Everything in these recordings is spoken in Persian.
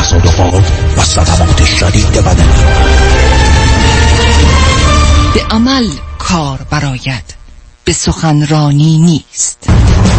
تصادفات و صدمات شدید بدنی. به عمل کار براید، به سخنرانی نیست.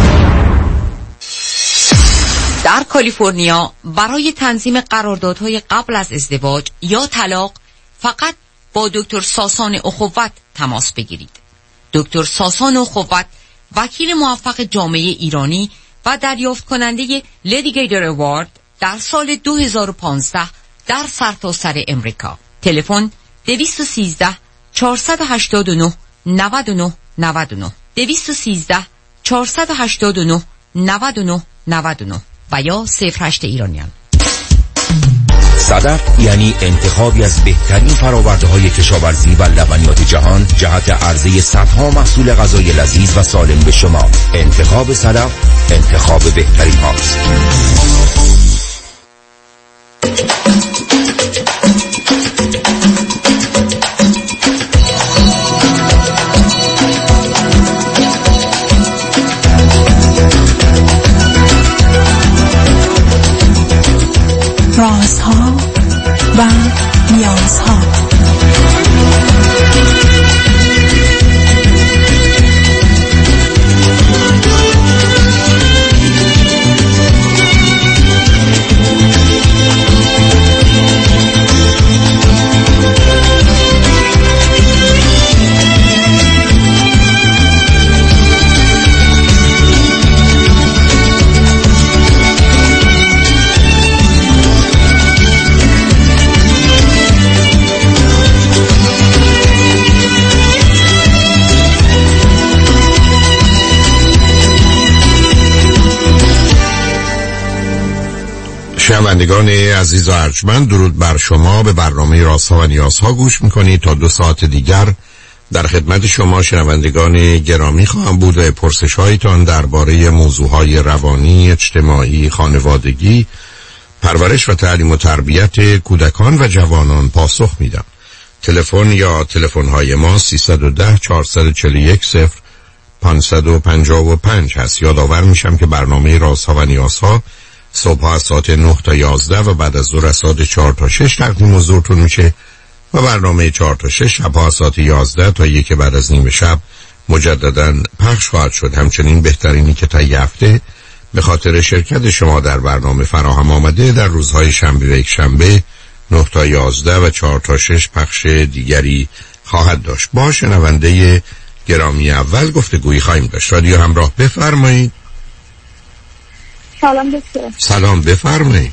در کالیفرنیا برای تنظیم قراردادهای قبل از ازدواج یا طلاق فقط با دکتر ساسان اخوت تماس بگیرید. دکتر ساسان اخوت وکیل موفق جامعه ایرانی و دریافت کننده لیدیگیتر اوارد در سال 2015 در سرتاسر امریکا. تلفن 213 489 99 99 213 489 99 99 و یا 08 ایرانیان. صدف یعنی انتخابی از بهترین فرآورده‌های کشاورزی و لبنیات جهان جهت عرضه صدها محصول غذای لذیذ و سالم به شما. انتخاب صدف انتخاب بهترین هاست. رازها و نیازها. شنوندگان عزیز و ارجمند، درود بر شما. به برنامه رازها و نیازها گوش میکنید. تا 2 ساعت دیگر در خدمت شما شنوندگان گرامی خواهم بود و پرسش هایتان درباره موضوعهای روانی، اجتماعی، خانوادگی، پرورش و تعلیم و تربیت کودکان و جوانان پاسخ میدم. تلفن یا تلفن های ما 310 441 0555 هست. یادآور میشم که برنامه رازها و نیازها صبح از ساعت 9 تا 11 و بعد از ظهر از ساعت 4 تا 6 تقدیم حضورتون میشه و برنامه 4 تا 6 شب از ساعت 11 تا 1 بعد از نیم شب مجددا پخش خواهد شد. همچنین بهترینی که تا یه هفته به خاطر شرکت شما در برنامه فراهم آمده در روزهای شنبه و یک شنبه 9 تا 11 و 4 تا 6 پخش دیگری خواهد داشت. با شنونده گرامی اول گفتگویی خواهیم داشت. رادیو همراه، بفرمایید. سلام دکتر. سلام، بفرمایید.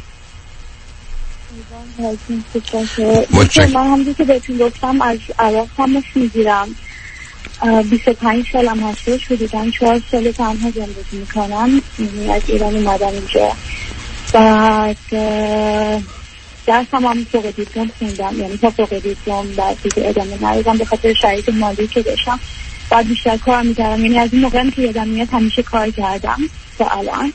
من همونجور که بهتون گفتم از عراق تماس میگیرم. 25 سالم هستش، حدوداً 4 سال تنها زندگی میکنم. از ایران اومدم اینجا. بعد درسم هم فوق دیپلم خوندم، یعنی تا فوق دیپلم، بعد دیگه ادامه ندادم به خاطر شرایط مالی که داشتم. بعد بیشتر کار میکردم، یعنی از این موقعی که یادم میاد همیشه کار کردم تا الان.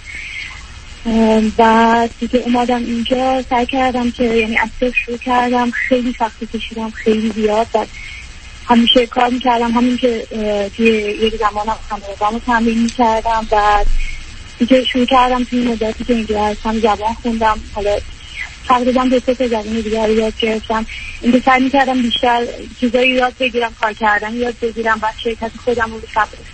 بعد دیگه اومدم اینجا، سعی کردم که یعنی از صفر شروع کردم، خیلی سختی کشیدم، خیلی زیاد. بعد همیشه کار میکردم، همین که توی یک زمانم خانواده‌مو تمرین میکردم. بعد دیگه شروع کردم توی مدتی که اینجا هستم زبان خوندم، حالا تقریبا 2-3 زبان دیگر رو یاد گرفتم. اینکه سعی میکردم بیشتر چیزایی یاد بگیرم، کار کردن یاد بگیرم، بعد شرکت خودم رو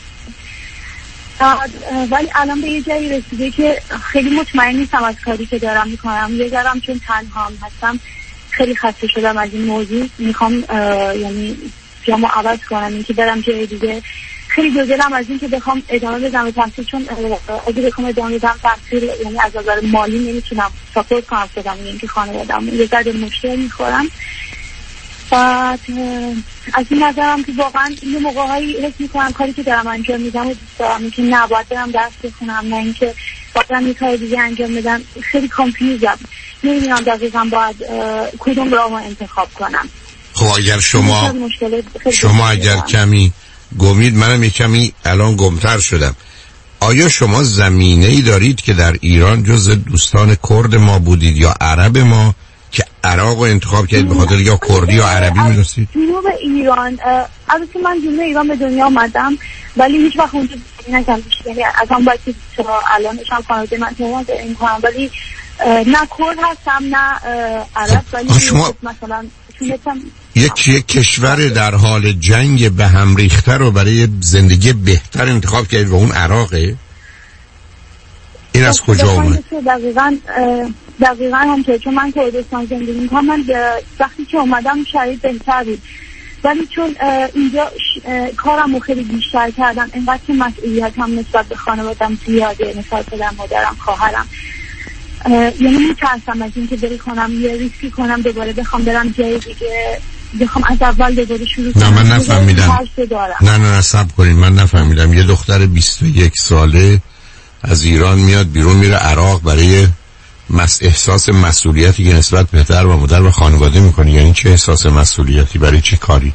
ولی الان به یه جایی رسیده که خیلی مطمئن نیستم از کاری که دارم میکنم. یه ذرم چون تنهام هستم خیلی خسته شدم از این موضوع. میخوام یعنی جامو عوض کنم، اینکه برم جای دیگه. خیلی دوزلم از این که بخوام ادامه بدم به تحصیل، چون اگه بخوام ادامه بدم تحصیل یعنی از نظر مالی نمیتونم ساپورت کنم خودم، یعنی که خانواده‌ام یه ذره مشکل میخورم. بعد از این نظرم که واقعا یه موقع‌هایی حس می‌کنم کاری که دارم انجام میدم و دوست دارم، که نباید برم درس بخونم، نه اینکه باید یه کار دیگه انجام بدم. خیلی کانفیوزم، نمی‌دونم دقیقاً باید کدوم راهو انتخاب کنم. خب اگر شما اگر کمی گمید، منم یه کمی الان گمتر شدم. آیا شما زمینه‌ای دارید که در ایران جز دوستان کرد ما بودید یا عرب ما که عراق رو انتخاب کردید به خاطر یا کردی یا عربی می‌رسید؟ جنوب ایران، البته من جنوب ایران به دنیا آمدم ولی هیچ وقت اونجا نکردم، یعنی از هم باید که الانش هم خانواده من تهران این کنم، ولی نه کرد هستم نه عرب، ولی شما مثلا تونستم یک کشور در حال جنگ به هم ریخته رو برای زندگی بهتر انتخاب کردید و اون عراقه؟ این از کجا اومد؟ دقیقاً هم که چون من کردستان زندگی میکنم، من وقتی که اومدم شرایط بهتر بود، ولی چون اینجا کارم رو خیلی بیشتر کردم، اینقدر که مسئولیت هم نسبت به خانوادم زیاده، نسبت به مادرم، خواهرم، یعنی میترسم از این که بری کنم یه ریسکی کنم دوباره بخوام برم جای دیگه، بخوام از اول دوباره شروع کنم. نه من نفهمیدم. نه صبر کنین، من نفهمیدم. یه دختر 21 ساله از ایران میاد بیرون میره عراق برای احساس مسئولیتی که نسبت به پدر و مادر و خانواده میکنه. یعنی چه احساس مسئولیتی؟ برای چه کاری؟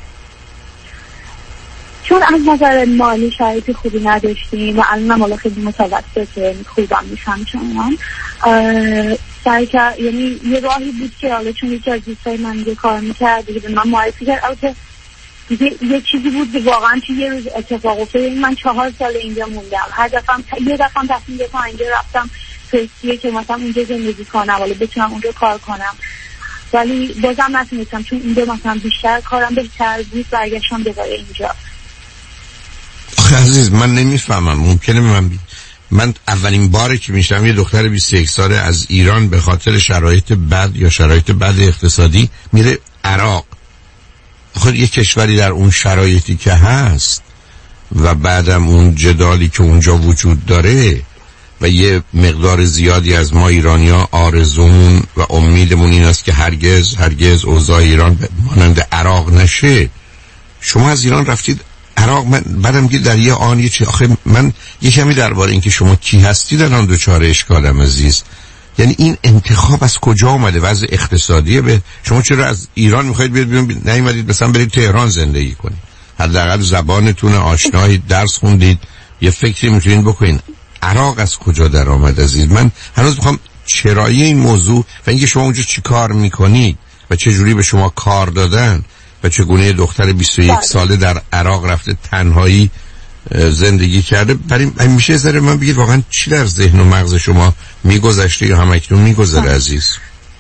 چون از نظر مالی شرایط خوبی نداشتیم و الان مالا خیلی متوسطه، خوبم میشم چون سعی کرد، یعنی یه راهی بود که حالا چون یکی از دوستای من یه کار میکرد دیگه به من معرفی کرد، البته یه چیزی بود که واقعا توی یه روز اتفاق افتاد. من 4 سال اینجا موندم، هر دفعه یه دفعه تصمیم گرفتم اینجا رفتم توی که مثلا اونجا زندگی کنم ولی بتونم اونجا کار کنم، ولی بازم نتونستم چون اینجا مثلا بیشتر کارم بهتر بود، برگشتم دوباره اینجا. آخه عزیز من نمیفهمم، ممکنه من اولین باره که میشنم یه دختر 21 ساله از ایران به خاطر شرایط بد یا شرایط بد اقتصادی میره عراق. خود یه کشوری در اون شرایطی که هست و بعدم اون جدالی که اونجا وجود داره و یه مقدار زیادی از ما ایرانی‌ها آرزومون و امیدمون این است که هرگز اوضاع ایران مانند عراق نشه. شما از ایران رفتید عراق، من بعدم میگید در یه آن یه چی. آخه من یه کمی درباره این که شما کی هستید الان دوچار اشکالم عزیز. یعنی این انتخاب از کجا اومده؟ وضع اقتصادیه؟ به شما چرا از ایران میخواید بیاد بیرون نیومدید مثلا برید تهران زندگی کنید؟ حداقل زبانتون آشنایید، درس خوندید، یه فکری میتونید بکنید. عراق از کجا در آمد عزیز؟ من هنوز میخوام چرایی این موضوع و اینکه شما اونجا چی کار میکنید و چه جوری به شما کار دادن و چگونه دختر 21 ساله در عراق رفته تنهایی زندگی کرده. برای میشه ذره من بگید واقعا چی در ذهن و مغز شما میگذشته یا همکنون میگذره عزیز؟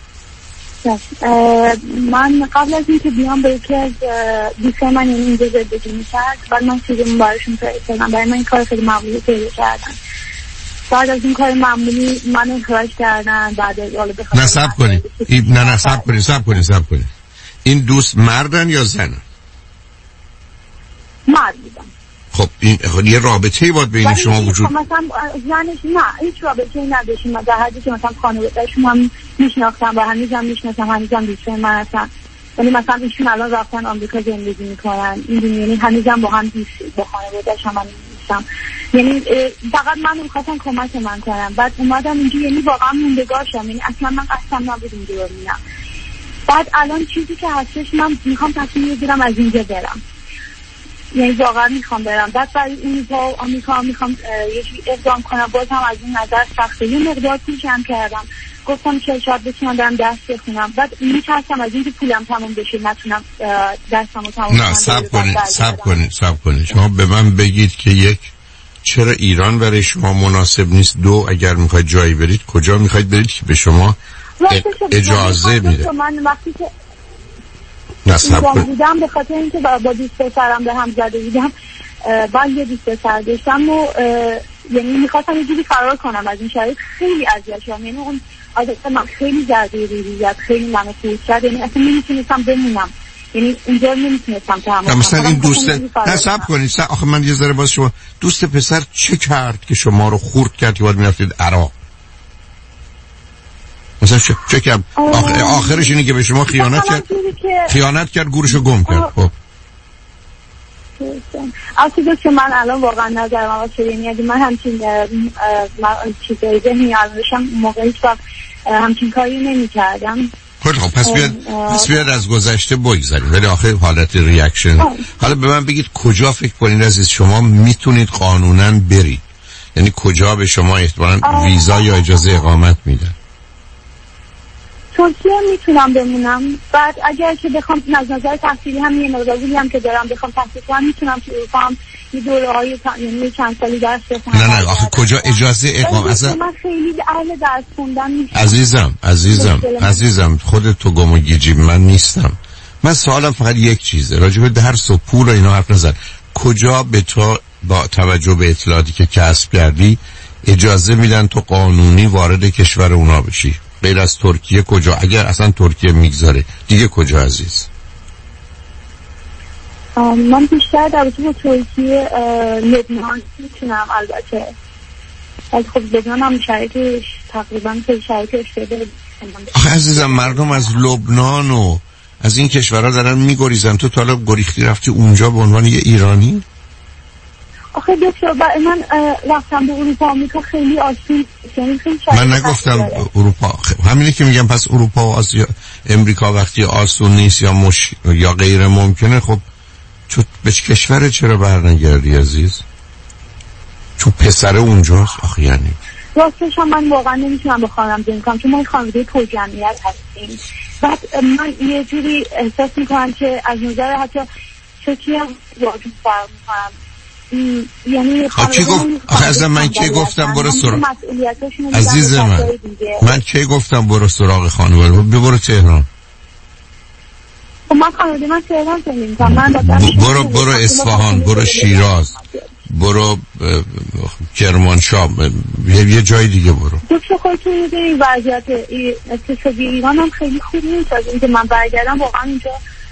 من قبل از اینکه بیام به یکی از دوستای من اینجا زندگی میکرد، بعد من چیزی براشون فرستادم، برای من این کار خیلی معمولی پیدا کردن. بعد از این کار معمولی من اخراج کردن. بعد از حالا بخوام نه صبر کنید. این دوست مردن یا زنن؟ مرد بودن. خب این یه رابطه‌ای باید بین شما وجود مثلا زنش نه هیچ رابطه‌ای نداشتیم، در حدی که مثلا خانواده‌شون هم میشناختن و هنوزم میشناسن، هنوزم دوستای من هستن، ولی مثلا ایشون الان رفتن آمریکا زندگی میکنن، این یعنی هنوزم با هم دوست، با خانواده‌اش هم نیستم، یعنی فقط من می‌خواستم کمک من کنم. بعد اومدم اینجا، یعنی واقعا موندگارشم، یعنی اصلا من قصدم نبود اینجا بمونم. بعد الان چیزی که هستش من میخوام تصمیم بگیرم از اینجا برم، یعنی واقعا میخوام برم. بعد برای این با آمریکا میخوام یه چیزی اقدام کنم، باز هم از این نظر سخته، یه مقدار پول جمع کردم، گفتم که شاید بتونم برم درس بخونم. بعد میترسم از اینکه پولم تموم بشه نتونم درسمو تموم کنم. نه صبر کنید شما به من بگید که یک، چرا ایران برای شما مناسب نیست؟ دو، اگر میخواید جایی برید کجا میخواید برید که به شما اجازه میده؟ من وقتی که نصب بودم به خاطر اینکه با دوست پسرم به هم زده بودم، بعد یه دوست پسر داشتم و یعنی میخواستم یه جوری فرار کنم از این شرایط، خیلی اذیت شدم، یعنی اون عادت من خیلی ضربه روحی زد، خیلی منو خورد کرد، یعنی اصلا نمیتونستم بمونم، یعنی اونجا نمیتونستم تحمل کنم. مثلا این دوست نصب کنید. آخه من یه ذره باز شما دوست پسر چه کرد که شما رو خورد کرد که باید میرفتید عراق؟ مثلا چه کرد؟ آخرش اینه که به شما خیانت کرد، گورشو گم کرد. خب اصلا که من الان واقعا نظرم واسه، یعنی اگه من همچین چیزایی ذهنی ازشم موقعی هیچ وقت همچین کاری نمی کردم. خب پس بیاد از گذشته بگذاریم، ولی آخر حالت ریاکشن. حالا به من بگید کجا فکر کنید عزیز شما میتونید قانونا برید؟ یعنی کجا به شما احتمالاً ویزا یا اجازه اقامت میدن؟ ترکیه میتونم بمونم. بعد اگر که بخوام از نظر تحصیلی هم یه مقداری هم که دارم بخوام تحصیل کنم، میتونم تو اروپا هم یه دوره‌های یعنی چند سالی درس بخونم. نه آخه کجا اجازه اقامت اصلا؟ من خیلی اهل درس خوندن نیستم. عزیزم خودت تو گم و گیجی، من نیستم. من سوالم فقط یک چیزه، راجع به درس و پول و اینا حرف نزن. کجا به تو با توجه به اطلاعاتی که کسب کردی اجازه میدن تو قانونی وارد کشور اونا بشی؟ غیر از ترکیه کجا؟ اگر اصلا ترکیه میگذاره دیگه کجا عزیز؟ من بیشتر در با ترکیه لبنان میتونم، البته از خب لبنان هم شرایطش تقریبا شرایطش شده. عزیزم مردم از لبنان و از این کشورها دارن میگریزن، تو طالب گریختی رفتی اونجا به عنوان یه ایرانی؟ آخه دکتر من رفتم به اروپا آمریکا خیلی آسون، یعنی خیلی من نگفتم اروپا، همینه که میگم. پس اروپا و آسیا امریکا وقتی آسون نیست یا غیر ممکنه، خب چون به کشور چرا برنگردی عزیز؟ چون پسر اونجاست. آخه یعنی راستش هم من واقعا نمیتونم با خانم زندگی کنم، چون ما خانواده پرجمعیت هستیم. بعد من یه جوری احساس میکنم که از نظر حتی شکی هم واجب فرق میکنم. یعنی آخه از من کی گفتم برو سراغ عزیز من کی گفتم برو سراغ خانواده؟ برو تهران. من خانواده من تهران زندگی میکنم. برو اصفهان، برو شیراز، برو کرمانشاه، یه جای دیگه برو. دکتر خودتون میدونی وضعیت اقتصادی ایران هم خیلی خوب نیست. از اینکه من برگردم واقعا اینجا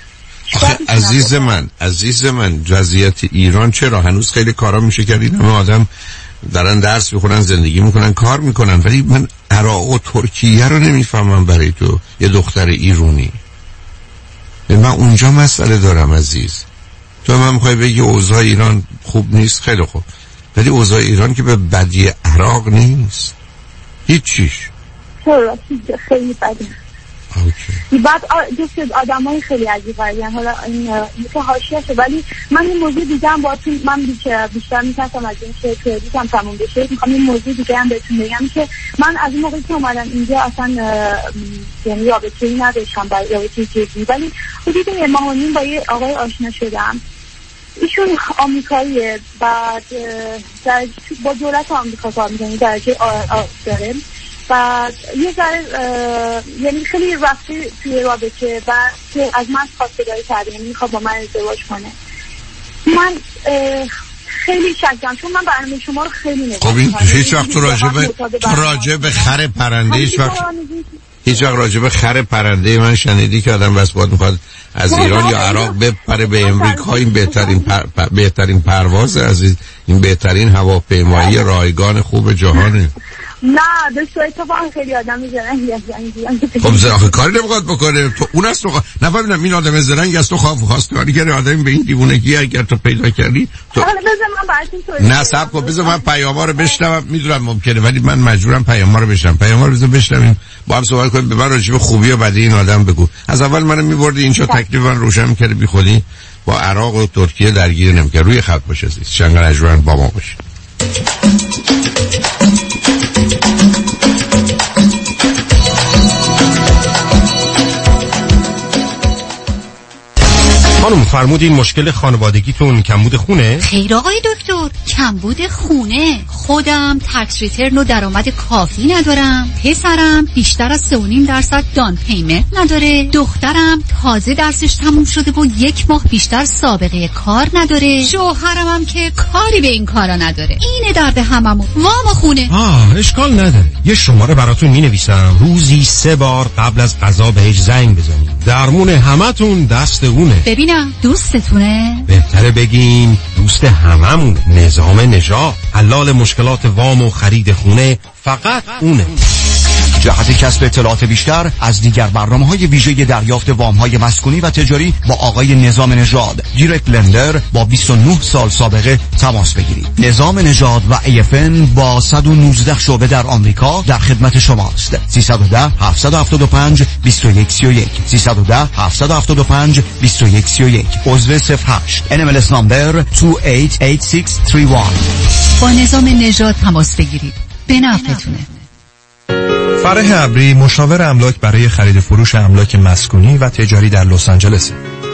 عزیز من وضعیت ایران چرا هنوز خیلی کارا میشه کرد. این همه آدم دارن درس میخونن، زندگی میکنن، کار میکنن، ولی من عراق و ترکیه رو نمیفهمم برای تو یه دختر ایرانی. من اونجا مسئله دارم عزیز. تو من میخوای بگی اوضاع ایران خوب نیست، خیلی خوب، ولی اوضاع ایران که به بدی عراق نیست هیچ چیش. چرا خیلی بده. بعد دوست آدمای خیلی عجیب هستن. حالا این که حاشیه‌شه، ولی من این موضوع دیگه هم باهاتون من بیشتر می‌خواستم از این که کردیتم تموم بشه. می‌خوام این موضوع دیگه هم بهتون بگم که من از این موقعی که اومدم اینجا اصلا یعنی رابطه‌ای نداشتم، رابطه جدی، ولی حدود یه ماه و نیم با یه آقای آشنا شدم. ایشون آمریکاییه، بعد با دولت آمریکا کار می‌کنه، درجه داره. بعد یه ذره یعنی خیلی رفتی توی رابطه و که از من خواستگاری کرده، یعنی میخواد با من ازدواج کنه. من خیلی شکم، چون من برنامه شما رو خیلی نگاه خب این هیچ وقت تو راجع به خر پرنده هیچ وقت راجع به خر پرنده من شنیدی که آدم بس باید میخواد از ایران یا عراق بپره به امریکا؟ این بهترین پرواز عزیز، این بهترین هواپیمایی رایگان خوب جهانه. نه دکتر اتفاقا خیلی آدم زرنگی. خب آخه کاری نمیخواد بکنه تو اون است. نفهمیدم این آدم زرنگی است تو خواستگاری کردی آدمی به این دیوونگی اگر تو پیدا کردی تو. حالا بذار من براتون نه صبر کن، بذار من پیام‌ها رو بشنوم. میدونم ممکنه ولی من مجبورم پیام‌ها رو بشنوم. پیام‌ها رو بشنویم با هم صحبت کنیم. به من راجع به خوبی و بدی این آدم بگو. از اول منو می‌بردی اینجا تکلیف من روشن می‌کردی، بی خودی با عراق و ترکیه درگیر نمی‌کرد. روی خط باش عزیز، شنگل اجوان با ما باش. خانم فرمودین مشکل خانوادگیتون کمبود خونه؟ خیر آقای دکتر، کمبود خونه. خودم تکس ریترن و درآمد کافی ندارم، پسرم بیشتر از 3.5% دان پیمنت نداره، دخترم تازه درسش تموم شده و 1 ماه بیشتر سابقه کار نداره، شوهرم هم که کاری به این کارا نداره. اینه درد هممون. وام خونه. اشکال نداره، یه شماره براتون مینویسم، روزی 3 بار قبل از غذا بهش زنگ بزنید. درمون همتون دست اونه. ببینم دوستتونه؟ بهتره بگین دوست هممون. نظام نژاد، حلال مشکلات وام و خرید خونه فقط اونه. جهت کسب اطلاعات بیشتر از دیگر برنامه‌های ویژه دریافت وام‌های مسکونی و تجاری با آقای نظام نژاد، دایرکت لندر با 29 سال سابقه تماس بگیرید. نظام نژاد و AFN با 119 شعبه در آمریکا در خدمت شماست. 310 775 2131 310 775 2131 عضو 08 NMLS نمبر 288631. با نظام نژاد تماس بگیرید، به نفعتونه. فرح ابری، مشاور املاک برای خرید فروش املاک مسکونی و تجاری در لس آنجلس.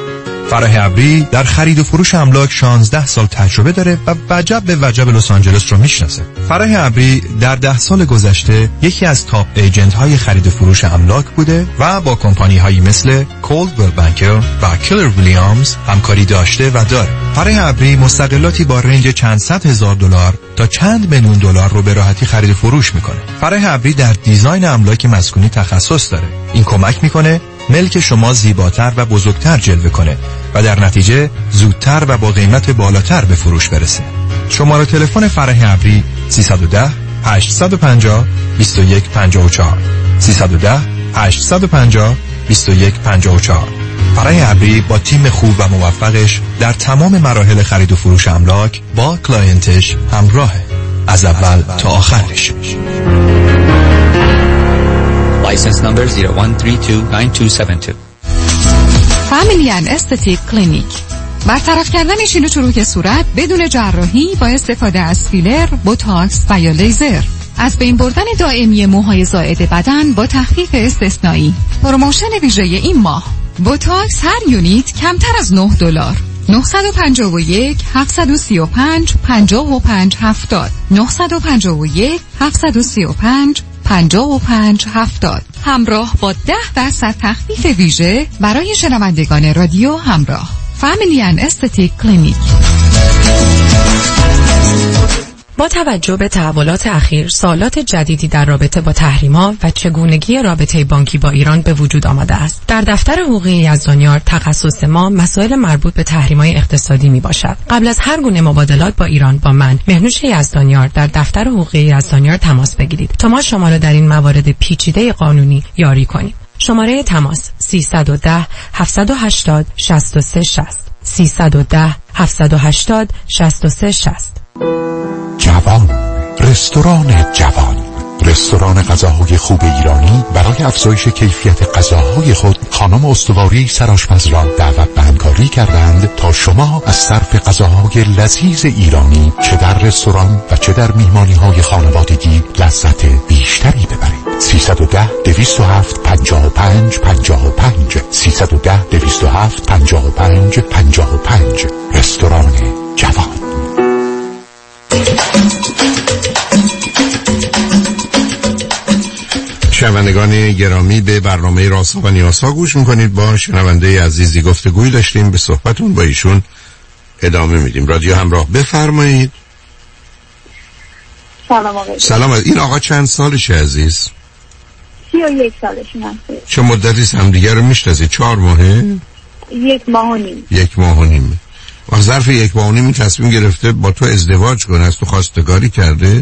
فرح ابری در خرید و فروش املاک 16 سال تجربه داره و وجب به وجب لس آنجلس رو میشناسه. فرح ابری در 10 سال گذشته یکی از تاپ ایجنت های خرید و فروش املاک بوده و با کمپانی هایی مثل کولدویل بانکر و کیلر ویلیامز همکاری داشته و داره. فرح ابری مستقلاتی با رنج چند صد هزار دلار تا چند میلیون دلار رو به راحتی خرید و فروش میکنه. فرح ابری در دیزاین املاک مسکونی تخصص داره. این کمک میکنه ملک شما زیباتر و بزرگتر جلوه کنه و در نتیجه زودتر و با قیمت بالاتر به فروش برسه. شماره تلفن فرح ابری 310 850 2154 310 850 2154. فرح ابری با تیم خوب و موفقش در تمام مراحل خرید و فروش املاک با کلاینتش همراهه، از اول تا آخرش. License number 01329272. فامیلی اند استتیک کلینیک. برطرف کردن شیل و چروک صورت بدون جراحی با استفاده از فیلر، بوتاکس و یا لیزر. از بین بردن دائمی موهای زائد بدن با تخفیف استثنایی. پروموشن ویژه این ماه: بوتاکس هر یونیت کمتر از $9. 951 735 55 70 951 735 55 70 همراه با 10% تخفیف ویژه برای شنوندگان رادیو همراه. فامیلی اند استتیک کلینیک. با توجه به تحولات اخیر، سوالات جدیدی در رابطه با تحریم‌ها و چگونگی رابطه بانکی با ایران به وجود آمده است. در دفتر حقوقی یزدانیار تخصص ما مسائل مربوط به تحریم‌های اقتصادی میباشد. قبل از هر گونه مبادلات با ایران با من، مهنوش یزدانیار، در دفتر حقوقی یزدانیار تماس بگیرید تا ما شما را در این موارد پیچیده قانونی یاری کنیم. شماره تماس 310 780 63 60 310 780 63 60. جوان، رستوران جوان، رستوران غذاهای خوب ایرانی برای افزایش کیفیت غذاهای خود خانم استواری سرآشپز را دعوت به همکاری کردند تا شما از صرف غذاهای لذیذ ایرانی چه در رستوران و چه در میهمانی‌های خانوادگی لذت بیشتری ببرید. 310 207 55 55 310 207 55 55 رستوران جوان. شنوندگان گرامی، به برنامه رازها و نیازها گوش میکنید. با شنونده عزیزی گفتگوی داشتیم، به صحبتون با ایشون ادامه میدیم. رادیو همراه، بفرمایید. سلام آقای. سلام. این آقا چند سالشه عزیز؟ 31 سالشون هست. چه مدتی همدیگه رو میشناسید؟ 4 ماهه؟ 1 ماه و نیم. 1 ماه و نیم. و ظرف 1 ماه و نیم تصمیم گرفته با تو ازدواج کنه، از تو خواستگاری کرده؟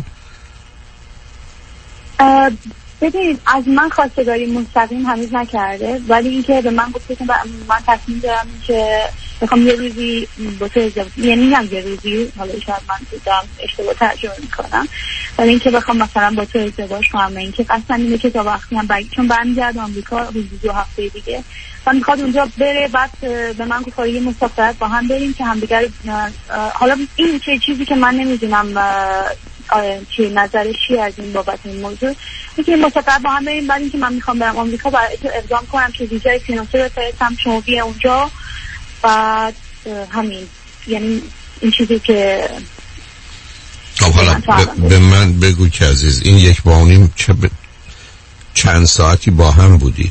ببینید، از من خواستگاری مستقیم هنوز نکرده، ولی اینکه به من گفته که من تصمیم دارم که بخوام یه روزی با تو ازدواج، یعنی میگم یه روزی، حالا شاید من دارم اشتباه ترجمه میکنم، ولی اینکه بخوام مثلا با تو ازدواج کنم، و اینکه قصدم اینه که تا وقتی هم چون برمیگردم آمریکا روزی 2 هفته دیگه و میخواد اونجا بره، بعد به من گفت یه مسافرت با هم بریم که همدیگر. حالا این چیزی که من نمیدونم چی نظرش چیه از این بابت این موضوع، اینکه مسافرت با هم بریم، بعد اینکه من میخوام برم آمریکا برای تو اقدام کنم که ویزای فینانسی رو بفرستم شما بیا اونجا، بعد همین، یعنی این چیزی که حالا به من بگو که عزیز، این 1 ماه و نیم چند ساعتی با هم بودید؟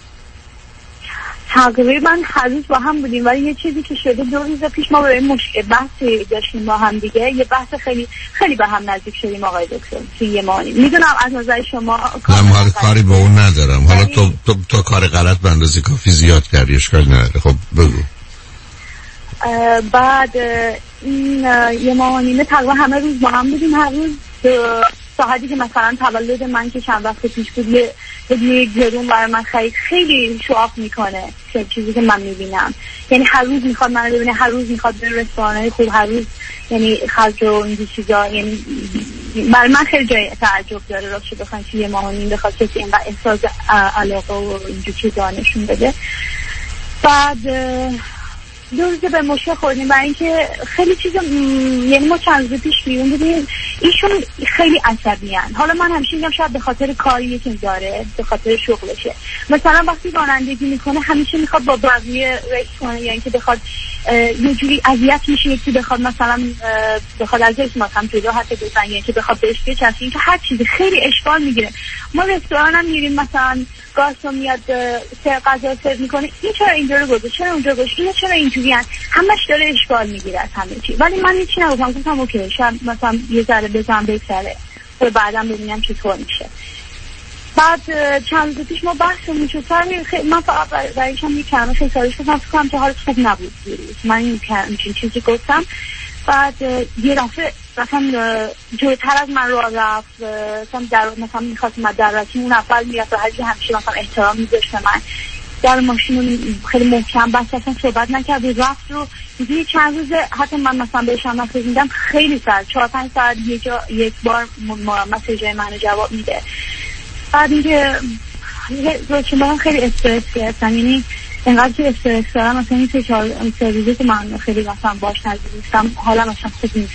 تقریبا هر روز با هم بودیم، ولی یه چیزی که شده 2 روز پیش ما برای مشکل بحثی داشتیم با هم دیگه، یه بحث خیلی خیلی به هم نزدیک شدیم آقای دکتر. توی 1 ماه. میدونم از نظر شما من کاری با اون ندارم، حالا تو کار غلط به اندازه کافی زیاد کردی، اشکال نداره. خب بگو. بعد این 1 ماه و نیمه تقریبا همه روز با هم بودیم، هر روز ساعتی که مثلا تولد من که چند وقت پیش بود یه گرون برای من خیلی شعاف میکنه، چیزی که من میبینم، یعنی هر روز میخواد من رو ببینه، هر روز میخواد بره رستوران‌های خوب، هر روز یعنی خرج و این چیزا، یعنی برای من خیلی جای تعجب داره راستش بخواید که 1 ماه و نیم بخواد کسی اینقدر احساس علاقه و اینجور چیزا نشون بده. بعد دو روز به مشکل خوردیم برای اینکه خیلی چیز یعنی ما چند روز پیش بیرون بودیم، ایشون خیلی عصبی هن. حالا من همیشه میگم شاید به خاطر کاری که داره، به خاطر شغلشه. مثلا وقتی رانندگی میکنه همیشه میخواد با بقیه ریس کنه، یعنی که بخواد یه جوری اذیت میشه، یکی بخواد مثلا بخواد ازش مثلا جلو حتی بزنه، یعنی که بخواد بهش بچسبه، که هر چیزی خیلی اشکال میگیره. ما رستوران هم میریم مثلا گارسون میاد غذا سرو میکنه، این چرا اینجا رو گذاشت، چرا اونجا گذاشت، اینا چرا اینجوری هست، همش داره اشکال میگیره از همه چی. ولی من هیچی نگفتم، گفتم اوکی شاید مثلا یه ذره بزنم بگذره تا بعداً ببینم چطور میشه. بعد چند روز پیش ما بحثمون شد من فقط برایشم یک کلمه خیلی ساده‌اش گفتم فکر کنم که حالت خوب نبود دیروز، من این چیزی گفتم. بعد یه دفعه مثلا جلوتر از من راه رفت، مثلا میخواست من در رسیم اون اول میرفت و همیشه مثلا احترام میذاشت به من، در ماشین خیلی محکم بست، اصلا صحبت نکرد رفت رو دیگه. چند روز حتی من مثلا بهش هم مسیج میدم خیلی ساعت 4-5 ساعت یک بار مسیجای منو جواب میده. بعد اینکه روچه من خیلی استرس گرفتم، یعنی اینقدر که استرس دارم مثلا این سه روزه که من خیلی مثلا باش نزدیستم حالا مثلا خوب نیست.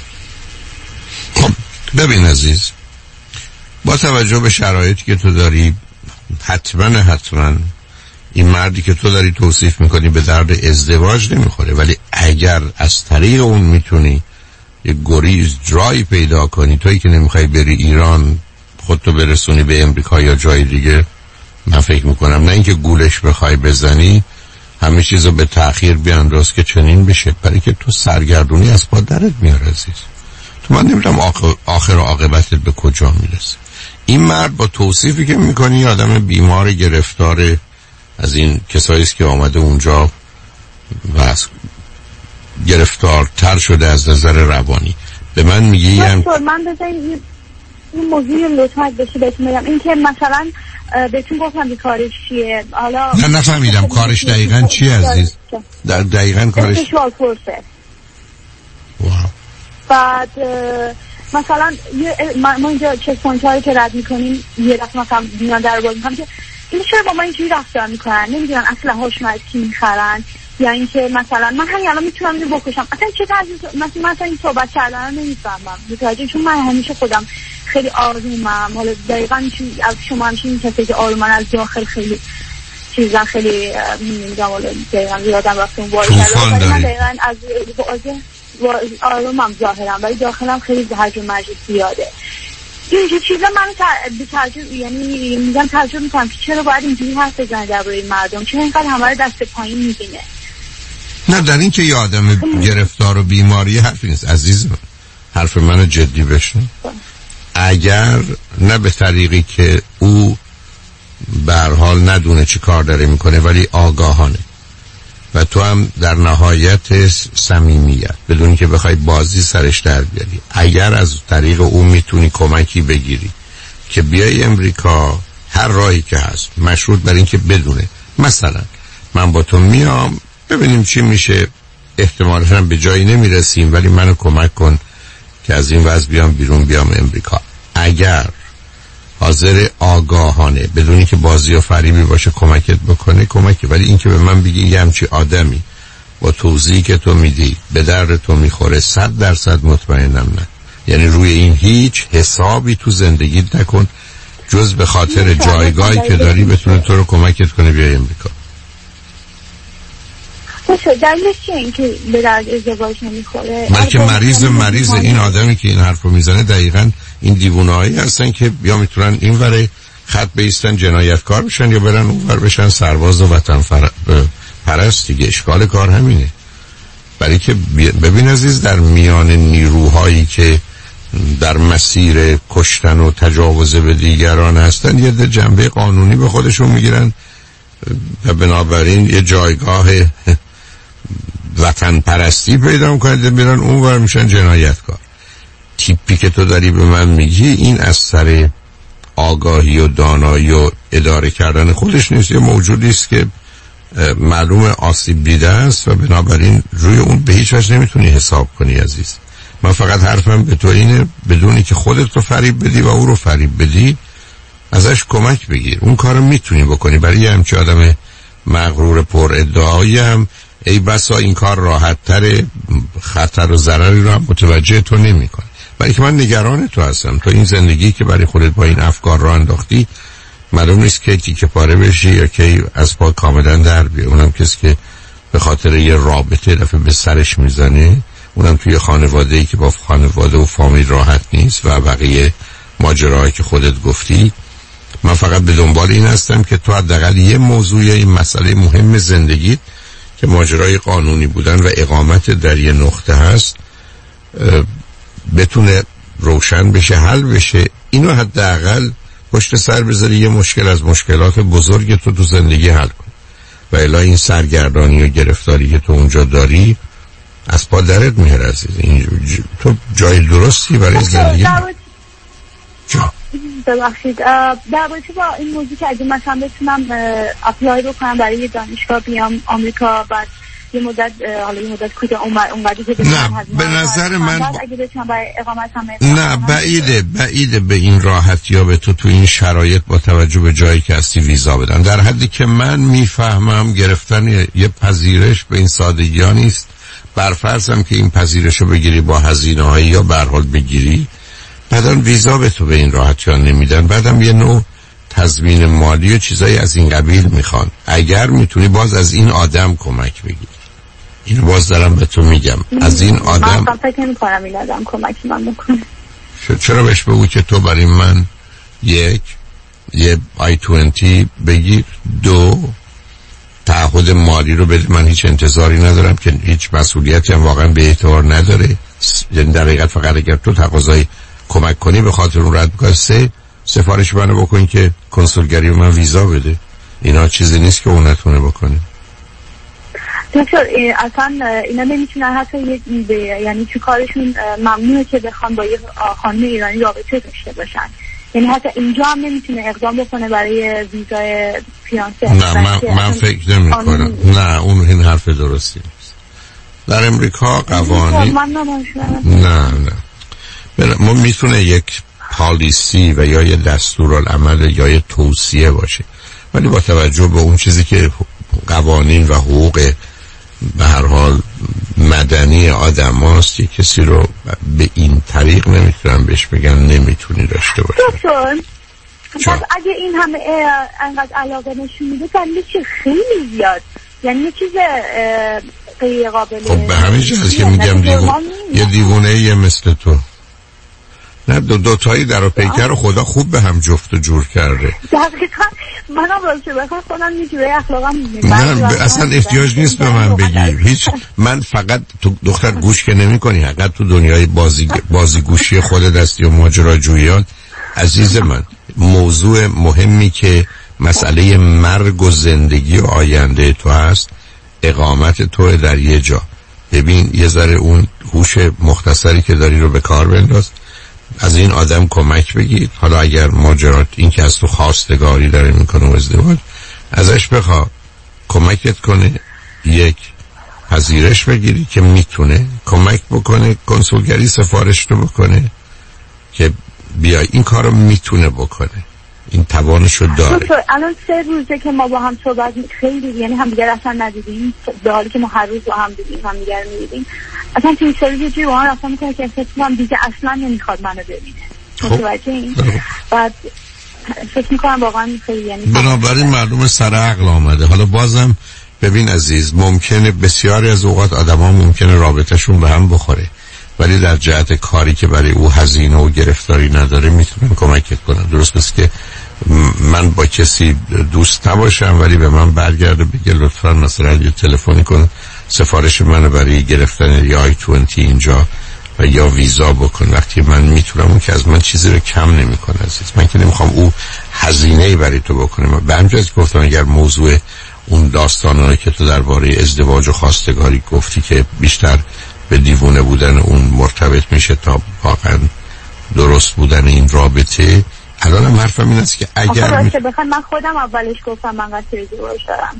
ببین عزیز، با توجه به شرایطی که تو داری حتما این مردی که تو داری توصیف میکنی به درد ازدواج نمیخوره، ولی اگر از طریق اون میتونی یه گریز جایی پیدا کنی، تویی که نمیخوای بری ایران خودتو برسونی به امریکا یا جای دیگه، من فکر میکنم نه اینکه گولش بخوای بزنی همه چیزو به تأخیر بیانداز که چنین بشه، برای که تو سرگردونی از پا درت میاره عزیز. تو من نمیدونم آخر عاقبتت به کجا میرسه. این مرد با توصیفی که میکنی آدم بیمار گرفتار از این کساییست که آمده اونجا و گرفتارتر شده از نظر روانی. به من میگی من بذارید این موضوع لطفاً بشه بهتون میگم، این که مثلا بهتون گفتم کارش چیه، حالا نفهمیدم کارش دقیقاً چیه عزیز؟ دقیقاً کارش سکشوال فورسه. واو. بعد مثلا ما اینجا چک پوینت هایی که رد میکنیم یه دفعه مثلا بیان در باز میکنم که این چرا با ما اینجوری رفتار میکنن، نمیدونن اصلا هاشون از کی میخرن، یا اینکه مثلا من همین الان میتونم اینو بکشم، اصلا چه طرزی مثلا این صحبت کردن رو نمیفهمم متوجه، چون من همیشه خودم خیلی آرومم. حالا دقیقاً از شما همیشه این کسی که آرومن از داخل خیلی چیزا خیلی نمیدونم، حالا دقیقاً زیادم رفتم وارد کردم، من دقیقاً از آرومم ظاهرم ولی داخلم خیلی هرج و مرج زیاده. اینجور چیزا من به ترجمه یعنی میگم ترجمه میکنم که چرا باید اینجوری حرف بزنه درباره مردم، چرا اینقدر همه رو دست پایین میبینه. نه در این که یه آدم گرفتار و بیماری حرفی نیست عزیز من، حرف منو جدی بشن. اگر نه به طریقی که او به هر حال ندونه چی کار داره میکنه ولی آگاهانه و تو هم در نهایت صمیمیت بدون که بخوای بازی سرش در بیاری، اگر از طریق او میتونی کمکی بگیری که بیای امریکا هر راهی که هست مشروط بر این که بدونه مثلا من با تو میام ببینیم چی میشه، احتمالاً به جایی نمیرسیم ولی منو کمک کن که از این وضع بیام امریکا. اگر حاضر آگاهانه بدونی که بازی و فریبی باشه کمکت بکنه کمکی، ولی این که به من بگی یه همچی آدمی با توضیحی که تو میدی به درد تو میخوره 100% مطمئنم نه. یعنی روی این هیچ حسابی تو زندگیت نکن جز به خاطر جایگاهی که داری بتونه تو رو کمکت کنه بیای امریکا. دلیلش چیه این که به درد ازدواج نمیخوره؟ بلکه مریض این آدمی که این حرف رو میزنه دقیقاً این دیوونه‌هایی هستن که یا میتونن این وره خط بیستن جنایتکار بشن یا برن اون ور بشن سرباز و وطن پرست دیگه. اشکال کار همینه. برای که ببین عزیز در میان نیروهایی که در مسیر کشتن و تجاوز به دیگران هستن یه جنبه قانونی به خودشون میگیرن و بنابراین یه جایگاه وطن پرستی پیدا میکنن میرن اون ور میشن جنایتکار. تیپی که تو داری به من میگی این از سر آگاهی و دانایی و اداره کردن خودش نیست، یه موجودی است که معلوم آسیب دیده است و بنابراین روی اون به هیچ وجه نمیتونی حساب کنی عزیز. من فقط حرفم به تو اینه بدونی که خودت رو فریب بدی و او رو فریب بدی ازش کمک بگیر. اون کارو میتونی بکنی. برای همچه آدم مغرور پر ادعایی هم ای بسا این کار راحت تره، خطر و ضرری رو هم متوجه تو نمی کنی. برای که من نگران تو هستم. تو این زندگی که برای خودت با این افکار را انداختی معلوم نیست که تیکه پاره بشی یا که از پا کاملا در بیه. اونم کسی که به خاطر یه رابطه دفعه به سرش میزنه، اونم توی خانواده‌ای که با خانواده و فامیل راحت نیست و بقیه ماجراهایی که خودت گفتی. من فقط به دنبال این هستم که تو حداقل یه موضوع یا این مسئله مهم زندگیت که ماجرای قانونی بودن و اقامت در یه نقطه هست بتونه روشن بشه، حل بشه. اینو حداقل پشت سر بذاری، یه مشکل از مشکلات بزرگ تو زندگی حل کن. و الا این سرگردانی و گرفتاری که تو اونجا داری از پا درت میره عزیز. تو جای درستی برای زندگی ببخشید در باید با این موضوع که اگه مثلا بتونم اپلای بکنم برای یه دانشگاه بیام آمریکا بعد یه مدت حالا یه مدت کوتاه اونقدری که نه به نظر من اگه بتونم برای اقامت هم نه بعیده به این راحتی ها به تو این شرایط با توجه به جایی که هستی ویزا بدن. در حدی که من میفهمم گرفتن یه پذیرش به این سادگی ها نیست. برفرضم که این پذیرش رو بگیری با هزینه هایی یا به هر حال بگیری، بعداً ویزا به تو به این راحتی ها نمیدن. بعدم یه نوع تضمین مالی و چیزایی از این قبیل میخوان. اگر میتونی باز از این آدم کمک بگیر. اینو باز دارم به تو میگم، از این آدم من فکر نمی‌کنم این آدم کمکی من بکنه. چرا بهش بگو که تو برای من یه I-20 بگیر، 2 تعهد مالی رو بده. من هیچ انتظاری ندارم که هیچ مسئولیتی هم واقعا به اعتبار نداره. در حقیقت فقط اگر تو تقاضای کمک کنی به خاطر اون رد بکنی. 3 سفارش منو بکن که کنسولگری من ویزا بده. اینا چیزی نیست که اون نتونه بکنه. دکتر اصلا اینا نمیتونن حتی یعنی تو کارشون ممنوعه که بخوان با یه خانم ایرانی رابطه داشته باشن. یعنی حتی اینجا هم نمیتونه اقدام بکنه برای ویزای فیانسه. نه من فکر نمی کنم. نه اون این حرف درستی نیست. در امریکا قوانین نه ما میتونه یک پالیسی و یا یه دستورالعمل یا یه توصیه باشه، ولی با توجه به اون چیزی که قوانین و حقوق به هر حال مدنی آدم هاست، یک کسی رو به این طریق نمیتونم بهش بگن نمیتونی داشته باشه. دکتر پس اگه این همه انقدر علاقه نشون میده دلیلش خیلی زیاد، یعنی یه چیز غیر قابل. خب به همین جهت که میگم یه دیوونه یه مثل تو. نه دو تایی در و پیکر رو خدا خوب به هم جفت و جور کرده. دقیقا منم راستش بخوام خودم میجوره اخلاقم نه اصلا احتیاج نیست به من بگی هیچ. من فقط تو دختر گوش که نمی کنی، حقیقت تو دنیای بازی گوشی خودت هستی و ماجراجویان. عزیز من موضوع مهمی که مسئله مرگ و زندگی و آینده تو هست، اقامت تو در یه جا. ببین یه ذره اون هوش مختصری که داری رو به کار بنداز، از این آدم کمک بگید. حالا اگر ماجرات این که از تو خواستگاری داره میکنه و ازدواج، ازش بخوا کمکت کنه. یک پذیرش بگیری که میتونه کمک بکنه، کنسولگری سفارش رو بکنه که بیای این کارو میتونه بکنه، این توانشو داره. الان 3 روزه که ما با هم صحبت خیلی یعنی هم دیگر اصلا ندیدیم، در حالی که ما هر روز با هم دیدیم هم دیگر میدیدیم. اصلا تو این سری جوری با هم اصلا میکنه که فکر کنم دیگه اصلا نمیخواد منو ببینه. متوجه این؟ بعد فکر میکنم واقعا خیلی یعنی بنابراین معلومه سر عقل آمده. حالا بازم ببین عزیز، ممکنه بسیاری از اوقات آدما ممکنه رابطهشون به هم بخوره، ولی در جهت کاری که برای او هزینه و گرفتاری نداره میتونن کمکت کنن. درست است که من با کسی دوست نباشم ولی به من برگرده بگه لطفا مثلا یه تلفنی کن سفارش منو برای گرفتن یا I-20 اینجا و یا ویزا بکن، وقتی من میتونم اون که از من چیزی رو کم نمیکنه عزیز. من که نمیخوام او هزینه‌ای برای تو بکنه. به همین جهت گفتم اگر موضوع اون داستانایی که تو درباره ازدواج و خواستگاری گفتی که بیشتر به دیوونه بودن اون مرتبط میشه تا واقعا درست بودن این رابطه، الان هم حرفم این است که اگر من خودم اولش گفتم من قصد ازدواج دارم.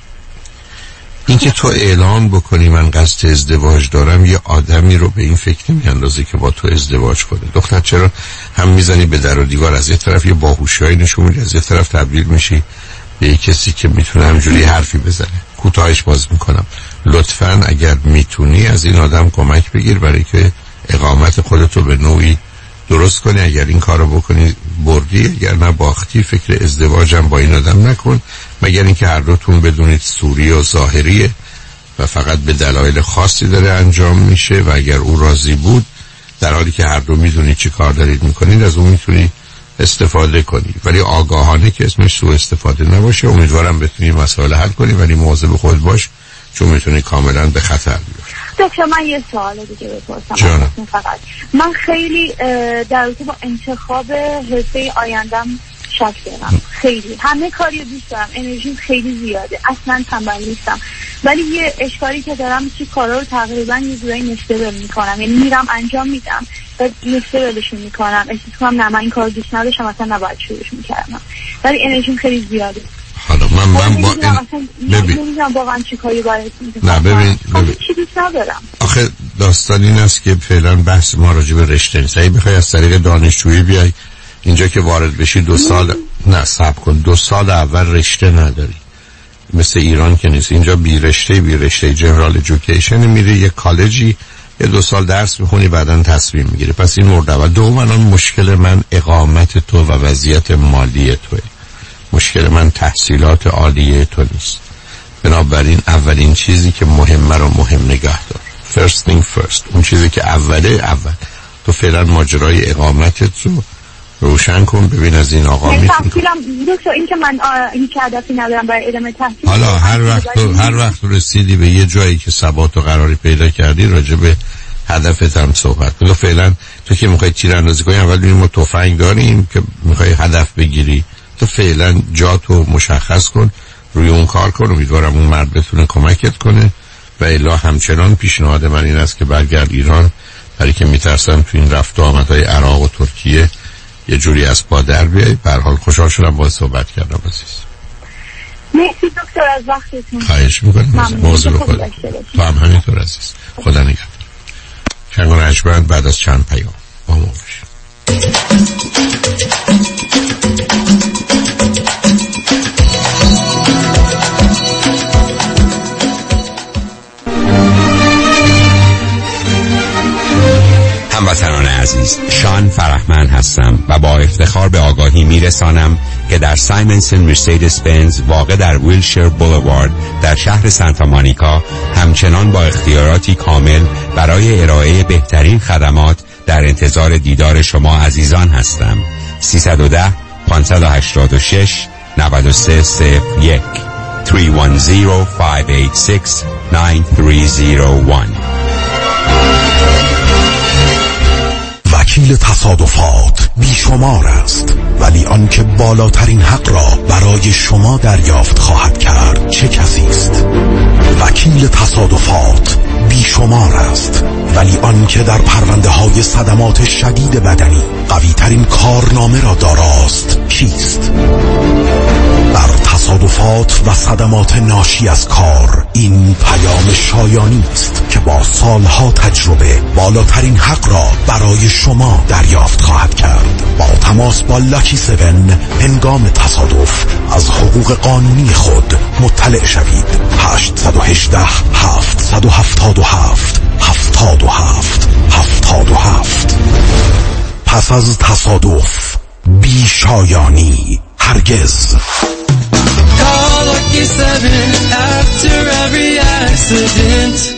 این که تو اعلان بکنی من قصد ازدواج دارم یه آدمی رو به این فکر نمیاندازه که با تو ازدواج کنه. دختر چرا هم میزنی به در و دیوار؟ از یه طرف یه باهوشیایی نشون میدی، از یه طرف تبدیل میشی به یک کسی که میتونه همجوری حرفی بزنه. کوتاهش باز میکنم، لطفاً اگر میتونی از این آدم کمک بگیر برای که اقامت خودتو به نوعی درست کنی. اگر این کارو بکنی بردی، اگر نه باختی. فکر ازدواجم با این آدم نکن مگر اینکه هر دوتون بدونید سوری و ظاهریه و فقط به دلایل خاصی داره انجام میشه و اگر او راضی بود، در حالی که هر دو میدونید چی کار دارید میکنید، از اون میتونی استفاده کنی، ولی آگاهانه که اسمش سوء استفاده نباشه. امیدوارم بتونی مسائل حل کنی، ولی مواظب خود باش چون میتونی کاملا به خطر بیفتی. دکتر من یه سوال دیگه بپرسم. فقط من خیلی در رابطه با انتخاب حرفه آیندم شک دارم. خیلی همه کاری رو دوست دارم، انرژیم خیلی زیاده، اصلا تنبل نیستم، ولی یه اشکالی که دارم چه کارا رو تقریبا یه جورایی نصفه‌ول میکنم، یعنی میرم انجام میدم و نصفه‌ولشون میکنم. احساس کنم نه من این کار دوست نداشتم، اصلا نباید شروعش میکردم، ولی انرژیم خیلی زیاده. حالا من با نمیدونم واقعا چی کاری باید نه ببین چی دوست ندارم. آخه داستان این است که فعلا بحث ما راجع به رشته نیست. اگه بخوای از طریق دانشجویی بیای اینجا که وارد بشی 2 سال نه صبر کن، 2 سال اول رشته نداری، مثل ایران که نیست. اینجا بی رشته جنرال ادویکیشن، میری یه کالجی یه 2 سال درس میخونی بعدن تصمیم میگیری. پس این مورد اول. دوم، الان مشکل من اقامت تو و وضعیت مالی توه، مشکل من تحصیلات عالیه تو نیست. بنابراین اولین چیزی که مهمه رو مهم نگه دار. first thing first. اون چیزی که اول تو فعلا ماجرای اقامتت رو روشن کن. ببین از این آقا میتونی تحصیلم دکتر، این که من هیچ هدفی ندارم برای ادامه تحصیل. حالا هر وقت رسیدی به یه جایی که ثبات و قراری پیدا کردی راجع به هدفت هم صحبت کن. فعلا تو که میخوای تیراندازی کنی، اول ببین ما تفنگ داریم که میخوای هدف بگیری، تو فعلا جاتو مشخص کن، روی اون کار کن. امیدوارم اون مرد بتونه کمکت کنه و الا همچنان پیشنهاد من این است که برگرد ایران، برای که میترسم تو این رفت و آمدهای عراق و ترکیه یه جوری از پا در بیایی. به هر حال خوشحال شدم باهات صحبت کردم عزیز. مرسی دکتر از وقتتون. خواهش می‌کنم. مواظب خودت. تو هم همینطور عزیز. خدا نگهدار. شنگ و رجبند بعد از چند پیام با ما باشید. هموطنان عزیز، شان فرحمند هستم و با افتخار به آگاهی میرسانم که در سایمنسن مرسیدس بنز واقع در ویلشیر بولوارد در شهر سانتا مونیکا همچنان با اختیاراتی کامل برای ارائه بهترین خدمات در انتظار دیدار شما عزیزان هستم. 310 586 9301 310 586 9301. وکیل تصادفات بیشمار است، ولی آنکه بالاترین حق را برای شما دریافت خواهد کرد چه کسی است؟ وکیل تصادفات بیشمار است، ولی آنکه در پرونده های صدمات شدید بدنی قوی ترین کارنامه را داراست کیست؟ در تصادفات و صدمات ناشی از کار این پیام شایانی است که با سالها تجربه بالاترین حق را برای شما دریافت خواهد کرد. با تماس با لاکی 7 هنگام تصادف از حقوق قانونی خود مطلع شوید. 818 777 77 77. پس از تصادف بی شایانی هرگز. Call Lucky 7 after every accident.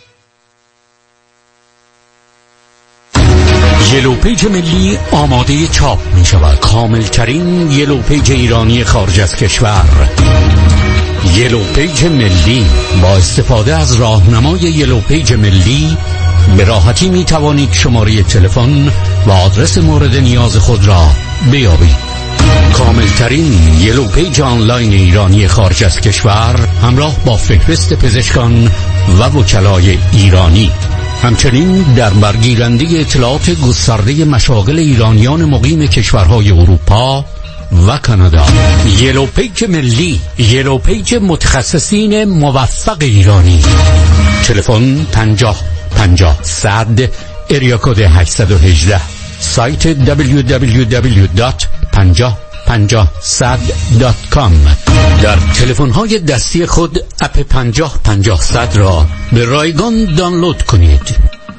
یلو پیج ملی آماده چاپ می شود. کامل ترین یلو پیج ایرانی خارج از کشور. یلو پیج ملی. با استفاده از راهنمای یلو پیج ملی به راحتی می توانید شماره تلفن و آدرس مورد نیاز خود را بیابید. کاملترین یلو پیج آنلاین ایرانی خارج از کشور همراه با فهرست پزشکان و وکلای ایرانی. همچنین در برگیرنده اطلاعات گسترده مشاغل ایرانیان مقیم کشورهای اروپا و کانادا. یلو پیج ملی، یلو پیج متخصصین موفق ایرانی. تلفن 50 50 100 اریا کد 818. سایت www.5050 50-100 در تلفن‌های دستی خود اپ 50-100 را به رایگان دانلود کنید.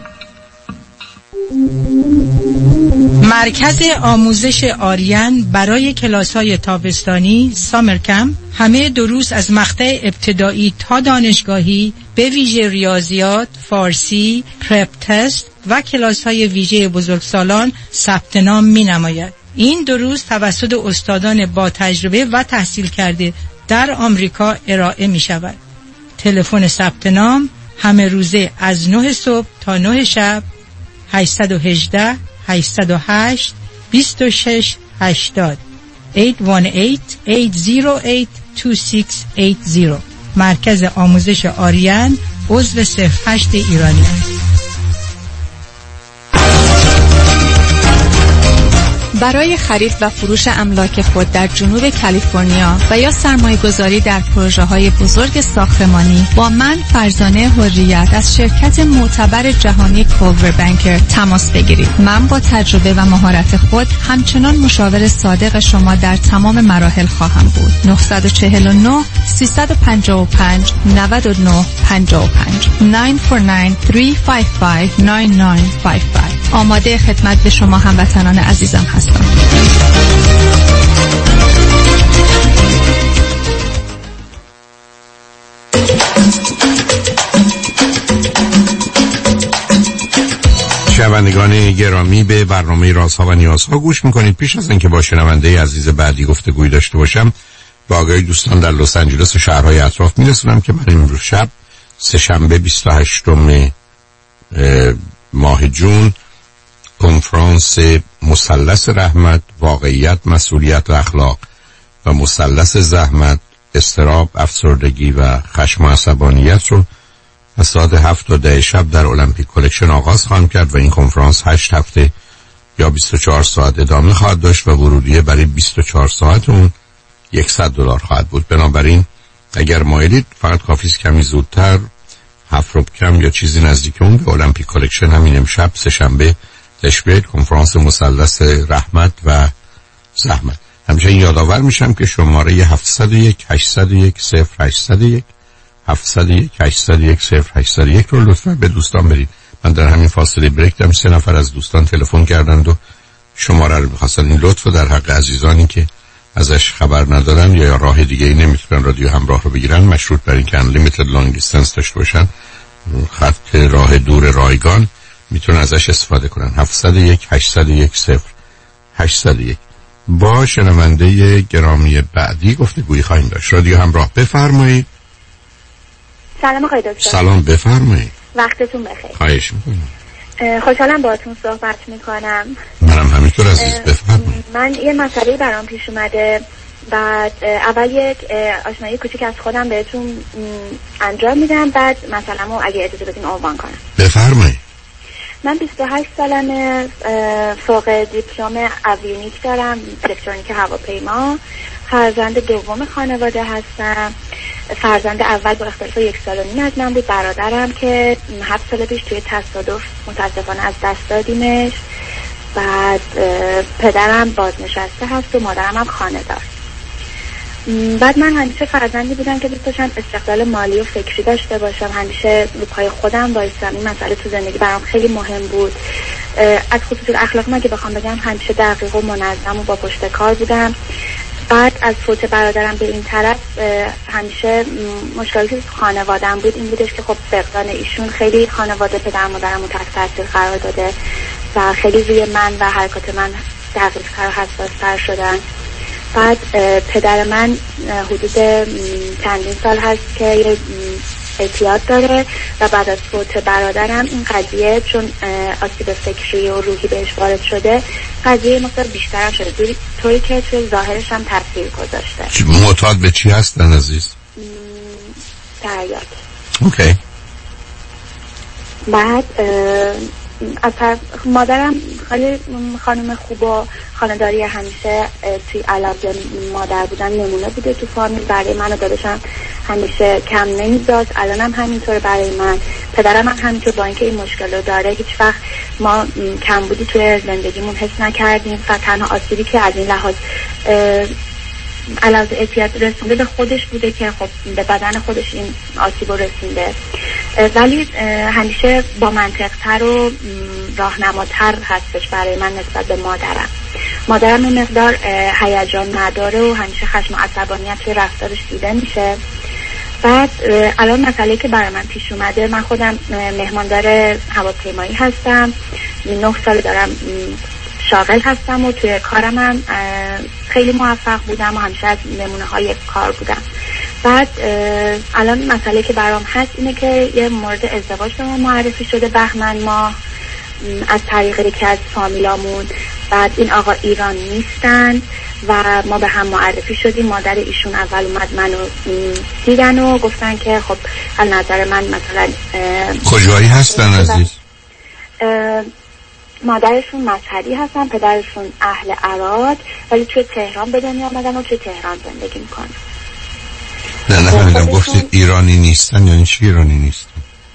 مرکز آموزش آریان برای کلاس‌های تابستانی سامر کمپ همه دروس از مقطع ابتدایی تا دانشگاهی به ویژه ریاضیات، فارسی، پرپ تست و کلاس‌های ویژه بزرگسالان ثبت نام می‌نماید. این دروس توسط استادان با تجربه و تحصیل کرده در آمریکا ارائه می‌شود. تلفن ثبت نام همه روزه از 9 صبح تا 9 شب 818 808 2680 818-808-2680. مرکز آموزش آریان عضو 08 ایرانی. برای خرید و فروش املاک خود در جنوب کالیفرنیا و یا سرمایه‌گذاری در پروژه‌های بزرگ ساختمانی با من فرزانه حریت از شرکت معتبر جهانی کولور بانکر تماس بگیرید. من با تجربه و مهارت خود همچنان مشاور صادق شما در تمام مراحل خواهم بود. 949 355 99 55 949-355-9955. آماده خدمت به شما هموطنان عزیزم هستم. شنوندگان گرامی، به برنامه رازها و نیازها گوش میکنید. پیش از اینکه با شنونده عزیز بعدی گفتگوی داشته باشم، با آگاهی دوستان در لس آنجلس و شهرهای اطراف میرسونم که من امروز شب سه‌شنبه 28 ماه جون کنفرانس مثلث رحمت، واقعیت، مسئولیت و اخلاق و مثلث زحمت، اضطراب، افسردگی و خشم و عصبانیت رو از ساعت 7 تا 10 شب در المپیک کلکشن آغاز خواهم کرد و این کنفرانس 8 هفته یا 24 ساعت ادامه خواهد داشت و ورودیه برای 24 ساعت اون $100 خواهد بود. بنابراین اگر مایلید فقط کافی است کمی زودتر 7 ربع کم یا چیزی نزدیک اون به المپیک کلکشن همین امشب سه‌شنبه تشبیه کنفرانس مثلث رحمت و زحمت. همیشه این یادآور میشم که شماره 701 801 0801 701 801 0801 رو لطفا به دوستان برید. من در همین فاصله بریک دارم 3 نفر از دوستان تلفن کردند و شماره رو می‌خواستن. این لطفو در حق عزیزانی که ازش خبر ندارن یا راه دیگه ای نمیتونن رادیو همراه رو بگیرن، مشروط بر این که unlimited long distance داشته باشن، خط راه دور رایگان، میتونن ازش استفاده کنن. 701 801 0801. با شنونده گرامی بعدی گفتگویی خواهیم داشت. رادیو همراه، بفرمایید. سلام آقای دکتر. سلام، بفرمایید. وقتتون بخیر. خواهش میکنم. خوشحالم باهاتون صحبت میکنم. منم همینطور عزیز، بفرمایید. من یه مسئله برام پیش اومده، بعد اول یک آشنایی کوچیک از خودم بهتون انجام میدم، بعد مثلا اگه اجازه بدین عنوان کنم. بفرمایید. من 28 سالمه، فوق دیپلم اویونیک دارم، الکترونیک هواپیما. فرزند دوم خانواده هستم. فرزند اول با اختلاف 1.5 سال از من بود، برادرم که 7 سال پیش توی تصادف متاسفانه از دست دادیمش. بعد پدرم بازنشسته هست و مادرم هم خانه دار. بعد من همیشه فرزندی بودم که دوست داشتم استقلال مالی و فکری داشته باشم، همیشه رو پای خودم وایسم. این مسئله تو زندگی برام خیلی مهم بود. از خصوص اخلاقم اگه بخوام بگم همیشه دقیق و منظم و با پشت کار بودم. بعد از فوت برادرم به این طرف همیشه مشکلی که خانواده‌ام بود این بودش که خب فقدان ایشون خیلی خانواده پدر مادرم رو تحت تاثیر قرار داده و خیلی روی من و حرکات من دقیق‌تر و حساس‌تر شدن. بعد پدر من حدود چندین سال هست که اعتیاد داره و بعد از فوت برادرم این قضیه چون آسیب فکری و روحی بهش وارد شده قضیه مقدار بیشتر هم شده، طوری که توی ظاهرش هم تاثیر گذاشته. معتاد به چی هستن عزیز؟ تریاک. اوکی. بعد از مادرم خیلی خانم خوب و خانه‌داری همیشه توی علاقه مادر بودن نمونه بوده تو فامیل. برای من و داداشم همیشه کم نمیذاشت. الان هم همینطور برای من. پدرم هم همینطور، با اینکه این مشکل رو داره هیچ وقت ما کمبودی توی زندگیمون حس نکردیم. و تنها آسیبی که از این لحاظ علاوه اعتیاد رسونده به خودش بوده که خب به بدن خودش این آسیب رو رسونده، ولی همیشه با منطق‌تر و راهنماتر هستش برای من نسبت به مادرم. مادرم این مقدار هیجان نداره و همیشه خشم و عصبانیت توی رفتارش دیده میشه. بعد الان مسئله که برای من پیش اومده، من خودم مهماندار هواپیمایی هستم، 9 سال دارم شاغل هستم و توی کارم هم خیلی موفق بودم و همیشه از نمونه های کار بودم. بعد الان مسئله که برام هست اینه که یه مورد ازدواج به ما معرفی شده بهمن ماه از طریق یکی از فامیلامون. بعد این آقا ایران نیستن و ما به هم معرفی شدیم. مادر ایشون اول اومد منو دیدن و گفتن که خب از نظر من مثلا کجایی هستن عزیز؟ مادرشون مشهدی هستن، پدرشون اهل عراق، ولی توی تهران به دنیا آمدن و توی تهران زندگی میکنن. نه نفهمیدم، گفتید ایرانی نیستن یعنی چی ایرانی نیستن؟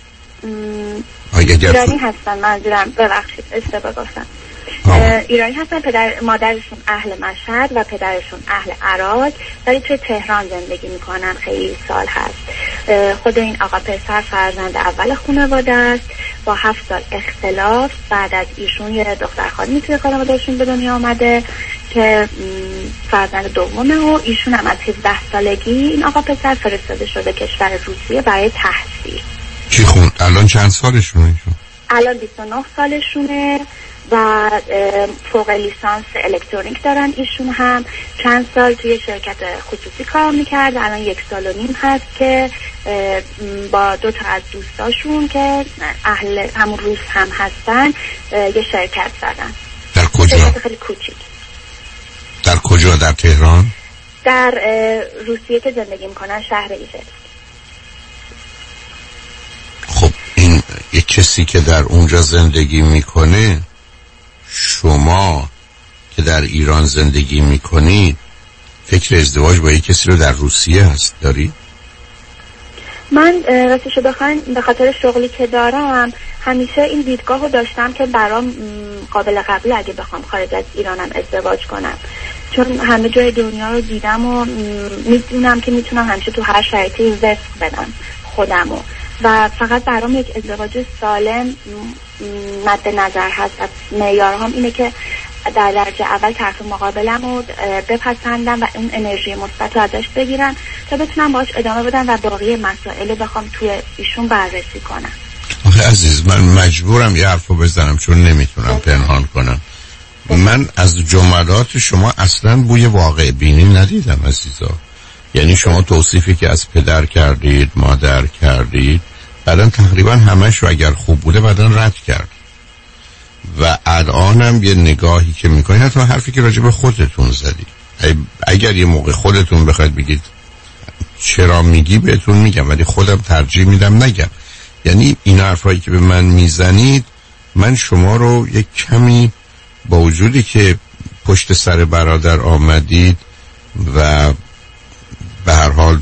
ایرانی هستن، منظورم ببخشید اشتباه گفتم. ایرانی هستن، مادرشون اهل مشهد و پدرشون اهل عراق، ولی توی تهران زندگی میکنن، خیلی سال هست. خود این آقا پسر فرزند اول خانواده است با 7 سال اختلاف. بعد از ایشون یه دختر خانمی توی خانوادهشون به دنیا آمده که فرزند دومه و ایشون هم از 17 سالگی این آقا پسر فرستاده شده کشور روسیه برای تحصیل. چی خوند؟ الان چند سالشونه ایشون؟ الان 29 سالشونه و فوق لیسانس الکترونیک دارن. ایشون هم چند سال توی شرکت خصوصی کار میکرد. الان 1 سال و نیم هست که با 2 تا از دوستاشون که اهل همون روس هم هستن یه شرکت زدن. در کجا؟ شرکت خیلی کوچیک. در کجا؟ در تهران؟ در روسیه که زندگی میکنن، شهر ایزل. خب این یه کسی که در اونجا زندگی میکنه، شما که در ایران زندگی میکنید فکر ازدواج با یک کسی رو در روسیه هست داری؟ من راستشو بخواین به خاطر شغلی که دارم همیشه این دیدگاه رو داشتم که برام قابل قبول اگه بخوام خارج از ایرانم ازدواج کنم، چون همه جای دنیا رو دیدم و میدونم که میتونم همیشه تو هر شرایطی وفق بدم خودمو و فقط برام یک ازدواج سالم مد نظر هست. معیارهام اینه که در درجه اول طرف مقابلم رو بپسندم و اون انرژی مثبت رو ازش بگیرم تا بتونم باهاش ادامه بدم و باقی مسائل بخوام توی ایشون بررسی کنم. آخه عزیز، من مجبورم یه حرفو بزنم چون نمیتونم پنهان کنم. من از جملات شما اصلا بوی واقع بینی ندیدم عزیزا. یعنی شما توصیفی که از پدر کردید، مادر کردید، بعدن تقریبا همش رو اگر خوب بوده بعدن رد کرد و الانم یه نگاهی که میکنید، حتی حرفی که راجع به خودتون زدید، اگر یه موقع خودتون بخواید بگید چرا میگی بهتون میگم، ولی خودم ترجیح میدم نگم. یعنی این حرفایی که به من میزنید، من شما رو یک کمی با وجودی که پشت سر برادر آمدید و به هر حال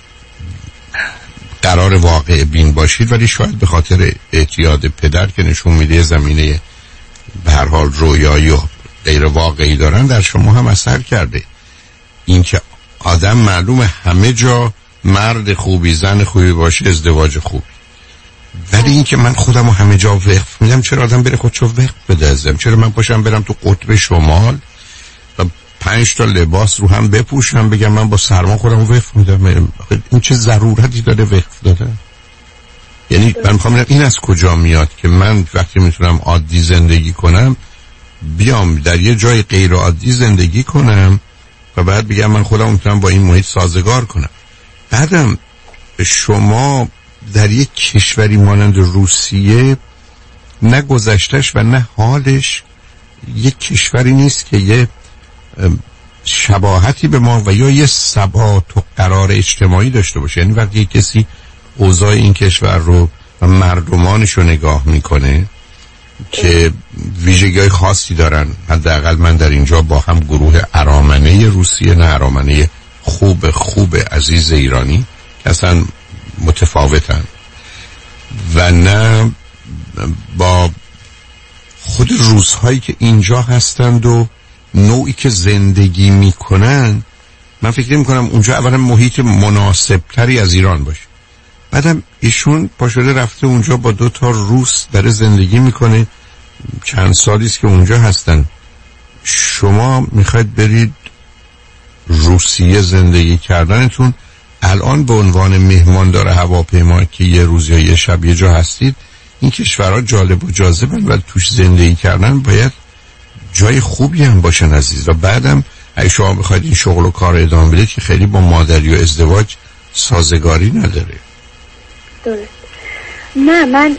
قرار واقع بین باشید، ولی شاید به خاطر اعتیاد پدر که نشون میده زمینه به هر حال رویایی و غیر واقعی دارن در شما هم اثر کرده. این که آدم معلومه همه جا مرد خوبی زن خوبی باشه ازدواج خوبی، ولی این که من خودم رو همه جا وقف میدم، چرا آدم بره خودشو وقف بده ازم؟ چرا من پاشم برم تو قطب شمال و 5 تا لباس رو هم بپوشم بگم من با سرما خودم رو وقف میدم؟ این چه ضرورتی داره وقف داده؟ یعنی من میخوام این از کجا میاد که من وقتی میتونم عادی زندگی کنم بیام در یه جای غیر عادی زندگی کنم و بعد بگم من خودم میتونم با این محیط سازگار کنم؟ بعدم شما در یک کشوری مانند روسیه نه گذشتش و نه حالش یک کشوری نیست که یه شباهتی به ما و یا یه ثبات و قرار اجتماعی داشته باشه. یعنی وقتی کسی اوضاع این کشور رو و مردمانش رو نگاه میکنه که ویژگی‌های خاصی دارن، حداقل من در اینجا با هم گروه ارامنه روسیه، نه ارامنه خوب عزیز ایرانی اصلا متفاوتن و نه با خود روزهایی که اینجا هستند و نوعی که زندگی میکنن. من فکر میکنم اونجا اولا محیط مناسب تری از ایران باشه، بعدم ایشون پاشده رفته اونجا با 2 روس داره زندگی میکنه، چند سالیست که اونجا هستن. شما میخواید برید روسیه زندگی کردنتون الان به عنوان مهماندار هواپیما که یه روز یا یه شب یه جا هستید، این کشورها جالب و جاذبن و توش زندگی کردن باید جای خوبی هم باشن عزیز. و بعدم اگه شما بخواید این شغل و کار ادامه بدید که خیلی با مادری و ازدواج سازگاری نداره. درست. نه من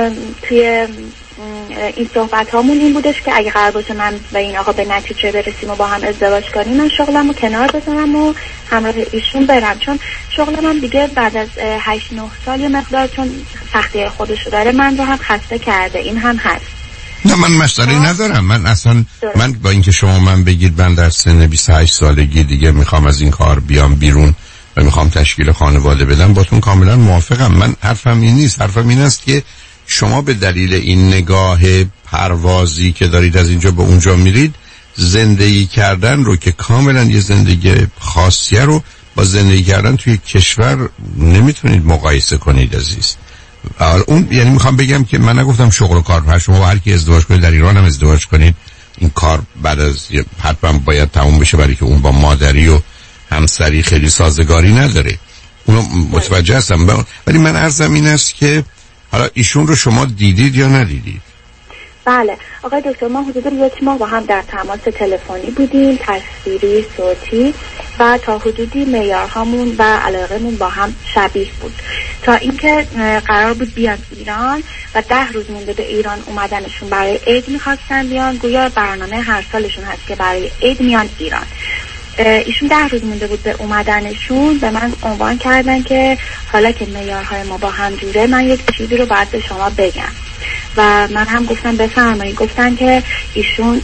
توی این صحبت هامون این بودش که اگه قرار باشه من و این آقا به نتیجه برسیم و با هم ازدواج کنیم، من شغلمو کنار بذارم و همراه ایشون برم، چون شغل من دیگه بعد از 8-9 سال یه مقدار چون سختی خودشو داره من رو هم خسته کرده. این هم هست. نه من مسئله ندارم. من اصلا من با اینکه شما من بگید من در سن 28 سالگی دیگه میخوام از این کار بیام بیرون و میخوام تشکیل خانواده بدم، باتون کاملا موافقم. من حرفم این نیست. حرفم این است که شما به دلیل این نگاه پروازی که دارید از اینجا به اونجا میرید، زندگی کردن رو که کاملا یه زندگی خاصیه رو با زندگی کردن توی کشور نمیتونید مقایسه کنید عزیز. اون یعنی میخوام بگم که من نگفتم شغل و کار، شما با هر کی ازدواج کنید در ایران هم ازدواج کنید، این کار بعد از حتما باید تموم بشه، برای که اون با مادری و همسری خیلی سازگاری نداره. اونو متوجه هستم، ولی من عرضم این است که حالا ایشون رو شما دیدید یا ندیدید؟ بله آقای دکتر، ما حدود 1 ماه با هم در تماس تلفنی بودیم، تصویری، صوتی و تا حدودی معیارهامون و علاقمون با هم شبیه بود، تا اینکه قرار بود بیان ایران و 10 روز مونده به ایران اومدنشون. برای عید میخواستن بیان، گویا برنامه هر سالشون هست که برای عید میان ایران. ایشون 10 روز مونده بود به اومدنشون، به من عنوان کردن که حالا که معیارهای ما با هم جوره، من یک چیزی رو باید به شما بگم. و من هم گفتم بفرمایید. گفتن که ایشون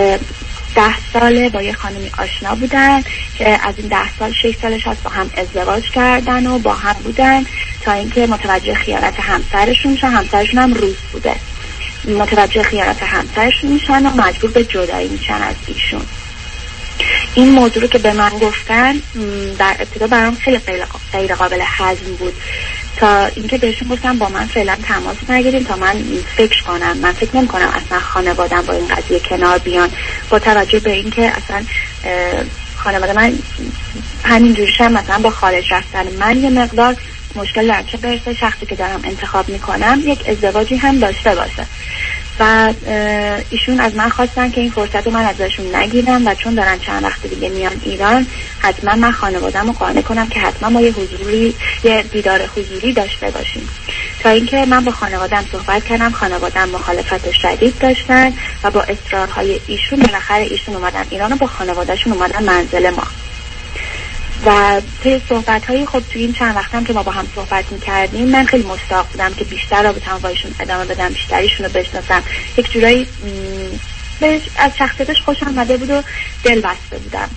10 ساله با یه خانمی آشنا بودن که از این 10 سال 6 سالش هست با هم ازدواج کردن و با هم بودن تا اینکه متوجه خیانت همسرشون شدن. همسرشون هم روس بوده. متوجه خیانت همسرشون میشن و مجبور به جدایی میشن از ایشون. این موضوع رو که به من گفتن در ابتدا برام خیلی غیر قابل هضم بود، تا اینکه بهشون گفتم با من فعلا تماس نگیریم تا من فکر کنم. من فکر نمی کنم اصلا خانواده‌ام با این قضیه کنار بیان، با توجه به اینکه اصلا خانواده من همینجوریش هم مثلا با خارج رفتن من یه مقدار مشکل دارم که برسه شخصی که دارم انتخاب میکنم یک ازدواجی هم داشته باشه. و ایشون از من خواستن که این فرصت رو من ازشون نگیرم و چون دارن چند وقت دیگه میان ایران، حتما من خانواده‌مو رو قانع کنم که حتما ما یه دیدار حضوری داشته باشیم. تا اینکه من با خانواده‌ام صحبت کردم، خانواده‌ام مخالفت شدید داشتن و با اصرارهای ایشون بالاخره ایشون اومدن ایران و با خانواده‌شون اومدن منزل ما. و توی صحبت‌های خب توی این چند وقتم که ما با هم صحبت می‌کردیم، من خیلی مشتاق بودم که بیشتر رابطه‌ام با ایشون ادامه بدم، بیشتر ایشون رو بشناسم. یک جورایی از شخصیتش خوشم اومده بود و دل بسته بودم.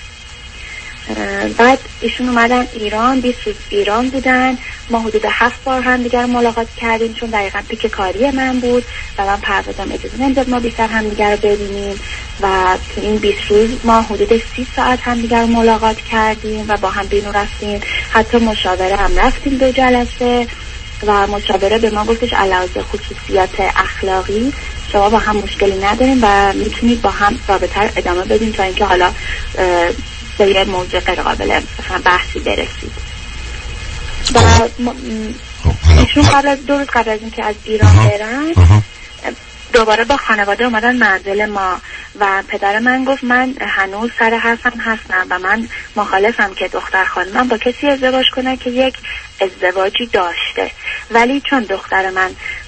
بعد ایشون اومدن ایران، 20 روز ایران بودن. ما حدود 7 بار هم دیگر ملاقات کردیم چون دقیقاً پیک کاری من بود و من پروازم اجازه نمیداد ما بیشتر هم دیگر رو ببینیم. و تو این 20 روز ما حدود 30 ساعت هم دیگر ملاقات کردیم و با هم بیرون رفتیم. حتی مشاوره هم رفتیم 2 جلسه و مشاوره به ما گفتش علاوه خصوصیات اخلاقی شما با هم مشکلی نداریم و میتونید با هم رابطه رو ادامه بدیم تا اینکه حالا به یه موضوع غیر قابل بحثی برسید. و ایشون قبل از 2 روز قبل از اینکه از ایران برن دوباره با خانواده اومدن منزل ما و پدر من گفت من هنوز سر حرفم هستم و من مخالفم که دختر خانمم با کسی ازدواج کنه که یک ازدواجی داشته، ولی چون دختر من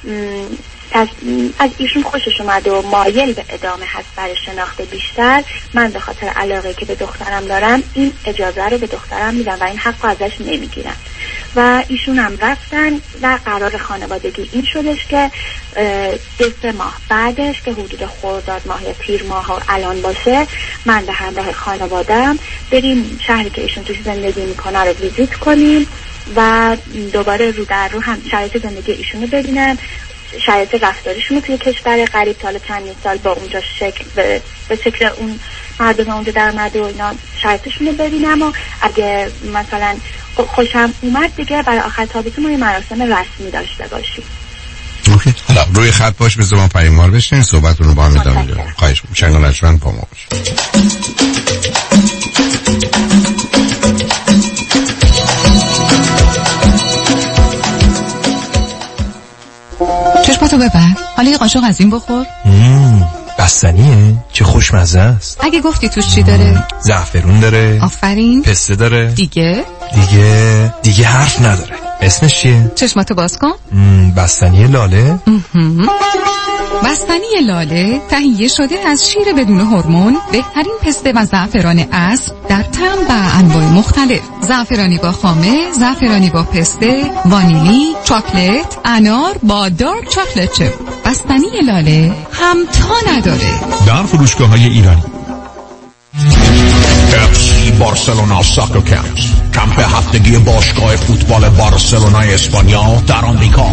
از ایشون خوشش اومد و مایل به ادامه هست برای شناخت بیشتر، من به خاطر علاقه که به دخترم دارم این اجازه رو به دخترم میدم و این حق رو ازش نمیگیرم. و ایشون هم رفتن و قرار خانوادگی این شدش که 2 ماه بعدش که حدود خرداد ماه یا تیر ماه ها الان باشه، من به همراه خانوادم بریم شهری که ایشون توش زندگی میکنه رو ویزیت کنیم و دوباره رو در رو هم شرایط زندگی ایشون رو ببینم، شرایط رفتاریشون رو توی کشور غریب تا چندین سال با اونجا شکل به شکل اون مردم اونجا در اومده و اینا شرایطشون رو ببینم و اگه مثلا خوشم اومد دیگه برای آخر تابستون یه مراسم رسمی داشته باشیم. اوکی. حالا روی خط باش به زمان پیاموار بشین صحبتتون رو با هم ادامه بدیم. خواهش می‌کنم شنگانجمن با ما باشید. چشماتو ببند. حالا یه قاشق از این بخور. بستنیه؟ چه خوشمزه است. اگه گفتی توش چی داره؟ زعفرون داره. آفرین. پسته داره. دیگه حرف نداره. اسمش چیه؟ چشماتو باز کن. بستنی لاله. بستنی لاله تهیه شده از شیر بدون هورمون، بهترین پسته و زعفران اسب در طعم و انواع مختلف. زعفرانی با خامه، زعفرانی با پسته، وانیلی، چاکلت، انار با دارک چاکلت چپ. بستنی لاله همتا نداره. در فروشگاه‌های ایرانی. FC بارسلونا ساکر کمپس، کمپ هفتگی باشگاه فوتبال بارسلونا اسپانیا در آمریکا.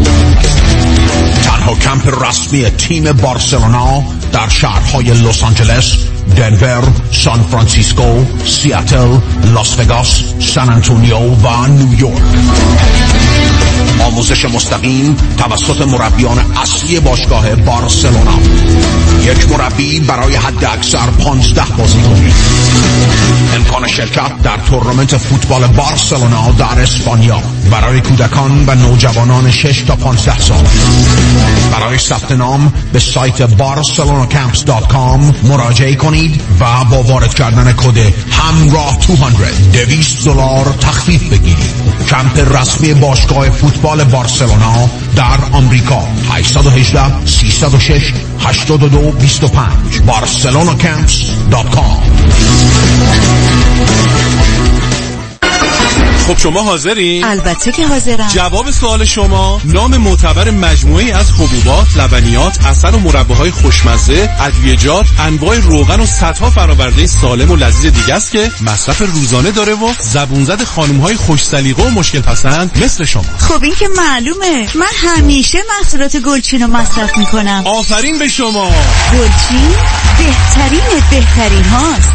تنها کمپ رسمی تیم بارسلونا در شهرهای لس آنجلس، دنور، سان فرانسیسکو، سیاتل، لاس وگاس، سان آنتونیو و نیویورک. آموزش مستقیم توسط مربیان اصلی باشگاه بارسلونا. یک مربی برای حد اکثر 15 بازیکن. امکان شرکت در تورنمنت فوتبال بارسلونا در اسپانیا برای کودکان و نوجوانان 6 تا 15 سال. برای ثبت نام به سایت barcelonacamps.com مراجعه کنید و با وارد کردن کد همراه 200 $200 تخفیف بگیرید. کمپ رسمی باشگاه فوتبال بارسلونا در آمریکا. 818 306 8225 barcelonacamps.com. خب شما حاضرین؟ البته که حاضرم. جواب سوال شما نام معتبر مجموعه‌ای از حبوبات، لبنیات، عسل و مرباهای خوشمزه، ادویه‌جات، انواع روغن و صدها فرآورده سالم و لذیذ دیگه است که مصرف روزانه داره و زبون زد خانم‌های خوش سلیقه و مشکل پسند مثل شما. خب این که معلومه. من همیشه محصولات گلچین رو مصرف میکنم. آفرین به شما. گلچین بهترین هاست.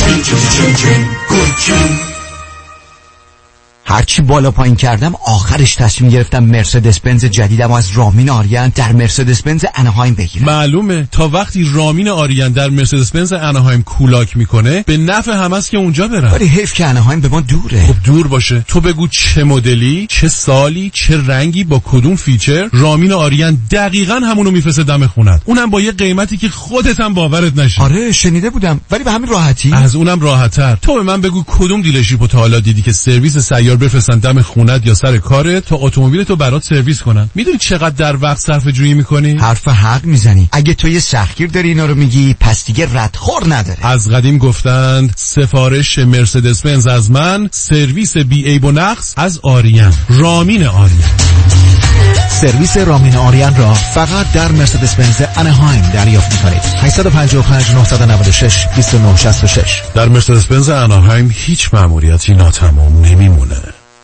هرچی بالا پایین کردم آخرش تصمیم گرفتم مرسدس بنز جدیدم از رامین آریان در مرسدس بنز اناهایم بگیرم. معلومه تا وقتی رامین آریان در مرسدس بنز اناهایم کولاک میکنه به نفع همست که اونجا برن. ولی حیف که اناهایم به ما دوره. خب دور باشه. تو بگو چه مدلی، چه سالی، چه رنگی، با کدوم فیچر، رامین آریان دقیقاً همونو میفرسته دم خونت. اونم با یه قیمتی که خودت هم باورت نشه. آره شنیده بودم ولی به همین راحتی. از اونم راحت‌تر. تو به من بگو کدوم دیلرشیپو تا حالا دیدی که سرویس سیار بفرستن دم خونت یا سر کارت تا اتومبیلتو برات سرویس کنن؟ میدونی چقدر در وقت صرفه جویی میکنی؟ حرف حق میزنی. اگه تو یه سختگیر داری اینا رو میگی پس دیگه ردخور نداره. از قدیم گفتند سفارش مرسدس بنز از من، سرویس بی عیب و نقص از آریان. رامین آریان. سرویس رامین آریان را فقط در مرسدس بنز اناهایم دریافت می‌کنید. 855 996 2966. در مرسدس بنز اناهایم هیچ مأموریتی ناتمام نمیمونه.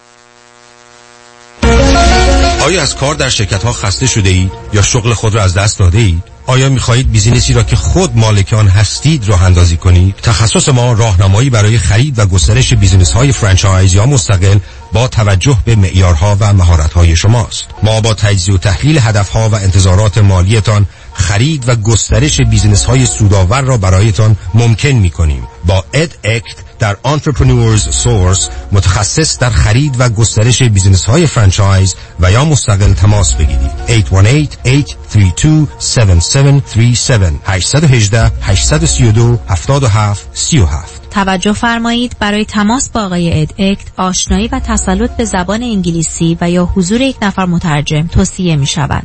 آیا از کار در شرکت‌ها خسته شده اید یا شغل خود را از دست داده اید؟ آیا می‌خواهید بیزینسی را که خود مالک آن هستید راه اندازی کنید؟ تخصص ما راهنمایی برای خرید و گسترش بیزینس‌های فرانچایز یا مستقل با توجه به معیارها و مهارت‌های شماست. ما با تجزیه و تحلیل هدف‌ها و انتظارات مالیتان خرید و گسترش بیزینس‌های سودآور را برایتان ممکن می‌کنیم. با EdAct در Entrepreneurs Source متخصص در خرید و گسترش بیزینس‌های فرانچایز و یا مستقل تماس بگیرید. 818-832-7737 818-832-7737. توجه فرمایید برای تماس با آقای EdAct آشنایی و تسلط به زبان انگلیسی و یا حضور یک نفر مترجم توصیه می شود.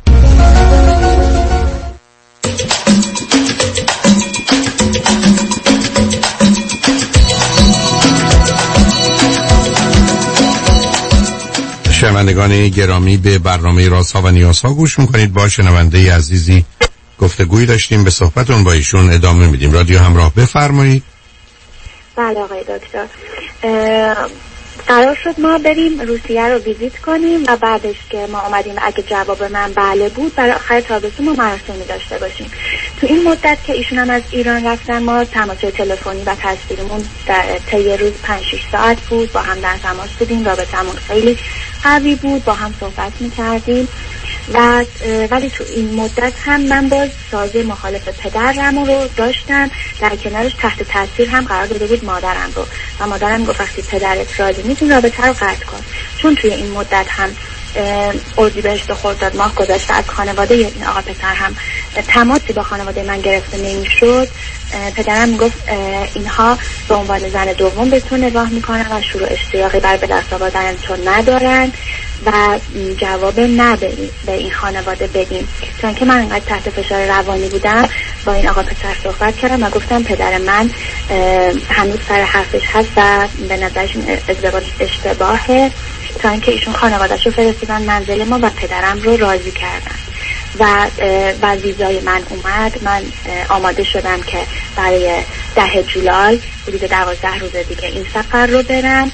شنوندگان گرامی به برنامه رازها و نیازها گوش میکنید. با شنونده عزیزی گفتگویی داشتیم، به صحبتون با ایشون ادامه میدیم. رادیو همراه بفرمایید. بله آقای دکتر، قرار شد ما بریم روسیه رو ویزیت کنیم و بعدش که ما اومدیم اگه جواب من بله بود برای آخر تابستون ما مراسمی داشته باشیم. تو این مدت که ایشون هم از ایران رفتن ما تماس تلفنی و تصویریمون در طی روز 5-6 ساعت بود، با هم در تماس بودیم، رابطمون خیلی قوی بود، با هم صحبت میکردیم و ولی تو این مدت هم من باز سازه مخالف پدرم رو داشتم، در کنارش تحت تاثیر هم قرار داده بود مادرم رو و مادرم گفت وقتی پدرت راضی نیست این رابطه رو قطع کن. چون توی این مدت هم اردیبهشت و خرداد ماه گذشته از خانواده این آقا پسر هم تماسی با خانواده من گرفته نمیشد، پدرم میگفت اینها به عنوان زن دوم به تو نگاه میکنن و شروع اشتیاقی بر به دست آوردن تو ندارن و جواب نه به این خانواده بدیم. چون که من انقدر تحت فشار روانی بودم با این آقا پسر صحبت کردم و گفتم پدر من هنوز سر حرفش هست و به نظرش ازدواج اشتباهه، تا اینکه ایشون خانواده‌شو فرستادن منزل ما و پدرم رو راضی کردن و ویزای من اومد. من آماده شدم که برای 10 جولای حدود 12 روز دیگه این سفر رو برم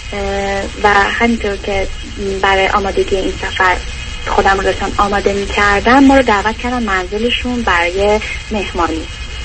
و همینطور که برای آمادگی این سفر خودم رو داشتم آماده می کردم ما رو دعوت کردم منزلشون برای مهمانی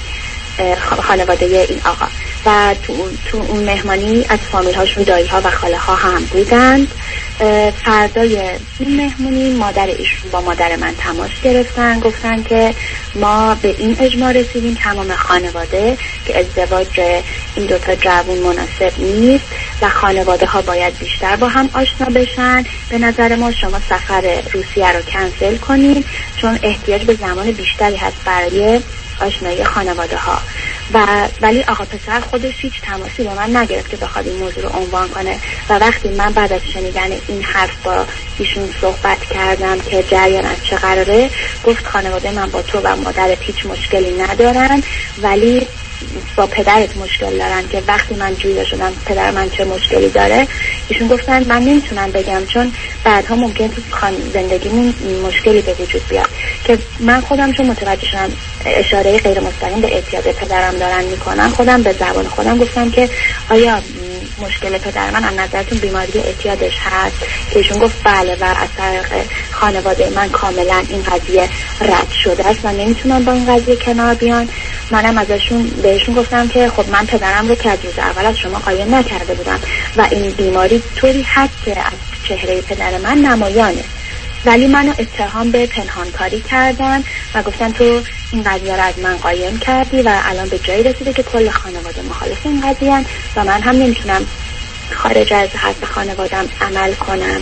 خانواده این آقا و تو اون مهمانی از فامیل هاشون دایی ها و خاله ها هم بودند. فردای این مهمونی مادر ایشون با مادر من تماس گرفتن، گفتن که ما به این اجماع رسیدیم تمام خانواده که ازدواج این دوتا جوون مناسب نیست و خانواده ها باید بیشتر با هم آشنا بشن. به نظر ما شما سفر روسیه رو کنسل کنید چون احتیاج به زمان بیشتری هست برای آشنایی خانواده ها. ولی آقا پسر خودش هیچ تماسی با من نگرفت که بخواد این موضوع رو عنوان کنه و وقتی من بعد از شنیدن این حرف با ایشون صحبت کردم که جریان از چه قراره، گفت خانواده من با تو و مادرت هیچ مشکلی ندارن ولی با پدرت مشکل دارن که وقتی من جویا شدم پدر من چه مشکلی داره. ایشون گفتن من نمیتونم بگم چون بعدها ممکن تو زندگیمون مشکلی به وجود بیاد که من خودم چون متوجه شدم اشاره غیر مستقیم به اعتیاد پدرم دارن میکنن خودم به زبان خودم گفتم که آیا مشکل پدر من از نظرتون بیماری اعتیادش هست؟ که ایشون گفت بله و از طریق خانواده من کاملا این قضیه رد شده است و نمیتونم با این قضیه کنار بیان. منم بهشون گفتم که خب من پدرم رو که از روز اول از شما قایم نکرده بودم و این بیماری طوری هست که از چهره پدر من نمایانه ولی منو اتهام به پنهانکاری کردن و گفتن تو این قضیه رو از من قایم کردی و الان به جایی رسیده که کل خانواده مخالف این قضیه هست و من هم نمیتونم خارج از حد خانوادم عمل کنم.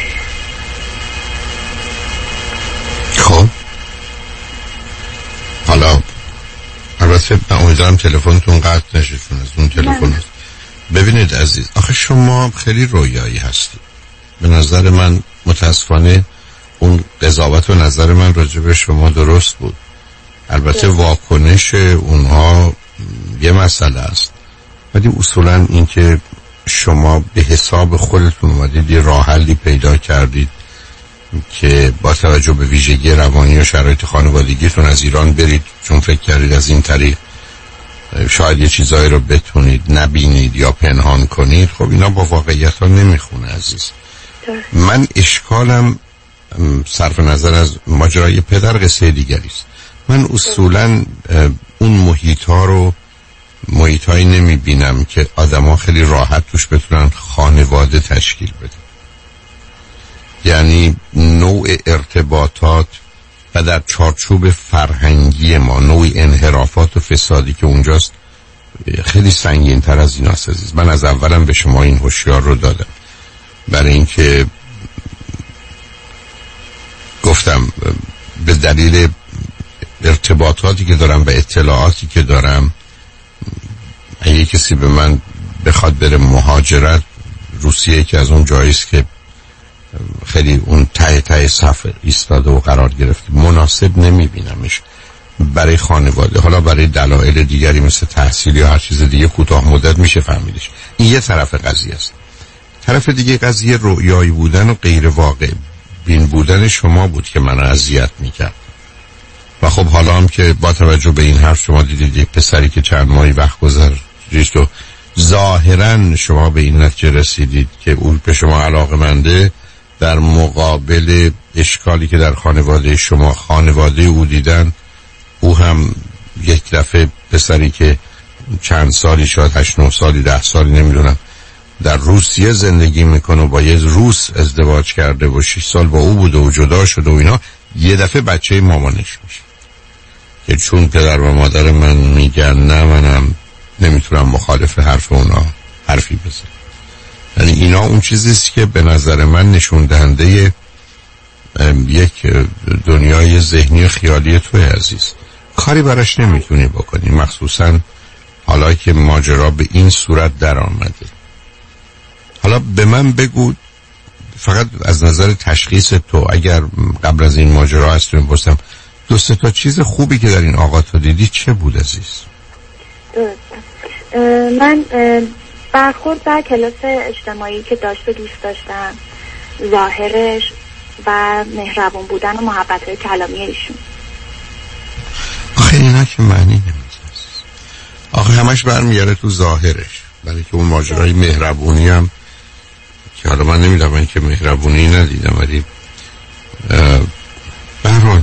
خب حالا البته من امیدوارم تلفنتون قطع نشه چون از اون تلفن هست. ببینید عزیز آخه شما خیلی رویایی هستید. به نظر من متاسفانه اون قضاوت و نظر من راجع به شما درست بود. البته واکنش اونها یه مسئله است ولی اصولا این که شما به حساب خودتون اومدید یه راه حلی پیدا کردید که با توجه به ویژگی روانی و شرایط خانوادگیتون از ایران برید چون فکر کردید از این طریق شاید یه چیزایی رو بتونید نبینید یا پنهان کنید، خب اینا با واقعیت ها نمیخونه عزیز. من اشکالم صرف نظر از ماجرای پدر قصه دیگری است. من اصولا اون محیط ها رو محیط هایی نمی بینم که آدم ها خیلی راحت توش بتونن خانواده تشکیل بدن. یعنی نوع ارتباطات و در چارچوب فرهنگی ما نوع انحرافات و فسادی که اونجاست خیلی سنگین تر از این هست عزیز. من از اولم به شما این هوشیار رو دادم برای اینکه گفتم به دلیل ارتباطاتی که دارم و اطلاعاتی که دارم اگه کسی به من بخواد بره مهاجرت روسیه که از اون جاییست که خیلی اون ته صف ایستاده و قرار گرفته مناسب نمیبینمش برای خانواده. حالا برای دلایل دیگری مثل تحصیل یا هر چیز دیگه کوتاه مدت میشه فهمیدش. این یه طرف قضیه است. طرف دیگه قضیه رویایی بودن و غیر واقع بین بودن شما بود که من اذیت میکرد و خب حالا هم که با توجه به این حرف شما دیدید یک پسری که چند ماهی وقت گذشت و ظاهرا شما به این نتیجه رسیدید که او به شما علاقه‌منده، در مقابل اشکالی که در خانواده شما خانواده او دیدن، او هم یک دفعه پسری که چند سالی، شاید 8-9 سالی 10 سالی نمیدونم، در روسیه زندگی میکنه و با یه روس ازدواج کرده و 6 سال با او بوده و جدا شده و اینا، یه دفعه بچه مامانش میشه که چون پدر و مادر من میگن نه، منم نمیتونم مخالف حرف اونا حرفی بزنم. یعنی اینا اون چیزیست که به نظر من نشون دهنده یک دنیای ذهنی خیالی توی عزیز. کاری براش نمیتونی بکنی، مخصوصا حالا که ماجرا به این صورت در آمده. حالا به من بگو فقط از نظر تشخیص تو، اگر قبل از این ماجرا هست میپرسم 2-3 تا چیز خوبی که در این آقا تو دیدی چه بود عزیز؟ من برخورد در کلاس اجتماعی که داشته دوست داشتم، ظاهرش و مهربون بودن و محبت‌های کلامی ایشون. آخه اینا که معنی نمیده، آخه همش برمیگره تو ظاهرش، ولی که اون ماجرای مهربونی هم که حالا من نمیدونم، من که مهربونی ندیدم، ولی برحال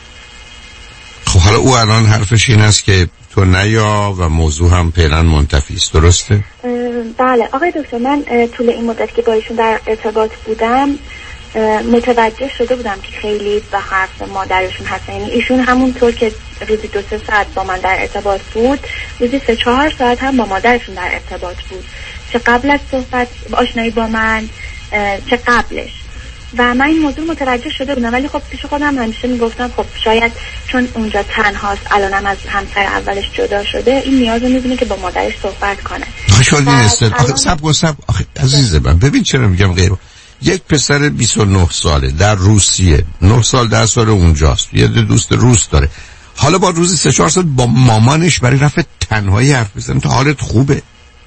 خب حالا او الان حرفش این است که تو نیا و موضوع هم فعلا منتفی است، درسته؟ بله آقای دکتر، من طول این مدت که با ایشون در ارتباط بودم متوجه شده بودم که خیلی به حرف مادرشون هستن. یعنی ایشون همونطور که روزی 2-3 ساعت با من در ارتباط بود، روزی 3-4 ساعت هم با مادرشون در ارتباط بود، چه قبل از صحبت آشنایی با من چه قبلش. و من این موضوع متوجه شده بودم، ولی خب پیش خودم همیشه میگفتم خب شاید چون اونجا تنهاست، الانم از همسر اولش جدا شده، این نیاز رو میبینه که با مادرش صحبت کنه. آخه سب آخه عزیز من ببین چرا میگم غیر. یک پسر 29 ساله در روسیه، 9 سال 10 سال اونجاست، یه دوست روس داره، حالا با روزی 3-4 ساعت با مامانش برای رفع تنهایی حرف بزنم، تا حالت خوبه؟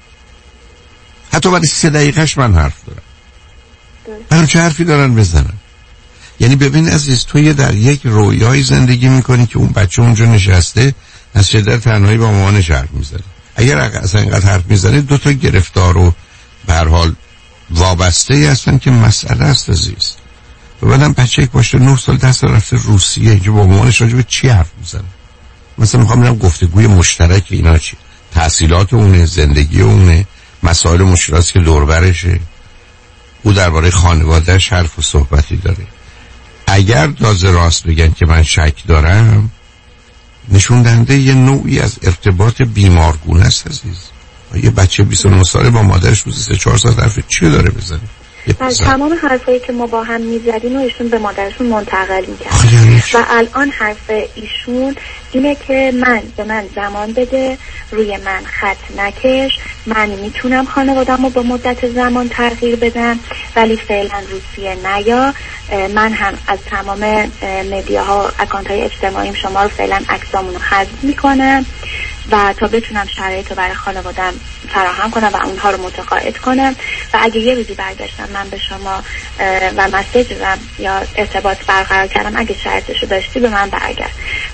حتی برای 3 دقیقهش من حرف دارم. برای چه حرفی دارن بزنن؟ یعنی ببین عزیز، تو یه در یک رویای زندگی میکنی که اون بچه اونجا نشسته از شدت تنهایی با مامانش حرف میزنه. اگر اصلا اینقدر حرف میزنه 2 تا گرفتار و به هر حال وابسته ای هستن که مسئله است عزیز. و بعدم بچه یک باشه 9 سال 10 سال رفته روسیه، اینجا با مامانش راجع به چی حرف میزنه؟ مثلا میخوام ببینم گفتگوی مشترک اینا چی؟ تحصیلات اونه، زندگی اونه، مسائل مشکلاتی که دور برشه. او درباره خانواده‌اش حرف و صحبتی داره. اگر تازه راست بگن که من شک دارم، نشون دهنده یه نوعی از ارتباط بیمارگونه است عزیز. یه بچه 29 ساله با مادرش روزی 3-4 ساعت حرف چی داره بزنه؟ تمام حرفایی که ما با هم میزدیم و ایشون به مادرشون منتقل میکرد و الان حرف ایشون اینه که به من زمان بده، روی من خط نکش، من میتونم خانوادم رو با مدت زمان تغییر بدم، ولی فعلا روسیه نیا. من هم از تمام مدیاها، اکانت های اجتماعیم شما رو فعلا عکسامون رو حذف میکنم و تا بتونم شرایط رو برای خانوادم فراهم کنم و اونها رو متقاعد کنم و اگه یه روزی برگشتم من به شما و مسیج دادم یا ارتباط برقرار کردم، اگه شرایطش رو داشتی به من برگرد.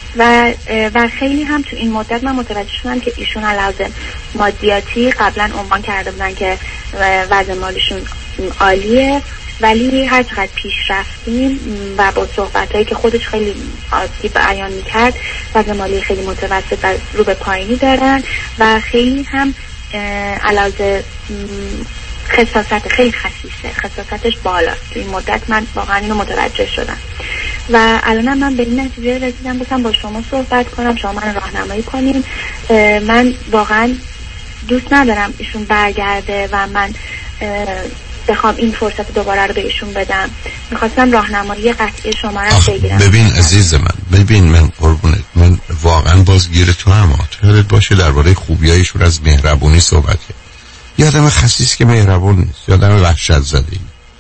و خیلی هم تو این مدت من متوجه شدم که ایشون علاوه مادیاتی قبلا عنوان کرده بودن که وضع مالیشون عالیه، ولی هر چقدر پیش رفتیم و با صحبتایی که خودش خیلی آسیب بیان میکرد، وضع مالی خیلی متوسط و رو به پایینی دارن و خیلی هم علاوه خصاصت خیلی خصیصه، خصاصتش بالاست. تو این مدت من واقعا اینو متوجه شدم و الان من به این نتیجه رسیدم بسم با شما صحبت کنم، شما من راهنمایی کنیم. من واقعا دوست ندارم ایشون برگرده و من بخوام این فرصت دوباره رو به ایشون بدم. میخواستم راهنمایی قطعی شما رو بگیرم. ببین عزیز من قربونت، من واقعا بازگیر تو هم یادت باشه درباره خوبیایشون از مهربونی صحبت کرد. یه آدم خسیس که مهربون نیست، یه آدم وحشت زده‌ای،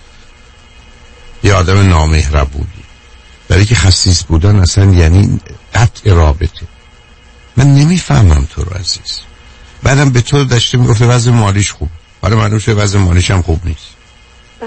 یه آدم نامهربونی. برای که خسیس بودن اصلا یعنی قطع رابطه. من نمیفهمم تو رو عزیز. بعدم به تو داشته میگفته وضع مالیش خوب، حالا معلومه وضع مالیش هم خوب نیست. بله.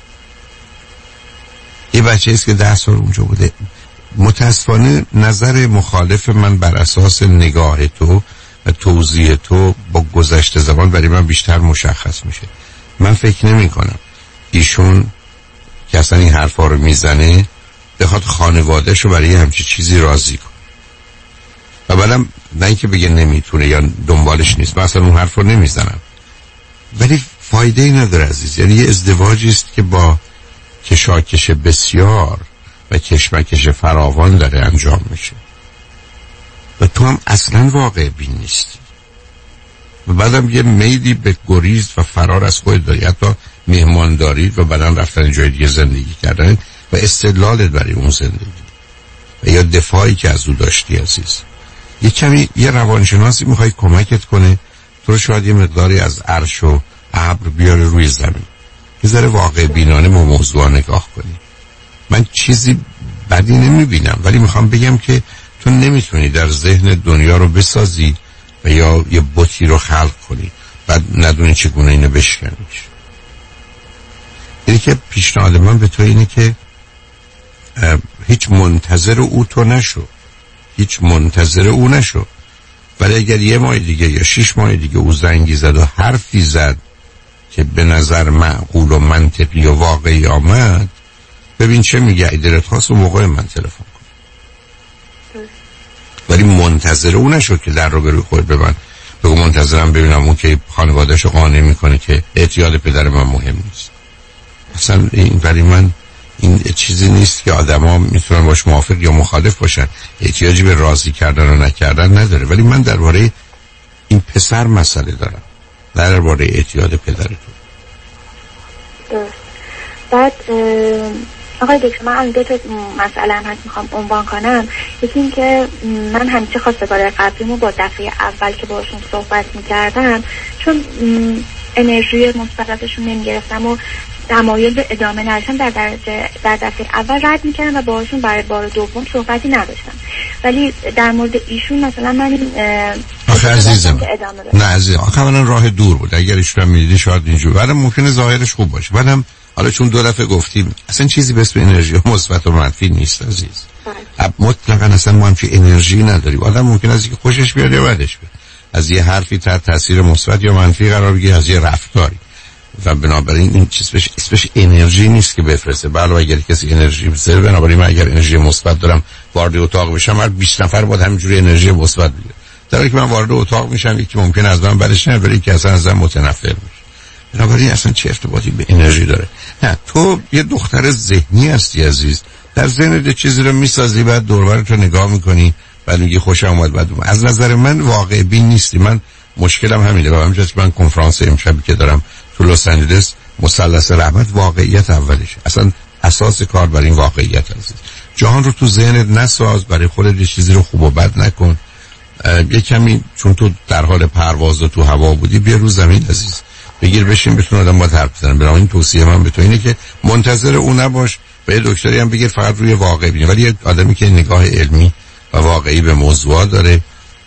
یه بچه ایست که 10 سال اونجا بوده. متاسفانه نظر مخالف من بر اساس نگاه تو و توضیح تو با گذشته زمان برای من بیشتر مشخص میشه. من فکر نمی کنم ایشون که اصلا این حرفا رو میزنه بخواد خانوادهش رو برای همچی چیزی راضی کن و بعدم نه اینکه بگه نمیتونه یا دنبالش نیست، من اصلا اون حرف رو نمیزنم، ولی فایده ای نداره عزیز. یعنی یه ازدواجی است که با کشاکش بسیار و کشمکش فراوان داره انجام میشه و تو هم اصلا واقع بین نیستی و بعدم یه میلی به گریز و فرار از خود داری، حتی مهمان دارید و بعدم رفتن جای دیگه زندگی کردن و استدلالت برای اون زندگی و یا دفاعی که از او داشتی عزیز. یه کمی یه روانشناسی میخوای کمکت کنه تو رو شاید یه مقداری از عرش و ابر بیاره روی زمین، یه ذره واقع بینانه به موضوع نگاه کنی. من چیزی بدی نمیبینم، ولی میخوام بگم که تو نمیتونی در ذهن دنیا رو بسازی و یا یه بوتی رو خلق کنی بعد ندونی چگونه اینو بشکنیش. یعنی که پیشنهاد من به تو اینه که هیچ منتظر او تو نشو، هیچ منتظر او نشو، ولی اگر یه ماه دیگه یا 6 ماه دیگه او زنگی زد و حرفی زد که به نظر معقول و منطقی و واقعی آمد، ببین چه میگه، ایدرت خواست و موقع من تلفن کن. ولی منتظر او نشد که در رو به روی خود ببند بگو منتظرم ببینم اون که خانواده‌شو قانع میکنه که اعتیاد پدر من مهم نیست. اصلا این برای من این چیزی نیست که آدما میتونن باش موافق یا مخالف باشن، احتیاجی به راضی کردن و نکردن نداره. ولی من درباره این پسر مسئله دارم، درباره اعتیاد پدرتون. بعد آقای دکتر من دو تا مسئله هم هست میخوام عنوان کنم. یکی این که من همیشه خواستگار قبلیمو با دفعه اول که باشون صحبت میکردم چون انرژی مثبتشون نمیگرفتم و تمایل به ادامه نداشتم، در دفعه اول رد میکردم و باهاشون برای بار دوم صحبتی نداشتم. ولی در مورد ایشون مثلا من آخه عزیزم نه عزیزم، آخه من راه دور بود، اگر ایشون هم میدیدی شاید اینجور بعدم ممکنه ظاهرش خوب باشه، بعدم حالا چون دو دفعه گفتیم اصلا چیزی به اسم انرژی مثبت و منفی نیست عزیز. مطلقاً اصلا منفی انرژی نداری. آدم ممکن است که خوشش بیاد یا بدش بیاد، از یه حرفی تحت تاثیر مثبت یا منفی قرار بگیره، از یه رفتاری، و بنابراین این چیز اسمش انرژی نیست که بفرسته. بله اگر کسی انرژی بذاره، بنابراین من اگر انرژی مثبت دارم وارد اتاق بشم، هر 20 نفر باید همینجوری انرژی مثبت بگیره، در حالی که من وارد اتاق میشم یکی ممکن از من بدش نیاد ولی که اصلا از من متنفر میشه. بنابراین اصلا چه ارتباطی به انرژی داره؟ نه، تو یه دختر ذهنی هستی عزیز، در ذهنت چیزی رو میسازی، بعد دور و برت رو نگاه میکنی، بعد میگی خوشم اومد. بعد از نظر من واقع بین نیستی. من مشکلم همینه. و همینجاست که من کنفرانس امشبی که دارم تو لس آنجلس، مثلث رحمت، واقعیت اولشه. اصلا اساس کار بر این واقعیت هست. جهان رو تو ذهنت نساز، برای خودت چیزی رو خوب و بد نکن. یه کمی چون تو در حال پرواز و تو هوا بودی، بیا رو زمین عزیز، بگیر بشین، بتون آدم با حرف بزنه. برای این توصیه من به تو اینه که منتظر اون نباش و یه دکتری هم بگیر فقط روی واقع بینی، ولی یه آدمی که نگاه علمی و واقعی به موضوعات داره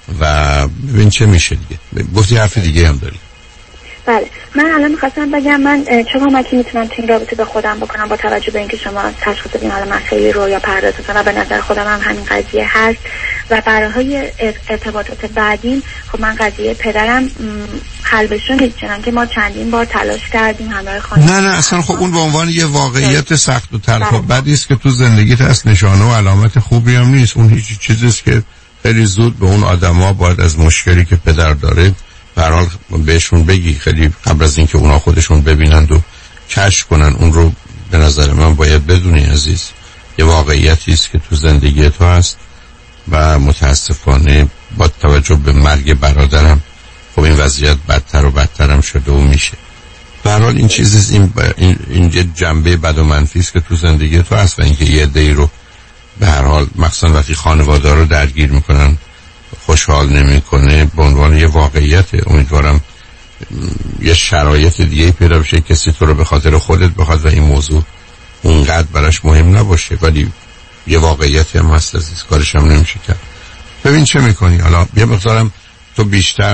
و ببین چه میشه دیگه. گفتی حرف دیگه هم داری؟ بله، من الان می‌خواستم بگم من چه کمکی میتونم تو این رابطه به خودم بکنم با توجه به اینکه شما تشخیص دادین حالا من خیلی رویا پردازتم و به نظر خودم هم همین قضیه هست و برای ارتباطات بعدیم خب من قضیه پدرم حل بشه، چنان که ما چندین بار تلاش کردیم همراه خانواده. نه اصلا خب اون به عنوان یه واقعیت سخت و تلخ و بدی است که تو زندگیت هست، نشانه و علامت خوبی هم نیست. اون هیچ چیزی است که خیلی زود به اون آدما باید از مشکلی که پدر داره به هر حال بهشون بگی، خیلی قبل از اینکه اونا خودشون ببینند و کشف کنن. اون رو به نظر من باید بدونی عزیز، یه واقعیتی است که تو زندگی تو هست و متاسفانه با توجه به مرگ برادرم خب این وضعیت بدتر و بدتر هم شده و میشه. به هر حال این چیزیست، این جنبه بد و منفی است که تو زندگی تو هست و اینکه یه عده‌ای رو به هر حال مخصوصا وقتی خانواده رو درگیر میکنن خوشحال نمیکنه، به عنوان یه واقعیت. امیدوارم یه شرایط دیگه پیدا بشه کسی تو رو به خاطر خودت بخواد و این موضوع اونقدر براش مهم نباشه، ولی یه واقعیتی هم هست عزیز، کارش هم نمیشه کرد. ببین چه میکنی. حالا یه مقدارم تو بیشتر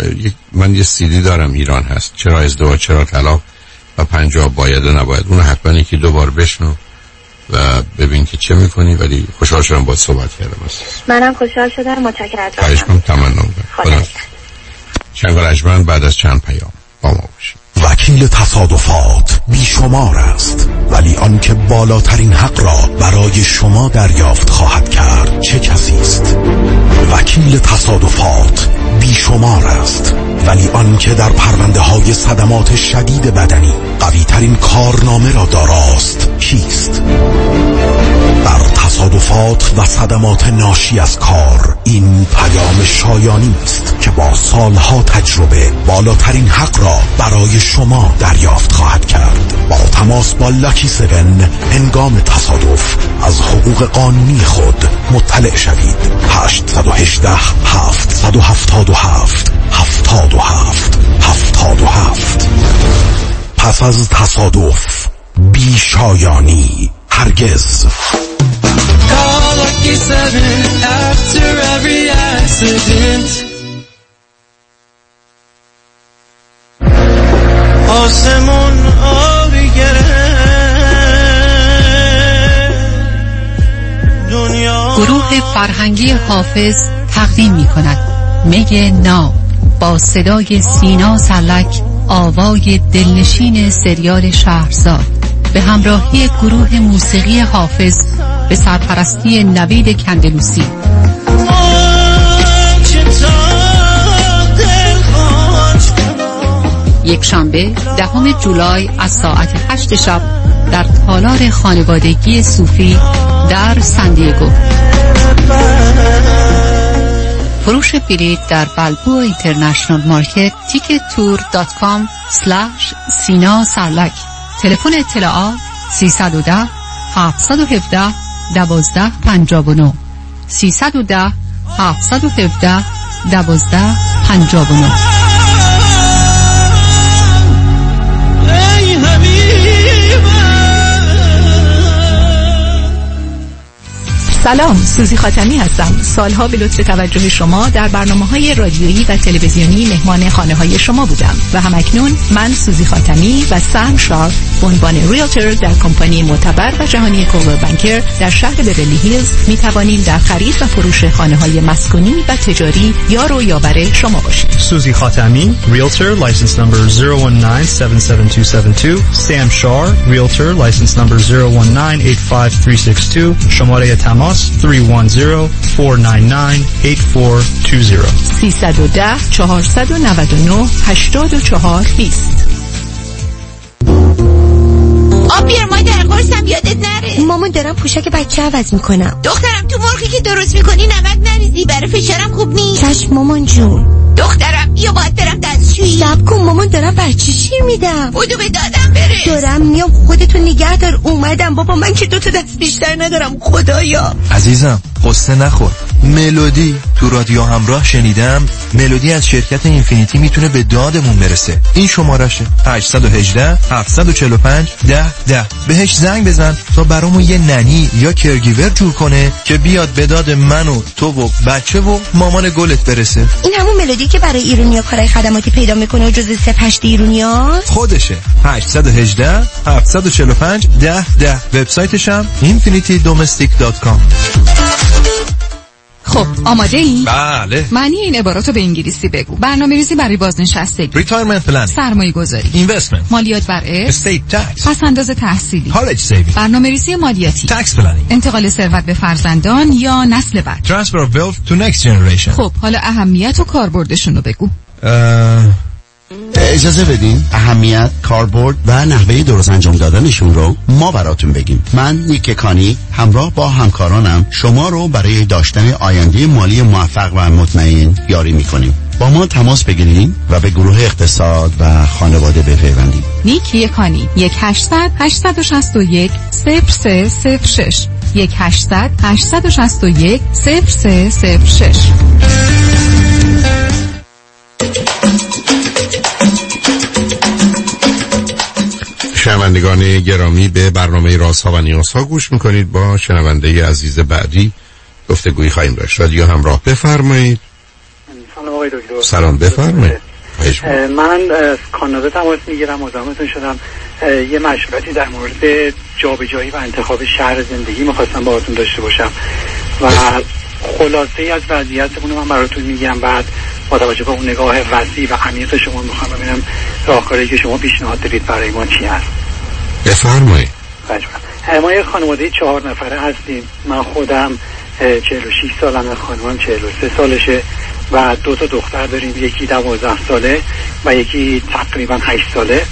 من یه سیدی دارم ایران هست، چرا ازدواج چرا طلاق و 50 باید و نباید، اون حتما یکی دو بار بشنو و ببین که چه میکنی. ولی خوشحال شدم باید صحبت کردم. منم خوشحال شدم. متشکرم. خواهش کنم. تمنا میکنم. شنگار اجمن بعد از چند پیام با ما باشید. وکیل تصادفات بیشمار است، ولی آنکه بالاترین حق را برای شما دریافت خواهد کرد چه کسی است؟ وکیل تصادفات بیشمار است، ولی آنکه در پرونده های صدمات شدید بدنی قوی ترین کارنامه را داراست کیست؟ در تصادفات و صدمات ناشی از کار این پیام شایانی است که با سالها تجربه بالاترین حق را برای شما دریافت خواهد کرد. با تماس با لاکی 7 هنگام تصادف از حقوق قانونی خود مطلع شوید. 818 777 77 77. پس از تصادف بی شایانی هرگز. Call Lucky 7 after every accident. آسمون آبی گروه فرهنگی حافظ تقدیم می کند میگه نا با صدای سینا سرلک، آوای دلنشین سریال شهرزاد، به همراهی گروه موسیقی حافظ به سرپرستی نوید کندلوسی. یک شنبه 10 جولای از ساعت 8 شب در تالار خانوادگی صوفی در سندیگو. فروش بلیط در بلبو اینترنشنال مارکت tickettour.com/سینا سرلک. تلفن اطلاعات 310 717 1259 310 717 1259. سلام، سوزی خاتمی هستم. سالها به لطف توجه شما در برنامه‌های رادیویی و تلویزیونی مهمان خانه‌های شما بودم و همکنون من سوزی خاتمی و سام شارپ به عنوان ریلتور در کمپانی معتبر و جهانی کوور بانکر در شهر بیورلی هیلز می توانیم در خرید و فروش خانه‌های مسکونی و تجاری یار و یاور شما باشیم. سوزی خاتمی، ریلتور، لایسنس نمبر 019-77272. سام شار، ریلتور، لایسنس نمبر 019-85362. شماره تماس 310-499-8420. 310-499-8420. آب بیار مای در قرصم یادت نره. مامان دارم پوشک بچه عوض میکنم. دخترم تو مرغی که درست میکنی نمک نریزی، برای فشارم خوب نیست. چشم مامان جون. دخترم یا باید برم دستشویی. صبر کن مامان دارم بچه شیر میدم. بودو به دادم برس. دارم میام، خودتو نگه دار. اومدم بابا، من که 2 تا دست بیشتر ندارم خدایا. عزیزم قصه نخور. ملودی تو رادیو همراه شنیدم ملودی از شرکت اینفینیتی میتونه به دادمون برسه. این شمارشه 818 745 1010. بهش زنگ بزن تا برامون یه ننی یا کرگیور جور کنه که بیاد به داد من و تو و بچه و مامان گلت برسه. این همون ملودی که برای ایرونیا کارهای خدماتی پیدا میکنه و جزء 08 ایرونیاست؟ خودشه. 818 745 1010. وبسایتش هم infinitydomestic.com. خب آماده این؟ بله. معنی این عباراتو به انگلیسی بگو. برنامه‌ریزی برای بازنشستگی، retirement planning، سرمایه‌گذاری، investment، مالیات بر ارث، estate tax، پس‌انداز تحصیلی، college saving، برنامه‌ریزی مالیاتی، tax planning، انتقال ثروت به فرزندان یا نسل بعد، transfer of wealth to next generation. خب حالا اهمیت و کاربردشون رو بگو. اجازه بدین اهمیت، کاربرد و نحوه درست انجام دادنشون رو ما براتون بگیم. من نیک کانی همراه با همکارانم شما رو برای داشتن آینده مالی موفق و مطمئن یاری میکنیم. با ما تماس بگیرید و به گروه اقتصاد و خانواده بپیوندید. نیک کانی 1-800-861-0306 1-800-861-0306. شنوندگان گرامی، به برنامه رازها و نیازها گوش میکنید. با شنونده عزیز بعدی گفتگویی خواهیم داشت. رادیو همراه، بفرمایید. سلام آقای دکتر. سلام، بفرمایید. من از کانادا تماس میگیرم، مزاحمتون شدم. یه مشورتی در مورد جابجایی و انتخاب شهر زندگی میخواستم باهاتون داشته باشم و خلاصه ای از وضعیتمون من براتون میگم، بعد با توجه به اون نگاه وسیع و عمیق شما میخوام ببینم راهکاری که شما پیشنهاد دارید برای ما چی هست. بفرمایید. ما یه خانواده 4 نفره هستیم. من خودم 46 سالمه، خانمم 43 سالشه و 2 تا دختر داریم، یکی 12 ساله و یکی تقریبا 8 ساله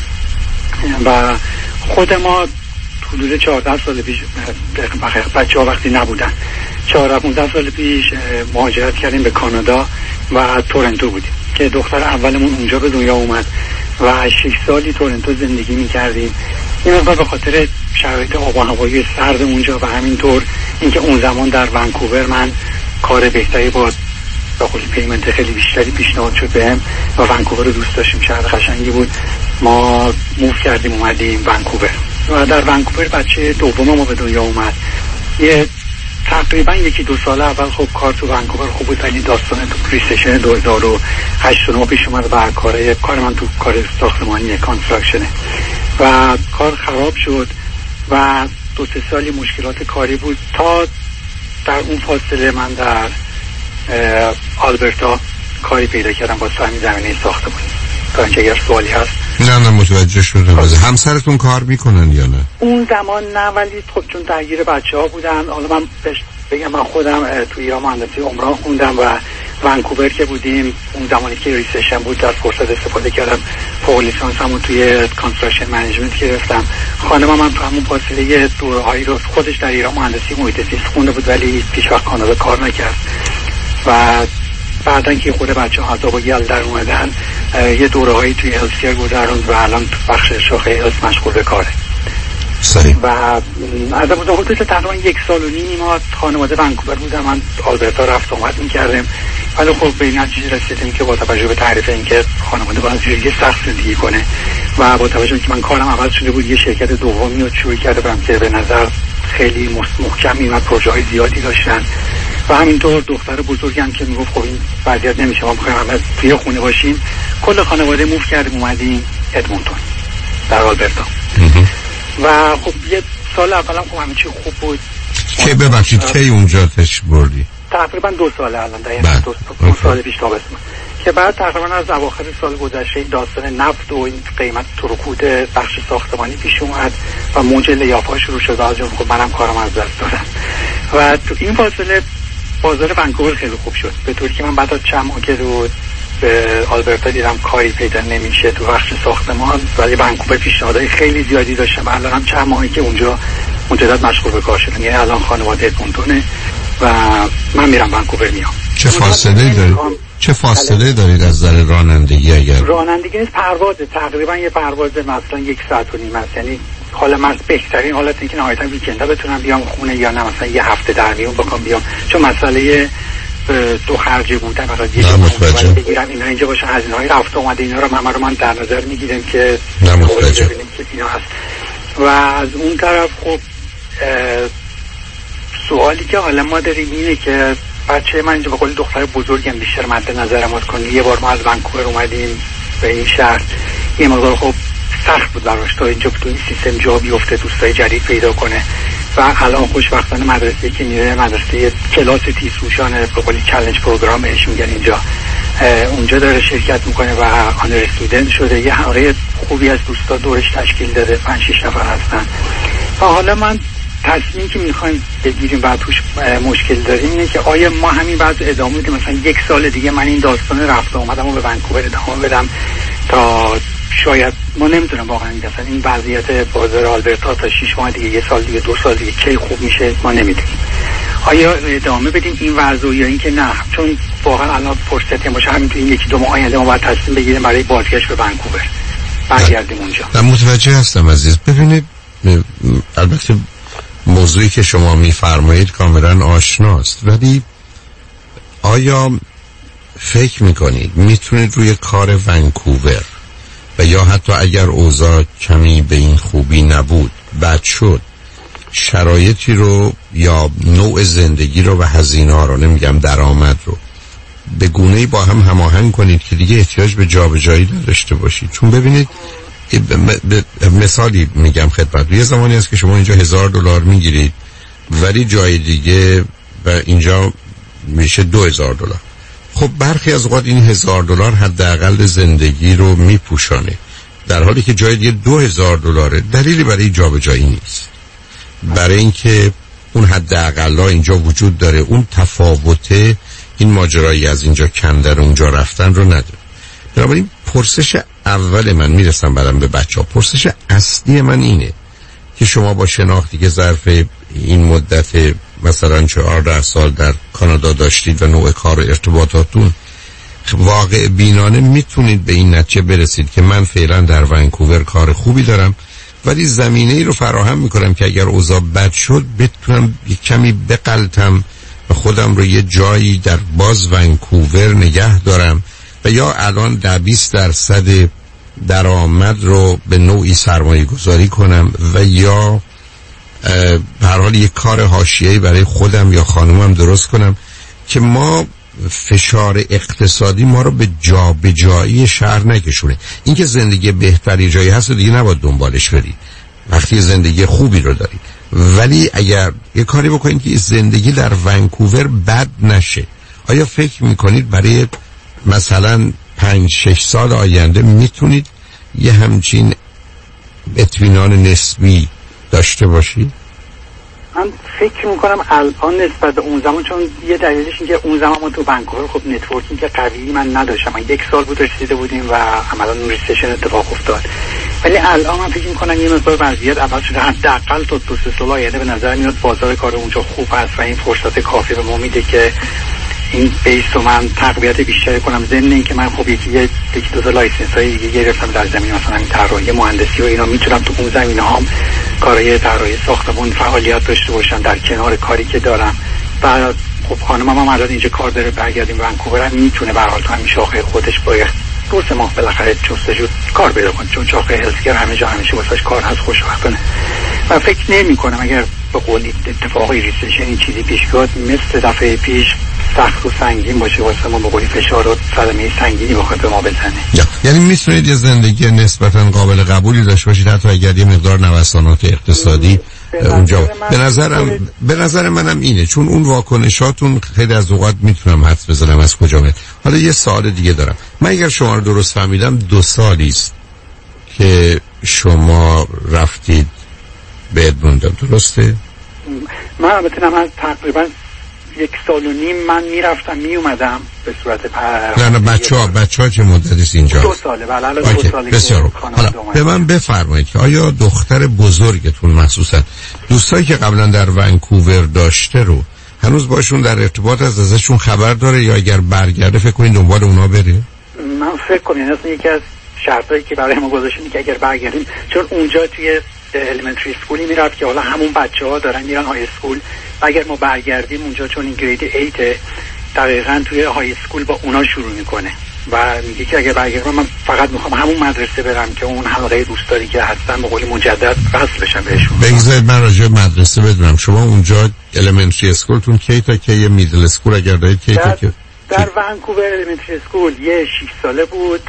و خود ما حدود 14 سال پیش بچه ها وقتی نبودن 14-15 سال پیش مهاجرت کردیم به کانادا و تورنتو بودیم که دختر اولمون اونجا به دنیا اومد و 6 سالی تورنتو زندگی میکردیم. این مقدار به خاطر شرایط آب و هوایی سرد اونجا و همینطور اینکه اون زمان در ونکوور من کار بهتری با داخل پیمنت خیلی بیشتری پیشنهاد شد بهم و ونکوور رو دوست داشتیم، شهر قشنگی بود. ما موو کردیم اومدیم ونکوور و در ونکوور بچه دوم ما به دنیا اومد. یه تقریبا 1-2 سال اول خب کار تو ونکوور خوب بود، ولی داستان تو ریسشن 2008 پیش اومد و کار من تو کار ساختمانی کانستراکشنه و کار خراب شد و 2-3 سالی مشکلات کاری بود تا در اون فاصله من در آلبرتا کاری پیدا کردم با همین زمینه ساختمانی. تا اینکه اگر سوالی هست. نه متوجه شدم. همسرتون کار میکنن یا نه؟ اون زمان نه، ولی خب چون درگیر بچه ها بودن. حالا من بگم من خودم توی ایران مهندسی عمران خوندم و ونکوور که بودیم اون زمانی که ریسشن بود از فرصت استفاده کردم، فوق لیسانسمو توی کانستراکشن منیجمنت گرفتم. خانمم من تو همون فاصله دوره‌هایی رو خودش در ایران مهندسی محیط زیست خونده بود ولی هیچ وقت کانادا کار نکرد و بعدن که خود بچه ها عذاب و گل در اومدن یه دوره‌هایی توی هلسکر گذروند و الان تو بخش شاخه هلس مشغول به کاره. صحیح. و از حدود تقریبا 1.5 سال ما خانواده ونکوور بودم، من آلبرتا رفت اومد می‌کردم ولی خب به این نتیجه رسیدیم که با توجه به تعریف اینکه خانواده باید جوری سخت زندگی کنه و با توجه به اینکه من کارم عوض شده بود، یه شرکت دومی رو شروع کرده بودم که به نظر خیلی محکمی و پروژه‌های زیادی داشتن و همینطور دختر بزرگم که میگفت خب این وضعیت نمیشه، ما می‌خوایم همه توی خونه باشیم. کل خانواده موو کردیم اومدیم ادمونتون در آلبرتا و خب یه سال اولم خب همه چی خوب بود. که ببخشید کی اونجا تش بردی؟ تقریبا 2 سال الان دقیقاً 2 سال پیش تابستون که بعد تقریبا از اواخر سال گذشته داستان نفت و این قیمت رکود بخش ساختمانی پیش اومد و موج لیاف‌ها شروع شد. از اون خب منم کارم از دست دادم و تو این فاصله بازار ونکوور خیلی خوب شد، به طوری که من بعد از چند ماه که به آلبرتا دیدم کاری پیدا نمیشه تو بخش ساختمان، ولی ونکوور پیشنهادهای خیلی زیادی داشتم. الان هم چند ماهی که اونجا مجدد مشغول به کار شدم، یعنی الان خانواده ادمونتونه و من میرم ونکوور میام. چه فاصله دارید از نظر رانندگی؟ اگر رانندگی نیست، پروازه، تقریبا یه پرواز مثلا 1.5 ساعت است. یعنی حالا من بهترین حالت اینه که نهایتا ویکندا بتونم بیام خونه یا نه مثلا یه هفته در میون بکنم بیام، چون مسئله دو خرجه بودن برای یه جایی بگیرم اینا اینجا باشه، هزینه‌های رفت و اومد اینا رو من در نظر میگیرم که ببینیم که اینا هست. و از اون طرف خب سوالی که حالا ما داریم اینه که بچه من اینجا به قول دختر بزرگم بیشتر مد نظرم کنه. یه بار ما از ونکوور اومدیم به این شهر، یه مقدار خب سخت بود براش تا اینجا تو این سیستم جا بیفته، دوستای جدید پیدا کنه و الان خوشبختانه مدرسه‌ای که میره مدرسه کلاس تیزهوشانه، به قولی چالش پروگرام بهش میگن اینجا، اونجا داره شرکت میکنه و آنر استودنت شده. یه حلقه خوبی از دوستا دورش تشکیل داده، 5-6 نفر هستن و حالا من تصمیمی که میخوایم بگیریم و توش مشکل داریم اینه که آیا ما همین بعد ادامه بدیم، مثلا 1 سال دیگه من این داستان رفت اومدم و به ونکوور ادامه بدم تا شاید ما نمیدونم واقعا مثلا این وضعیت بازار آلبرتا تا 6 ماه دیگه، 1 سال دیگه، 2 سال دیگه کی خوب میشه ما نمیدونیم. آیا ادامه بدیم این وضع یا اینکه نه، چون واقعا الان فرصتی باشه همین تو این 1-2 ماه آینده ما باید تصمیم بگیریم برای بازگشت به ونکوور برگردیم اونجا. من متوجه هستم عزیز. ببینید البته موضوعی که شما میفرمایید کاملا آشناست، ولی آیا فکر میکنید میتونید روی کار ونکوور و یا حتی اگر اوضاع کمی به این خوبی نبود بد شد شرایطی رو یا نوع زندگی رو و هزینه ها رو، نمیگم درآمد رو، به گونه‌ای با هم هماهنگ کنید که دیگه احتیاج به جابجایی نداشته باشید؟ چون ببینید مثالی میگم خدمت. یه زمانی هست که شما اینجا $1000 میگیرید ولی جای دیگه و اینجا میشه $2000. خب برخی از اوقات این $1000 حداقل زندگی رو میپوشانه، در حالی که جای دیگه $2000 دلیلی برای جابجایی نیست. برای اینکه اون حداقل اینجا وجود داره، اون تفاوته این ماجرایی از اینجا کندن اونجا رفتن رو نداره. بنابراین پرسش اول من، میرسم بعدم به بچه‌ها، پرسش اصلی من اینه که شما با شناختی که ظرف این مدت مثلا 14 سال در کانادا داشتید و نوع کار و ارتباطاتون، واقع بینانه میتونید به این نتیجه برسید که من فعلا در ونکوور کار خوبی دارم ولی زمینه ای رو فراهم میکنم که اگر اوضاع بد شد بتونم یک کمی بقلتم و خودم رو یه جایی در باز ونکوور نگه دارم و یا الان 10-20% درآمد رو به نوعی سرمایه گذاری کنم و یا به هر حال یک کار حاشیه‌ای برای خودم یا خانومم درست کنم که ما فشار اقتصادی ما رو به جایی شهر نکشونه. اینکه زندگی بهتری جایی هست و دیگه نباید دنبالش برید وقتی زندگی خوبی رو دارید، ولی اگر یه کاری بکنید که زندگی در ونکوور بد نشه، آیا فکر میکنید برای مثلا 5-6 سال آینده میتونید یه همچین اطمینان نسبی داشته باشید؟ من فکر میکنم الان نسبت به اون زمان، چون یه دلیلش این که اون زمان ما تو ونکوور خب نتورکینگ قوی من نداشتم، من 1 سال بود رسیده بودیم و عملا ریسشن اتفاق افتاد، ولی الان من فکر میکنم یه مقدار وضعیت عوض شده. حداقل تا 2-3 سال آینده به نظر میاد بازار کار اونجا خوب هست و این فرصت کافی به ما میده که این بیس رو من تقویت بیشتری کنم. ضمن اینکه من خب یکی دو تا لایسنس های دیگه گرفتم در زمین مثلا این طراحی مهندسی و اینا، میتونم تو اون زمینه هم کارهای طراحی ساختمون فعالیت داشته باشم در کنار کاری که دارم. و خب خانمم هم الان اینجا کار داره، برگردیم ونکوور هم میتونه به هر حال تو همین شاخه خودش با 2-3 ماه بالاخره جستجو کار پیدا کنه، چون شاخه هلسکر همه جا همیشه واسش کار هست، خوشبختانه. و فکر نمی کنم اگر به قول اتفاقی ریسیشن این چیزی پیش بیاد مثل دفعه پیش سخت و سنگین باشه واسه ما، به قولی فشار و صدمه سنگینی بخواد به ما بزنه. یعنی میتونید یه زندگی نسبتا قابل قبولی داشته باشید حتی اگر یه مقدار نوسانات اقتصادی اونجا. به نظر منم اینه، چون اون واکنشاتون خیلی از اوقات میتونم حدس بزنم از کجا میاد. حالا یه سوال دیگه دارم. من اگر شما رو درست فهمیدم 2 سالی است که شما رفتید به ادموندون، درسته؟ من البته از تقریبا 1.5 سال من میرفتم میومدم به صورت نه بچه‌ها چه مدتی است اینجا؟ 2 ساله. بله 2 ساله. بسیار. حالا به من بفرمایید که آیا دختر بزرگتون مخصوصا دوستایی که قبلا در ونکوور داشته رو هنوز باشون در ارتباط ازشون خبر داره یا اگر برگرده فکر کنید دنبال اونا بره؟ من فکر کنم اصلا یکی از شرطایی که برای ما گذاشتن که اگر برگردیم، چون اونجا توی الیمنتری اسکولی میرفت که حالا همون بچه‌ها دارن میرن های اسکول و اگر ما برگردیم اونجا چون این گرید 8 دقیقاً توی های اسکول با اونا شروع میکنه و میگه که اگر برگردم من فقط میخوام همون مدرسه برم که اون حلقه دوستاری که هستن به قول مجدد وصل بشم بهشون. بگذارید من راجع به مدرسه بدونم. شما اونجا الیمنتری اسکولتون کی تا کی، میدل اسکول اگر دارید کی تا کی؟ در ونکوور الیمنتری اسکول یه 6 ساله بود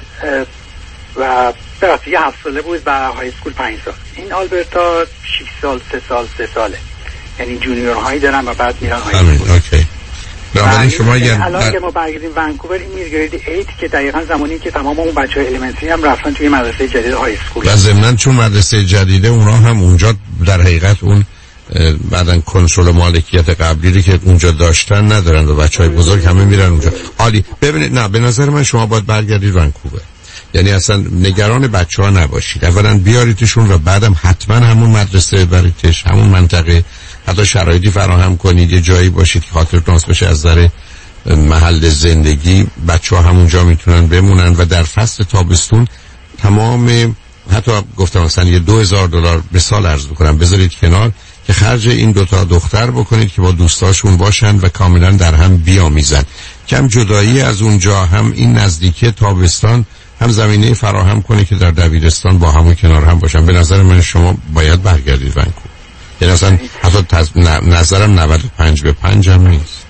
و یه 7 ساله بود و های اسکول 5 سال. این آلبرتا 6 سال 3 ساله، یعنی جونیور هایی دارن و بعد میرن های اسکول. اوکی. برای شما الان که ما برگردیم ونکوور این میرگرید 8 که دقیقاً زمانی که تمام اون بچه‌های الیمنتری هم رفتن توی مدرسه جدید های اسکول. و ضمناً چون مدرسه جدیده اونا هم اونجا در حقیقت اون بعدن کنترل مالکیت قبلی رو که اونجا داشتن ندارن و بچهای بزرگ همه میرن اونجا. عالی. ببینید نه به نظر من شما باید برگردید ونکوور. یعنی اصلا نگران بچه‌ها نباشید. اولا بیاریدشون و بعدم حتما همون مدرسه بریدش، همون منطقه، حتی شرایطی فراهم کنید یه جایی باشید که خاطرتون واسه بشه از نظر محل زندگی بچه‌ها همونجا میتونن بمونن و در فصل تابستون تمام حتی گفتم مثلا یه $2000 به سال عرض بکنم بذارید کنار که خرج این 2 تا دختر بکنید که با دوستاشون باشن و کاملا در هم بیامیزن. کم جدایی از اونجا هم این نزدیکی تابستان هم زمینه فراهم کنه که در دبیرستان با همون کنار هم باشن. به نظر من شما باید برگردید ونکوور. یعنی اصلا حتی نظرم 95-5 هم نیست.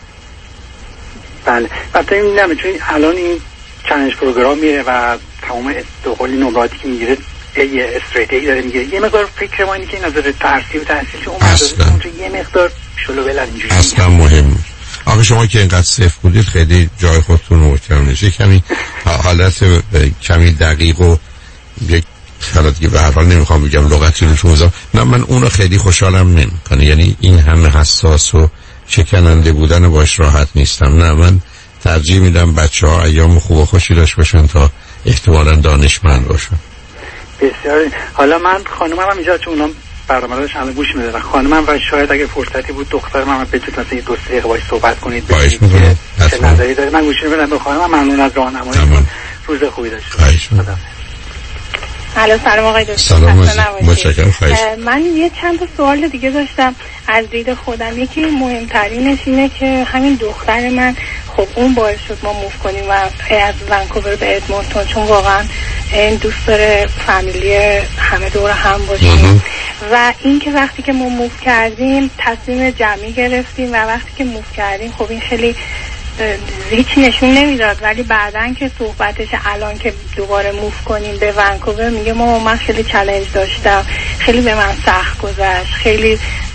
بله البته این نمیتونید الان این چالش پروگرام میره و تمام استقلالی نمراتی که میگیره یه استراتژی داره میگه یه مقدار فکر ما اینه که نظر ترسی و تحصیل اون مدرسه اونجا یه مقدار شلو بلند اینجوری اصلا مهم آخه شما که اینقدر صفر بودید خیلی جای خودتون محکم نشه، کمی حالت کمی دقیق و یک حالا دیگه به هر حال نمیخوام بگم لغتی رو شما نه من اون رو خیلی خوشحالم نمیکنه، یعنی این همه حساس و شکننده بودن باش راحت نیستم. نه من ترجیح میدم بچه‌ها ایام خوب و خوشی داشت باشن تا احتمالاً دانشمند باشن. بسیار. حالا من خانمم هم اینجا چون اونم برنامه‌اش همه گوش میدن، خانمم و شاید اگه فرصتی بود دخترم هم بتونید مثلا یه 2 دقیقه باهاش صحبت کنید ببینید چه نظری داره. من گوش میدم به خانمم. ممنون از راهنمایی. روز خوبی داشته باشید. سلام آقای دکتر. سلام. متشکرم. من یه چند تا سوال دیگه داشتم از دید خودم. یکی مهمترینش اینه که همین دختر من خب اون باعث شد ما موو کنیم و از ونکوور به ادمونتون، چون واقعا این دوست داره فامیلی همه دور هم باشیم و این که وقتی که ما موو کردیم تصمیم جمعی گرفتیم و وقتی که موو کردیم خب این خیلی هیچ نشون نمیداد، ولی بعدن که صحبتش الان که دوباره موو کنیم به ونکوور میگه ماما من خیلی چالش داشتم، خیلی به من سخت گذشت، خیلی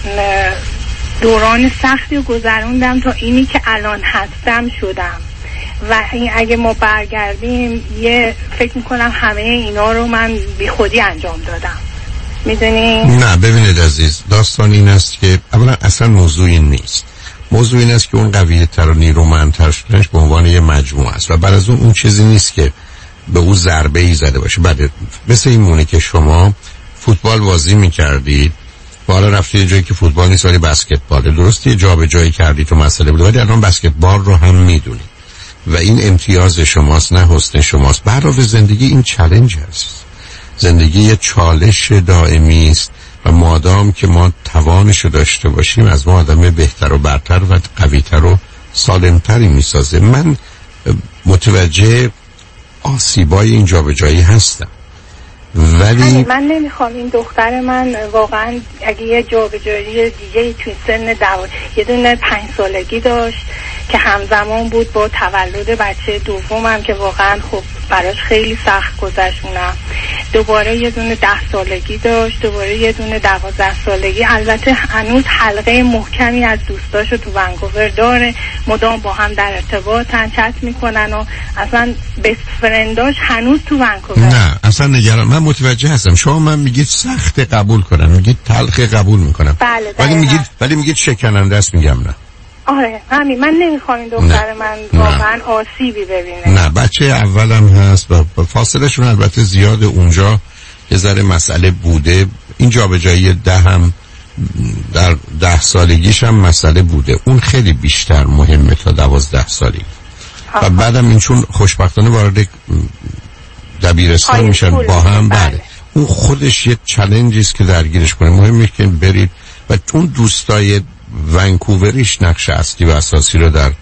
دوران سختی رو گذروندم تا اینی که الان هستم شدم و اگه ما برگردیم یه فکر میکنم همه اینا رو من بی خودی انجام دادم. میدونی؟ نه ببینید عزیز، داستان این است که اولا اصلا موضوع این نیست. موضوع این است که اون قویه تر و نیرومندتر شدنش به عنوان یه مجموعه است و بعد از اون چیزی نیست که به اون ضربه ای زده باشه. بعد مثل این مونه که شما فوتبال بازی میکردید و حالا رفتید یه جایی که فوتبال نیست ولی بسکتباله، درسته یه جا به جایی کردید تو مسئله بوده ولی الان بسکتبال رو هم میدونید و این امتیاز شماست نه حسن شماست. برای زندگی این چالش هست، زندگی یه چالش دائمی است و مادام که ما توانشو داشته باشیم از ما آدم بهتر و برتر و قویتر و سالمتری میسازه. من متوجه آسیبای این جابجایی هستم ولی من نمیخوام این دختر من واقعا اگه یه جابجایی دیگه توی سن یه دونه 5 سالگی داشت که همزمان بود با تولد بچه دومم که واقعا خب براش خیلی سخت گذشونم، دوباره یه دونه 10 سالگی داشت، دوباره یه دونه 12 سالگی. البته هنوز حلقه محکمی از دوستاشو تو ونکوور داره، مدام با هم در ارتباطن، چت میکنن و اصلا بیست فرنداش هنوز تو ونکوور. نه اصلا نگران، من متوجه هستم. شما من میگید سخت قبول کنم، میگید تلخ قبول میکنم، ولی میگید شکننده است. میگم نه. آره همین، من نمیخوام این دختر من واقعا آسیبی ببینه. نه بچه اولم هست و فاصلهشون البته زیاد، اونجا یه ذره مسئله بوده، این جابجایی 10 هم در 10 سالگیش هم مسئله بوده، اون خیلی بیشتر مهمه تا 12 سالگی. و بعدم این چون خوشبختانه وارد دبیرستان میشن با هم، بله اون خودش یه چالنجی است که درگیرش کنه. مهمه که برید و اون دوستای ونکووریش نقش اصلی و اساسی رو در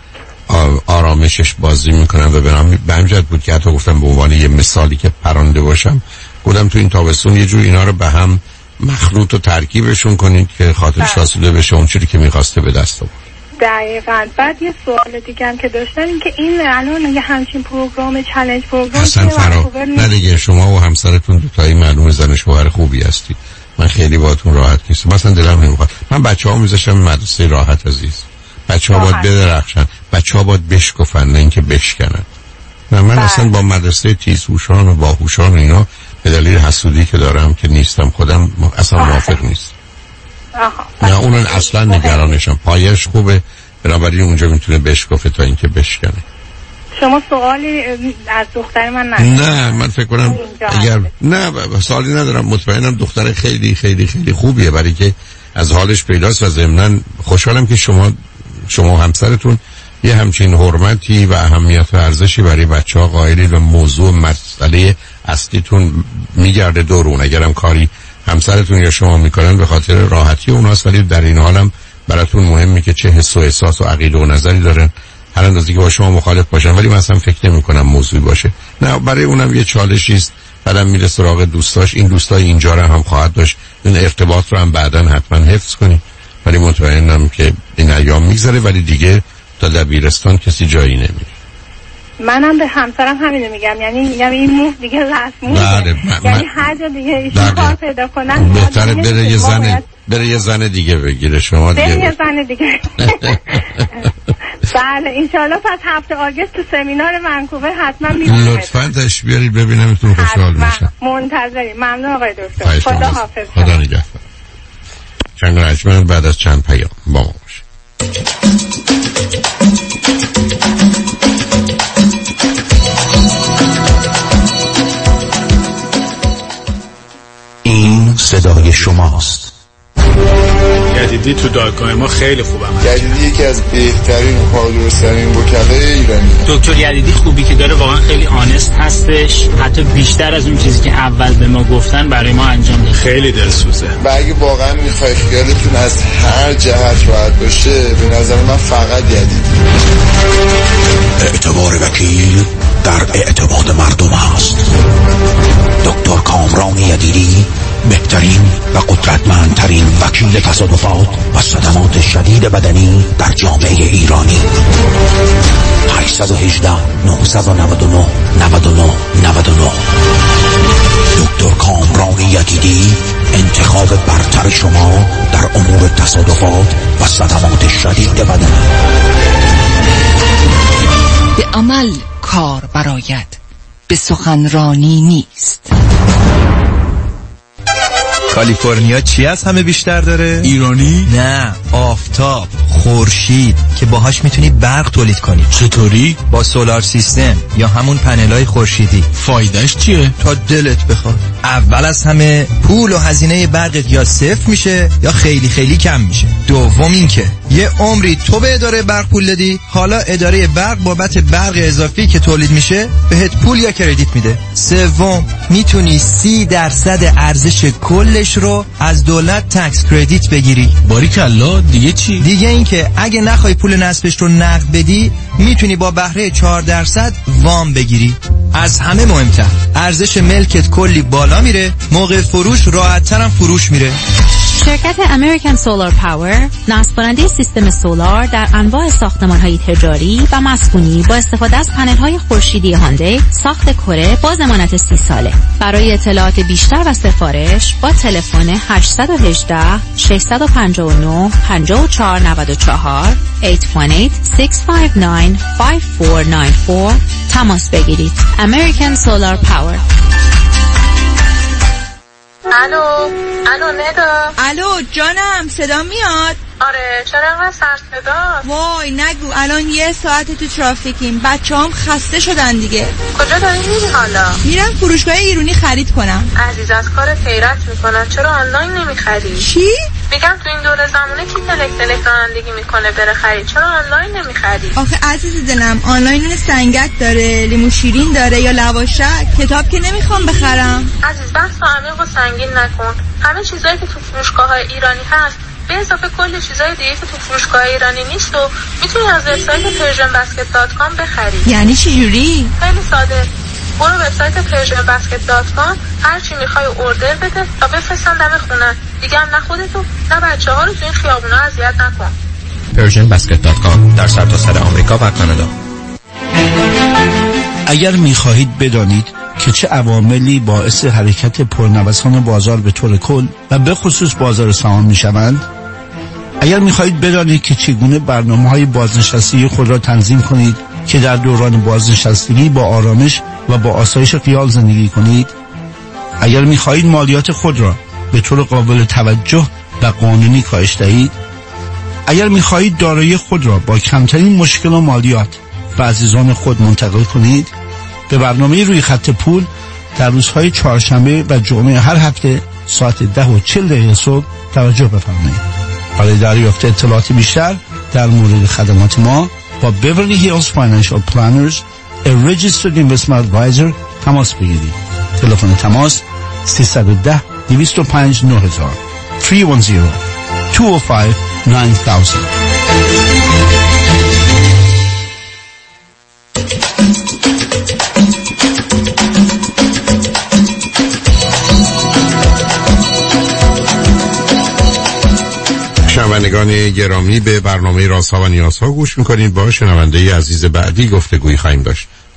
آرامشش بازی میکنن و به همجد بود که حتی گفتم به عنوان یه مثالی که پرانده باشم، گفتم تو این تابستون یه جور اینا رو به هم مخلوط و ترکیبشون کنید که خاطرش حاصله بشه اون چیزی که میخواسته به دست آورد. دقیقاً. بعد یه سوال دیگه هم که داشتن این که این الان یه همچین پروگرام چالش پروگرام اصلا نه دیگه، شما و همسرتون دوتایی معلومه زن شوهر خوبی هستید، من خیلی باهاتون راحت نیستم، مثلا دلم نمیخواد. من بچه‌ها میذاشتم مدرسه راحت عزیز، بچه‌ها باید بدرخشن، بچه‌ها باید بشکفن نه اینکه بشکنن. نه من اصلا با مدرسه تیزهوشان و باهوشان و اینا به دلیل حسودی که دارم که نیستم خودم اصلا موافق نیستم. نه اونن اصلا نگرانشم، پایش خوبه بنابراین اونجا میتونه بشکفه تا اینکه بشکنه. شما سوالی از دختر من نه من فکر کنم اگر نه سوالی ندارم، مطمئنم دختر خیلی خیلی خیلی خوبیه برای که از حالش پیداست و ضمناً خوشحالم که شما همسرتون یه همچین حرمتی و اهمیت و ارزشی برای بچه‌ها قائلید و موضوع مسئله اصلیتون میگرده دور اون. اگرم کاری همسرتون یا شما میکنن به خاطر راحتی اوناست، ولی در این حالم براتون مهمه که چه حس و احساس و عقیده و نظری دارن، هر اندازی که با شما مخالف باشن، ولی من اصلا فکر نمی کنم موضوعی باشه. نه برای اونم یه چالشی است، بعدم میره سراغ دوستاش، این دوستای اینجا رو هم خواهد داشت، این ارتباط رو هم بعداً حتما حفظ کنی، ولی مطمئنم که این ایام میگذره، ولی دیگه تا دبیرستان کسی جایی نمیره. منم به همسرم همینو میگم، یعنی میگم این مو دیگه رسمو، یعنی هر جا دیگه ایشون کار پیدا کنن بهتره بره یه زن دیگه بگیره، شما دیگه یه زن دیگه. بله انشالله پس هفته آگست تو سمینار ونکوور حتما میبینید. لطفاً تشریف بیارید ببینم میتونم خوشحال بشم. منتظریم. ممنون آقای دکتر. خدا حافظ. خدا نگهدار. چند رجمن بعد از چند پیام با ما باشید. این صدای شماست. یدیدی تو دادگاه ما خیلی خوبه. یدیدی یکی از بهترین و پادرسترین وکلای ایرانی. دکتر یدیدی خوبی که داره واقعا خیلی آنست هستش، حتی بیشتر از اون چیزی که اول به ما گفتن برای ما انجام داد. خیلی دلسوزه. و اگه واقعا میخوای خیالتون از هر جهت راحت باشه، به نظر من فقط یدیدی. اعتبار وکیل در اعتماد مردم است. دکتر کامران یدیدی بهترین و قدرتمندترین وکیل تصادفات و صدمات شدید بدنی در جامعه ایرانی. 818 999 99 99. دکتر کامران یدیدی، انتخاب برتر شما در امور تصادفات و صدمات شدید بدن. به عمل کار براید، به سخنرانی نیست. کالیفرنیا چی از همه بیشتر داره؟ ایرانی؟ نه، آفتاب، خورشید که باهاش میتونی برق تولید کنی. چطوری؟ با سولار سیستم یا همون پنلای خورشیدی. فایدهش چیه؟ تا دلت بخواد. اول از همه پول و هزینه برقت یا صفر میشه یا خیلی خیلی کم میشه. دوم اینکه یه عمری تو به اداره برق پول دادی، حالا اداره برق بابت برق اضافی که تولید میشه بهت پول یا کردیت میده. سوم میتونی 30% ارزش کلش رو از دولت تکس کردیت بگیری. باریکلا. دیگه چی؟ دیگه اینکه اگه نخوای پول نصبش رو نقد بدی، میتونی با بهره 4% وام بگیری. از همه مهمتر ارزش ملکت کلی بالا میره، موقع فروش راحت‌تر هم فروش میره. شرکت امریکن سولار پاور، نصب کننده سیستم سولار در انواع ساختمان‌های تجاری و مسکونی با استفاده از پنل‌های خورشیدی هاندی، ساخت کره با ضمانت 30 ساله. برای اطلاعات بیشتر و سفارش با تلفن 818 659 5494 818-659-5494 تماس بگیرید. امریکن سولار پاور. الو ندا. الو جانم، صدا میاد؟ آره، چرا انقدر سر صداست؟ وای نگو، الان 1 ساعت تو ترافیکیم، بچه‌هام خسته شدن دیگه. کجا داری میری حالا؟ میرم فروشگاه ایرانی خرید کنم. عزیز از کار خیرت میکنن، چرا آنلاین نمیخری؟ چی؟ میگم تو این دوره زمونه کی تلک رانندگی میکنه بره خرید، چرا آنلاین نمیخری؟ آخه عزیز دلم، آنلاین سنگک داره، لیمو شیرین داره یا لواشک، کتاب که نمیخوام بخرم. عزیز بحث عمیق و سنگین نکن. همه چیزایی که تو فروشگاه‌های ایرانی هست به اضافه کلی چیزای دیگه که تو فروشگاه ایرانی نیست و میتونی از وبسایت persianbasket.com بخری. یعنی چی جوری؟ خیلی ساده. برو وبسایت persianbasket.com، هر چی میخوای اوردر بده تا بفرستن دم خونه. دیگه هم نه خودتو نه بچه‌ها رو تو این خیابونا اذیت نکن. persianbasket.com در سرتاسر آمریکا و کانادا. اگر میخواهید بدانید که چه عواملی باعث حرکت پرنوسان بازار به طور کل و به خصوص بازار سهام میشوند، اگر میخواهید بدانید که چگونه برنامه‌های بازنشستگی خود را تنظیم کنید که در دوران بازنشستگی با آرامش و با آسایش خیال زندگی کنید، اگر میخواهید مالیات خود را به طور قابل توجه و قانونی کاهش دهید، اگر میخواهید دارایی خود را با کمترین مشکل و مالیات به عزیزان خود منتقل کنید، به برنامه روی خط پول در روزهای چهارشنبه و جمعه هر هفته ساعت 10:40 صبح توجه بفرمایید. برای دریافت اطلاعات بیشتر در مورد خدمات ما با Beverly Hills Financial Planners, a registered investment advisor تماس بگیرید. تلفن تماس 310-205-9000 310-205-9000. شنوندگان گرامی، به برنامه رازها و نیازها گوش میکنید. با شنونده عزیز بعدی گفتگویی خواهیم داشت.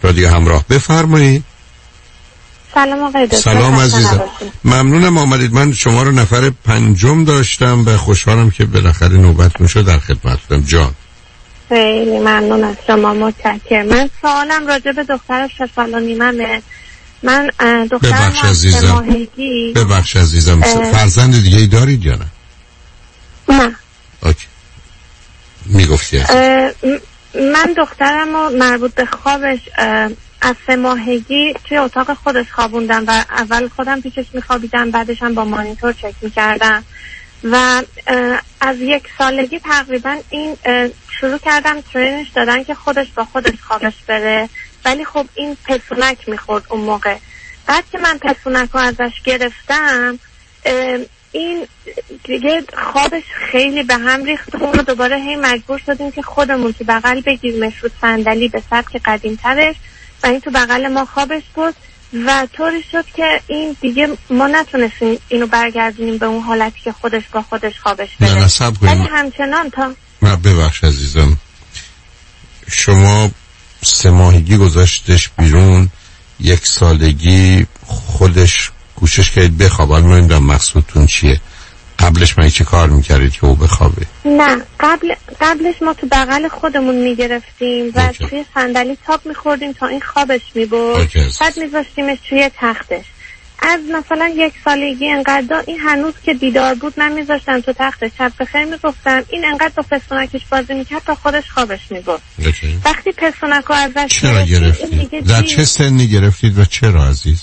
رادیو همراه. بفرمایید. سلام آقای دکتر. سلام عزیزم. ممنونم آمدید. من شما رو نفر 5 داشتم و خوشحالم که بالاخره نوبتتون شد. در خدمتتونم جان. خیلی ممنون از شما، متشکرم. من سوالم راجع به دختر 6 سالانیمه. من دخترم ماهگی. ببخش عزیزم. فرزند دیگه ای دارید یا نه؟ نه. اوکی. میگفتی من دخترم رو مربوط به خوابش از 3 ماهگی توی اتاق خودش خوابوندم و اول خودم پیشش میخوابیدم، بعدش هم با مانیتور چک میکردم و از 1 سالگی تقریبا این شروع کردم ترینش دادن که خودش با خودش خوابش بره، ولی خب این پسونک میخورد اون موقع. بعد که من پسونک رو ازش گرفتم این دیگه خوابش خیلی به هم ریخت. اون رو دوباره هی مجبور شدیم که خودمون تو بغل بگیریمش رو صندلی به سبک قدیم ترش و این تو بغل ما خوابش بود و طوری شد که این دیگه ما نتونستیم اینو برگردونیم به اون حالتی که خودش با خودش خوابش بره. ولی همچنان تا ببخش عزیزم، شما 3 ماهگی گذاشتش بیرون، 1 سالگی خودش کوشش کردید بخوابه. من نمیدونم مقصودتون چیه. قبلش من چه کار میکردید که او بخوابه؟ نه قبلش ما تو بغل خودمون میگرفتیم و توی صندلی تاب میخوردیم تا این خوابش میبرد، بعد میذاشتیمش توی تختش. از مثلا 1 سالگی انقدر این هنوز که بیدار بود من میذاشتم تو تختش، شب بخیر میگفتم، این انقدر با پسونکش بازی میکرد تا خودش خوابش میبرد. وقتی پسونک رو ازش چرا گرفتید؟ در چه سنی گرفتید و چرا عزیز؟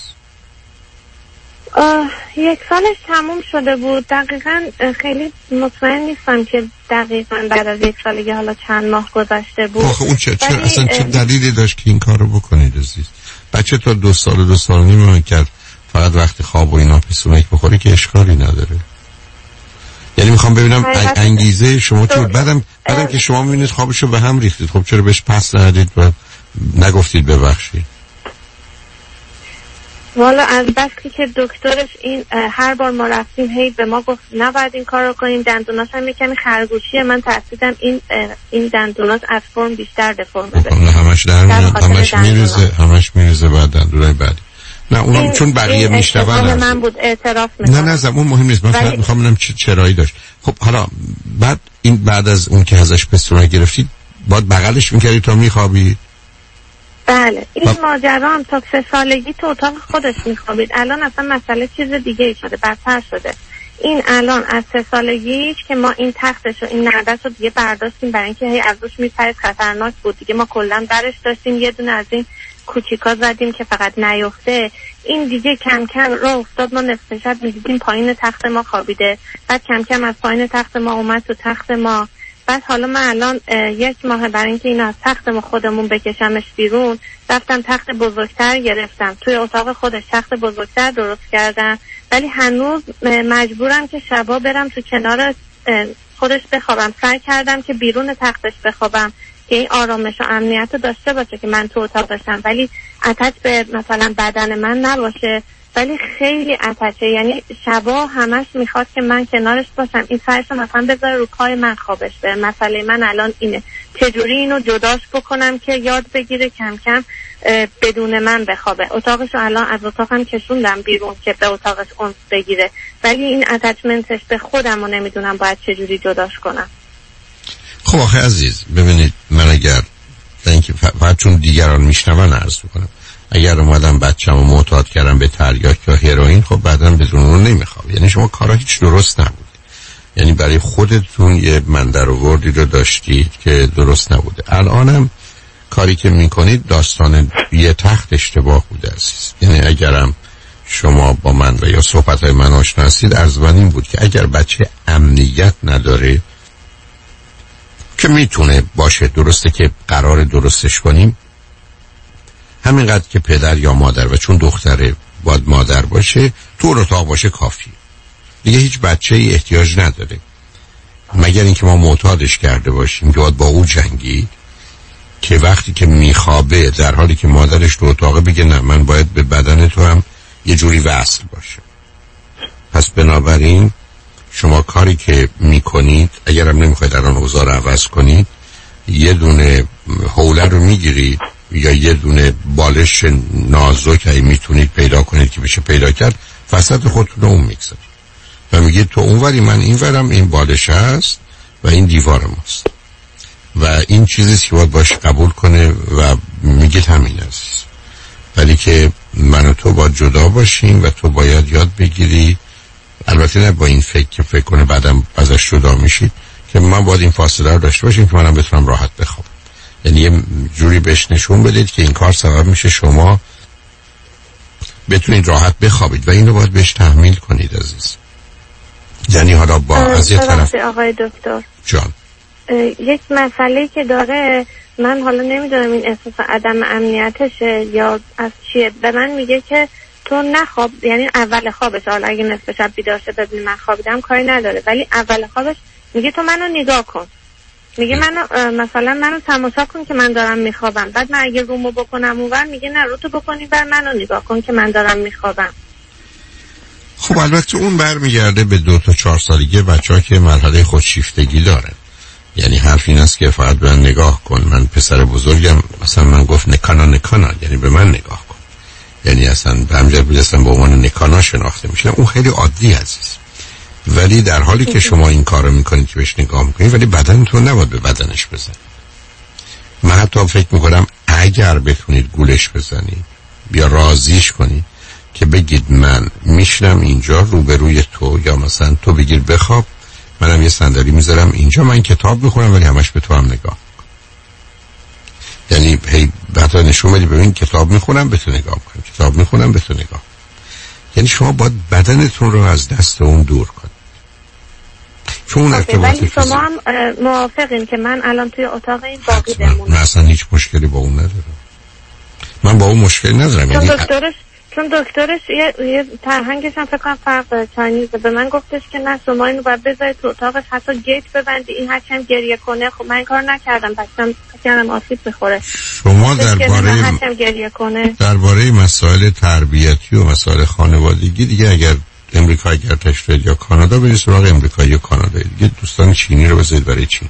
1 سالش تموم شده بود. دقیقا خیلی مطمئن نیستم که دقیقا بعد از 1 سالگی حالا چند ماه گذشته بود. آخه اون چرا اصلا چه دلیلی داشت که این کار رو بکنید عزیز؟ بچه تا 2 سال و 2 سال و نیم کرد فقط وقتی خواب و اینا پسونک بخوره که اشکالی نداره. یعنی میخوام ببینم انگیزه شما تو بعدم که شما میبینید خوابشو به هم ریختید، خب چرا بهش پس ندید و نگفتید ببخشید؟ والا از بس که دکترش این هر بار ما رفتیم هی به ما گفت نباید این کار رو کنیم، دندوناش هم یکمی خرگوشیه، من ترسیدم این دندوناش از فرم بیشتر دفرم بشه. همش همش میرزه بعد دندونای بعدی. نه اونم چون بقیه میشنون من بود اعتراف میکنم. نه اون مهم نیست. من فقط میخوام ببینم چرایی داشت. خب حالا بعد از اون که ازش پستونه گرفتید باید بغلش میکردی تا میخوابید؟ بله این ماجرا هم تا 3 سالگی تو اتاق خودش میخوابید. الان اصلا مسئله چیز دیگه ای شده، بدتر شده. این الان از 3 سالگیش که ما این تختش و این نردش رو دیگه برداشتیم برای اینکه هی از روش میپرید، خطرناک بود دیگه. ما کلا درش داشتیم، یه دونه از این کوچیکا زدیم که فقط نیفته. این دیگه کم کم راه افتاد، ما نصف شب میدیدیم پایین تخت ما خوابیده، بعد کم کم از پایین تخت ما اومد تو تخت ما. بعد حالا من الان 1 ماه برای اینکه اینو از تخت ما خودمون بکشمش بیرون رفتم تخت بزرگتر گرفتم، توی اتاق خودش تخت بزرگتر درست کردم، ولی هنوز مجبورم که شبا برم تو کنار خودش بخوابم. سعی کردم که بیرون تختش بخوابم که این آرامش و امنیت رو داشته باشه که من تو اتاق داشتم، ولی اتچ به مثلا بدن من نباشه، ولی خیلی اتچه. یعنی شبا همش میخواد که من کنارش باشم، این سرش مثلا بذاره رو پای من خوابش بره. مسئله من الان اینه چجوری اینو جداش بکنم که یاد بگیره کم کم بدون من بخوابه. اتاقش الان از اتاقم کشوندم بیرون که به اتاقش اونس بگیره، ولی این اتچمنتش به خودم رو نمیدونم باید چجوری جداش کنم. خب آخه عزیز ببینید، من اگر اینکه فقط چون دیگران میشنون عرض میکنم، اگر اومدم بچه‌مو معتاد کردم به تریاک یا هروئین، خب بعداً بدون اون نمیخوام. یعنی شما کارا هیچ درست نبوده، یعنی برای خودتون یه مندرآوردی رو داشتید که درست نبوده. الانم کاری که میکنید داستان یه تخت اشتباه بوده عزیز. یعنی اگرم شما با من و یا صحبت‌های من آشنا هستید، عرض من این بود که اگر بچه امنیت نداره که میتونه باشه، درسته که قرار درستش کنیم، همینقدر که پدر یا مادر و چون دختره باید مادر باشه تو اتاق باشه کافیه دیگه. هیچ بچه ای احتیاج نداره مگر اینکه ما معتادش کرده باشیم که باید با او جنگی که وقتی که میخوابه در حالی که مادرش تو اتاقه بگه نه من باید به بدن تو هم یه جوری وصل باشه. پس بنابراین شما کاری که میکنید، اگرم نمیخواید الان اوضاع رو عوض کنید، یه دونه حوله رو میگیرید یا یه دونه بالش نازک اگه میتونید پیدا کنید که بشه پیدا کرد، وسط خودتون رو اون میگذارید و میگید تو اونوری من اینورم، این بالش هست و این دیوار ماست و این چیزیست که باید باش قبول کنه و میگید همین است. ولی که من و تو باید جدا باشیم و تو باید یاد بگیری، البته نه با این فکر که فکر کنه بعدم ازش جدا میشید، که من باید این فاصله رو داشته باشیم که منم بتونم راحت بخوابم. یعنی یه جوری بهش نشون بدید که این کار سبب میشه شما بتونید راحت بخوابید و اینو باید بهش تحمیل کنید عزیز. یعنی حالا با از یه طرف آقای دکتر جان یک مسئله که داره، من حالا نمیدونم این احساس عدم امنیتشه یا از چیه، به من میگه که تو نخواب، یعنی اول خوابش، حالا اگه نصف شب بیدار شه ببینی من خوابیدم کاری نداره، ولی اول خوابش میگه تو منو نگاه کن، میگه مثلا منو تماشا کن که من دارم میخوابم، بعد من اگه رومو بکنم اونور میگه نه رو تو بکنی بر منو نگاه کن که من دارم میخوابم. خب البته اون برمیگرده به 2 تا 4 سالگی بچه‌ها که مرحله خودشیفتگی دارن. یعنی حرف این است که فقط به من نگاه کن. من پسر بزرگم مثلا من گفت نکانا، یعنی به من نگاه کن، یعنی اصلا به همجرد بیدستم به عنوان نکانا شناخته میشه. اون خیلی عادی عزیز، ولی در حالی که شما این کارو میکنید که بهش نگاه میکنید، ولی بدنتون نباید به بدنش بزنید. من حتی فکر میکنم اگر بتونید گولش بزنید یا راضیش کنید که بگید من میشنم اینجا روبروی تو، یا مثلا تو بگیر بخواب، منم یه صندلی میذارم اینجا، من کتاب میخونم ولی همش به تو هم نگاه. یعنی هی حتی نشون بدی ببین کتاب میخونم به تو نگاه میکنم، کتاب میخونم به تو نگاه. یعنی شما باید بدنتون رو از دست اون دور کنید، چون ارتباط ولی شما هم موافقین که من الان توی اتاق این باقی بمونم؟ من اصلا هیچ مشکلی با اون ندارم، من با اون مشکلی ندارم. یعنی چون دکترش یه فرهنگش هم فکر کنم فرق داره، چاینیزه، به من گفتش که نه شما اینو باید بذارید تو اتاقش، حتی گیت ببندی، این هرچند گریه کنه. خب من این کار نکردم، بچه‌م فکرم آسیب بخوره. شما درباره مسائل تربیتی و مسائل خانوادگی دیگه اگر تشریف یا کانادا برید سراغ امریکایی یا کانادایی دیگه، دوستان چینی رو بذارید برای چین.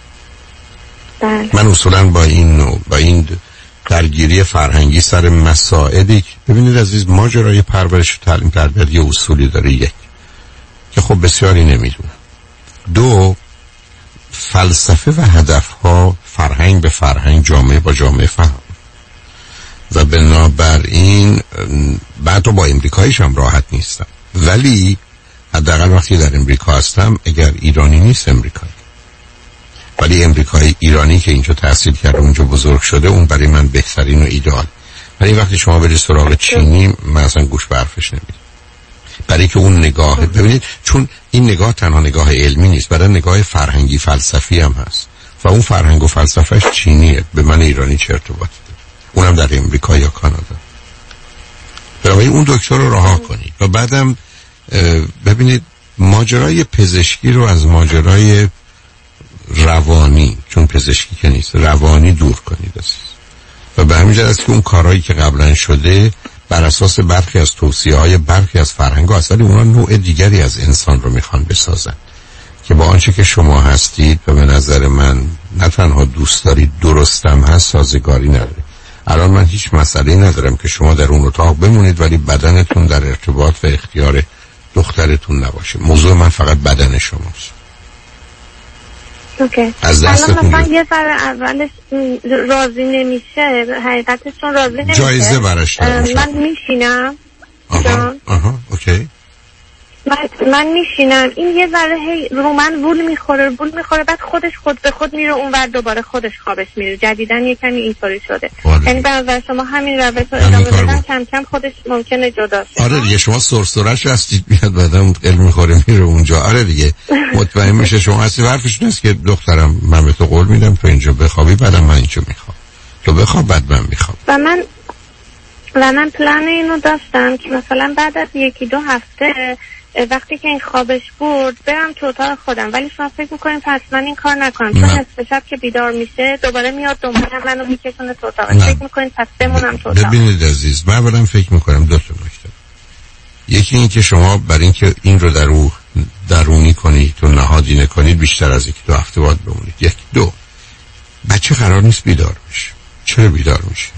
من اصولا با این درگیری فرهنگی سر مسائلی، ببینید عزیز، ماجرای پرورش و تعلیم تربیت یه اصولی داره، یک که خب بسیاری نمیدونن، 2 فلسفه و هدفها فرهنگ به فرهنگ، جامعه با جامعه فهم و بنابراین بعد تو با امریکاییش هم راحت نیستم، ولی حداقل وقتی در امریکا هستم اگر ایرانی نیست امریکایی، ولی امریکایی ایرانی که اینجا تحصیل کرده اونجا بزرگ شده، اون برای من بهترین و ایدئال. ولی وقتی شما برید سراغ چینی من اصلا گوش به حرفش نمیدم، برای که اون نگاه، ببینید چون این نگاه تنها نگاه علمی نیست، برای نگاه فرهنگی فلسفی هم هست و اون فرهنگ و فلسفهش چینیه، به من ایرانی چه ارتباطی داره؟ اونم در امریکا یا کانادا. برای اون دکتر رو رها کنید و بعدم ببینید ماجرای پزشکی رو از ماجرای روانی، چون پزشکی که نیست، روانی دور کنید عزیز. و به همین جهت که اون کارهایی که قبلا شده بر اساس برخی از توصیه‌های برخی از فرهنگ‌ها هست، ولی اونا نوع دیگری از انسان رو میخوان بسازن که با آنچه که شما هستید و به نظر من نه تنها دوست دارید درستم هست، سازگاری نداره. الان من هیچ مسئله ندارم که شما در اون اتاق بمونید ولی بدنتون در ارتباط و اختیار دخترتون نباشه. موضوع من فقط بدن شماست. اوکی. از دستتون مثلا یه ذره اولش راضی نمیشه، حقیقتش چون راضی نمیشه جایزه براش نمیشه. من میشینم اوکی. من میشینم، این یه ذره رو من وول میخوره، بعد خود به خود میره اونور، دوباره خودش خوابش میره. جدیدن یه کمی اینطوری شده. یعنی به نظر شما همین روش رو ادامه بدن کم کم خودش ممکنه جدا شه. آره دیگه، شما سرسرش هستید میاد بعدم علم میخوره میره اونجا. آره دیگه مطمئن میشه شما هستی. حرفش نیست که دخترم من به تو قول میدم تو اینجا بخوابی، بعدم من اینجا میخوام، تو بخواب بعد من میخوام. و من پلان اینو داشتم که مثلا بعد از 1-2 هفته وقتی که این خوابش برد برم تو اتاق خودم، ولی شما فکر میکنیم پس من این کار نکنم، چون نصف شب که بیدار میشه دوباره میاد دنبالم منو میکشونه تو اتاق. فکر میکنیم پس بمونم تو اتاق. ببینید عزیز، من اولا فکر میکنم 2 تا نکته. یکی این که شما برای اینکه این رو درونی کنید و نهادینه کنید بیشتر از 1-2 هفته باید بمونید. 1-2 بچه قرار نیست بیدار بشه. چرا بیدار میشه؟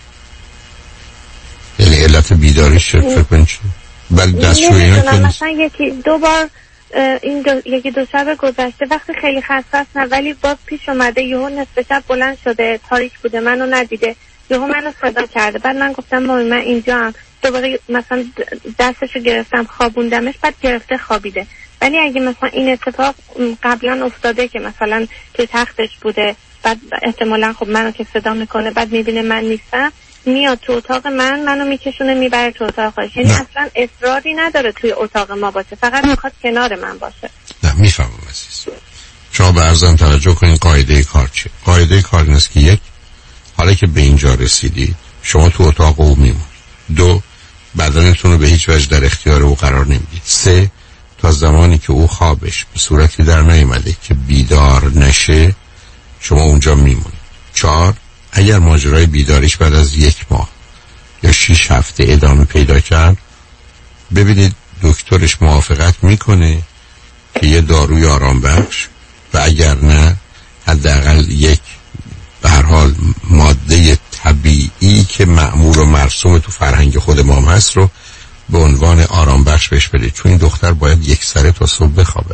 یعنی علت بیداریش فکر کنید چیه؟ ولی دستشویی اینا که مثلا یکی دو بار یکی دو شب گذشته وقتی خیلی خسته است ولی باز پیش اومده یهو نصف شب بلند شده تاریک بوده منو ندیده یهو منو صدا کرده بعد من گفتم مامی من اینجام دوباره مثلا دستشو گرفتم خوابوندمش بعد گرفته خوابیده ولی اگه مثلا این اتفاق قبلا افتاده که مثلا توی تختش بوده بعد احتمالاً خب منو که صدا میکنه بعد میبینه من نیستم میاد تو اتاق منو میکشونه میبره تو اتاق خودش یعنی اصلا اصراری نداره توی اتاق ما باشه فقط میخواد کنار من باشه. نه میفهمم عزیز. شما به عرضم توجه کنین قاعده کار چیه؟ قاعده کار این است که یک، حالا که به اینجا رسیدید شما تو اتاق او میمونید. دو، بدنتون رو به هیچ وجه در اختیار او قرار نمیدید. سه، تا زمانی که او خوابش به صورتی در نیامده که بیدار نشه شما اونجا میمونید. چهار، اگر ماجرای بیداریش بعد از 1 ماه یا 6 هفته ادامه پیدا کرد ببینید دکترش موافقت میکنه که یه داروی آرام بخش و اگر نه حداقل یک به هر حال ماده طبیعی که معمول و مرسوم تو فرهنگ خود ما هست رو به عنوان آرام بخش بهش بدید چون این دختر باید 1 سره تا صبح بخوابه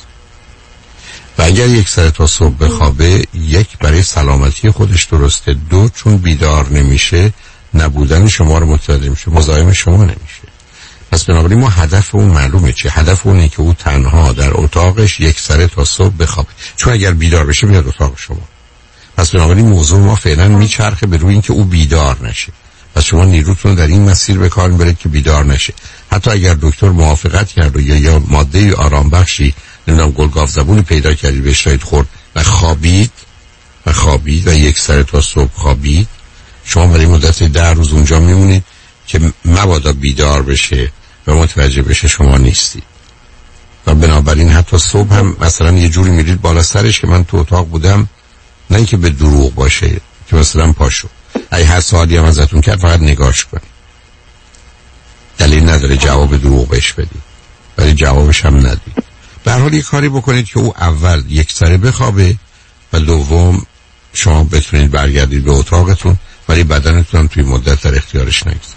و اگر 1 سره تا صبح بخوابه یک برای سلامتی خودش درسته دو چون بیدار نمیشه نبودن شما رو متوجه میشه مزاحم شما نمیشه پس بنابراین ما هدف اون معلومه چیه هدف اونه که او تنها در اتاقش 1 سره تا صبح بخوابه چون اگر بیدار بشه میاد اتاق شما پس بنابراین موضوع ما فعلا میچرخه به روی اینکه او بیدار نشه پس شما نیروتون در این مسیر به کار میبرید که بیدار نشه حتی اگر دکتر موافقت کرد و یا ماده آرام بخشی نمیدونم گلگاف زبونی پیدا کردید بهش راید خورد و خوابید و 1 سره تا صبح خوابید شما برای مدت 10 روز اونجا میمونید که مبادا بیدار بشه و متوجه بشه شما نیستید و بنابراین حتی صبح هم مثلا یه جوری میرید بالا سرش که من تو اتاق بودم نه اینکه به دروغ باشه که مثلا پاشو اگه هر سوالی هم ازتون کرد فقط نگاش کنید دلیل نداره جواب دروغ بهش بدید ولی جوابش هم ندید به هر حال یک کاری بکنید که او اول 1 سره بخوابه و دوم شما بتونید برگردید به اتاقتون ولی بدنتون هم توی مدت در اختیارش نگذارید.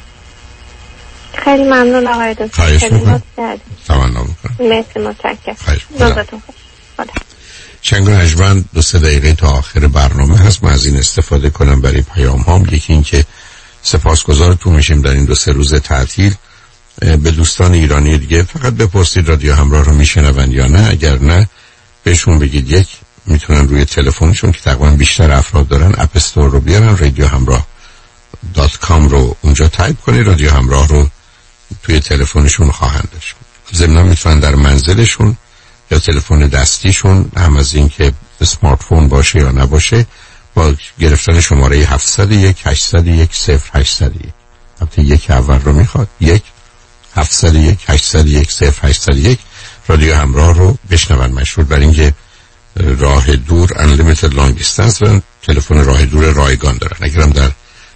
خیلی ممنون آقای دکتر. خواهش می‌کنم. تمنا می‌کنم. مرسی متشکرم. روزتون خوش. خدا. چند نجمن 2-3 دقیقه تا آخر برنامه هست من از این استفاده کنم برای پیام هام. یکی این که سپاسگزارتون میشیم در این 2-3 روز تعطیل به دوستان ایرانی دیگه فقط بپرسید رادیو همراه رو میشنون یا نه اگر نه بهشون بگید یک میتونن روی تلفنشون که تقریبا بیشتر افراد دارن اپ استور رو بیارن رادیو همراه .com رو اونجا تایپ کنید رادیو همراه رو توی تلفنشون خواهند داشت ضمن میتونن در منزلشون یا تلفن دستیشون هم از این که اسمارت فون باشه یا نباشه با گرفتن شماره 701 801 0801 البته یک اول رو میخواد 701 801 0801 رادیو همراه رو بشنون مشهور برای اینکه راه دور unlimited long distance و تلفن راه دور رایگان دارن اگرم در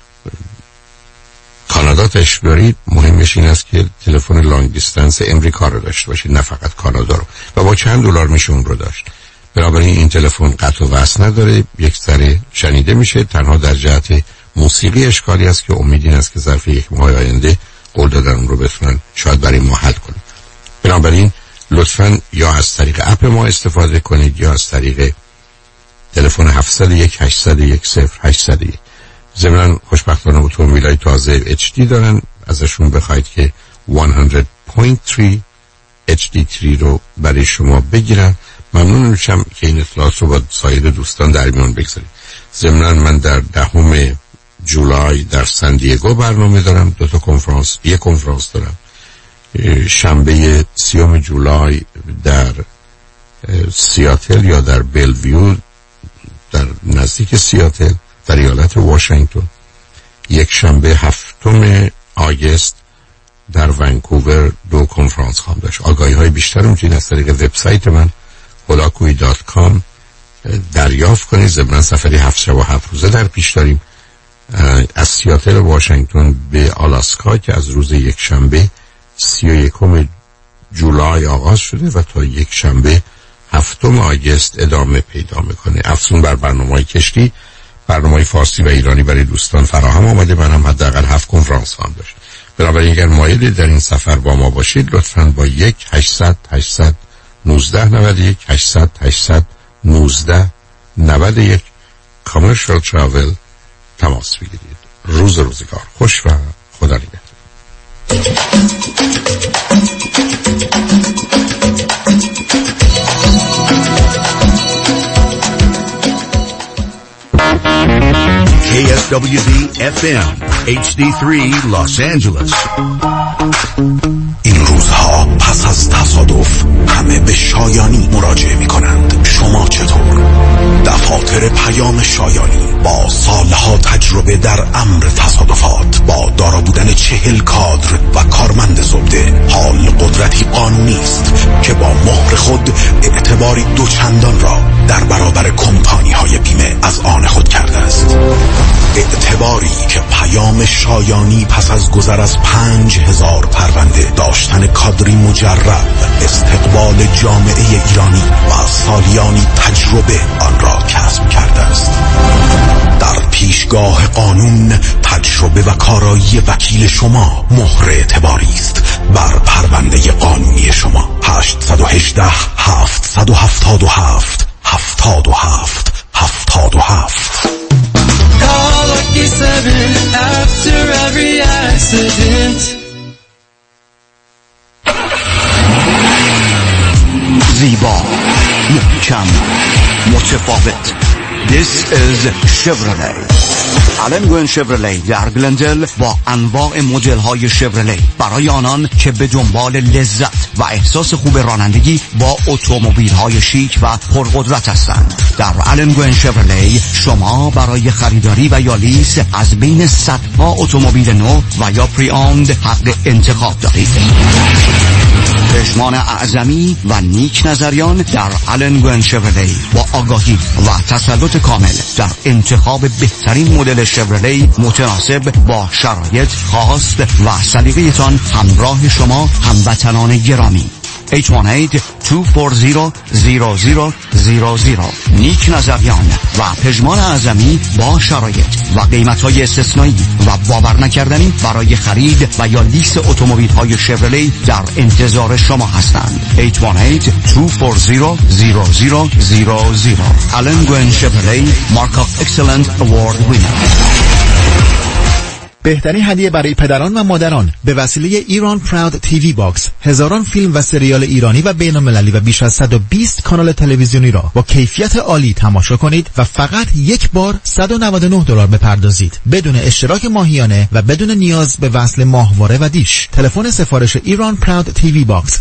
کانادا تشریف دارید مهمش این است که تلفن لانگ دیستنس امریکا رو داشته باشید نه فقط کانادا رو و با چند دلار میشه اون رو داشت بنابراین این تلفن قطع و وصل نداره 1 سره شنیده میشه تنها در جهت موسیقی اشکالی است که امید این است که ظرف 1 ماه آینده قول دادن اون رو بتونن شاید برای ما حل کنید بنابراین لطفاً یا از طریق اپ ما استفاده کنید یا از طریق تلفن 701 801 0801 ضمن خوشبختانه اتومبیلای تازه HD دارن ازشون بخواید که 100.3 HD3 رو برای شما بگیرن ممنون میشم که این اطلاعات رو با سایر دوستان در میون بگذارید ضمن من در 10 جولای در سن دیگو برنامه دارم 2 تا کنفرانس یک کنفرانس دارم شنبه 30 جولای در سیاتل یا در بلویو در نزدیک سیاتل در ایالت واشنگتن یک شنبه 7 آگوست در ونکوور 2 کنفرانس خواهم داشت آگاهی های بیشتر میتونید از طریق وبسایت من holakuyi.com دریافت کنید ضمن سفری 7 شب و 7 روزه در پیش داریم از سیاتل واشنگتن به آلاسکا که از روز یک شنبه 31 جولای آغاز شده و تا یک شنبه 7 آگوست ادامه پیدا میکنه افزون بر برنامه‌های کشتی برنامه‌های فارسی و ایرانی برای دوستان فراهم آمده. منم حداقل 7 کنفرانس هم داشت. بنابراین اگر مایلید در این سفر با ما باشید لطفاً با 1-800-819-91 800-819-91 کامرشال تراول تماس بگیرید. روزگار خوش و خدا نگهدار. KSWZ FM HD3 Los Angeles. این روزها پس از تصادف همه به شایانی مراجعه می کنند. شما چطور؟ دفاتر پیام شایانی با سالها تجربه در امر تصادفات با دارا بودن 40 کادر و کارمند زبده حال قدرتی قانونی است که با مهر خود اعتباری دوچندان را در برابر کمپانی های بیمه از آن خود کرده است. اعتباری که پیام شایانی پس از گذر از 5000 پرونده داشتن کادری مجرب استقبال جامعه ایرانی و سالیانی تجربه آن را کسب کرده است. در پیشگاه قانون تجربه و کارایی وکیل شما مهر اعتباری است بر پرونده قانونی شما. 818 777 77 77. Call Lucky 7 after every accident. زیبا، محکم، متفاوت. This is Chevrolet. آلن گوین شفرلی در گلندل با انواع مدل های شفرلی برای آنان که به دنبال لذت و احساس خوب رانندگی با اتومبیل های شیک و پرقدرت هستند. در آلن گوین شفرلی شما برای خریداری و یا لیز از بین صدها اتومبیل نو و یا پری اوند حق انتخاب دارید. پشمان اعظمی و نیک نظریان در آلن گوین شفرلی با آگاهی و تسلط کامل در انتخاب بهترین مدل شفرلی متناسب با شرایط خاص و سلیقه‌تان همراه شما هموطنان گرامی. 818-240-0000 نیک نظریان و پژمان اعظمی با شرایط و قیمت‌های استثنایی و باور نکردنی برای خرید و یا لیز اتومبیل‌های شفرلی در انتظار شما هستند. 818-240-0000 آلن گوین شفرلی مارک آف اکسلنت اوارد وینر. بهترین هدیه برای پدران و مادران به وسیله ایران پراود تیوی باکس هزاران فیلم و سریال ایرانی و بین‌المللی و بیش از 120 کانال تلویزیونی را با کیفیت عالی تماشا کنید و فقط یک بار $199 بپردازید بدون اشتراک ماهیانه و بدون نیاز به وصل ماهواره و دیش. تلفن سفارش ایران پراود تیوی باکس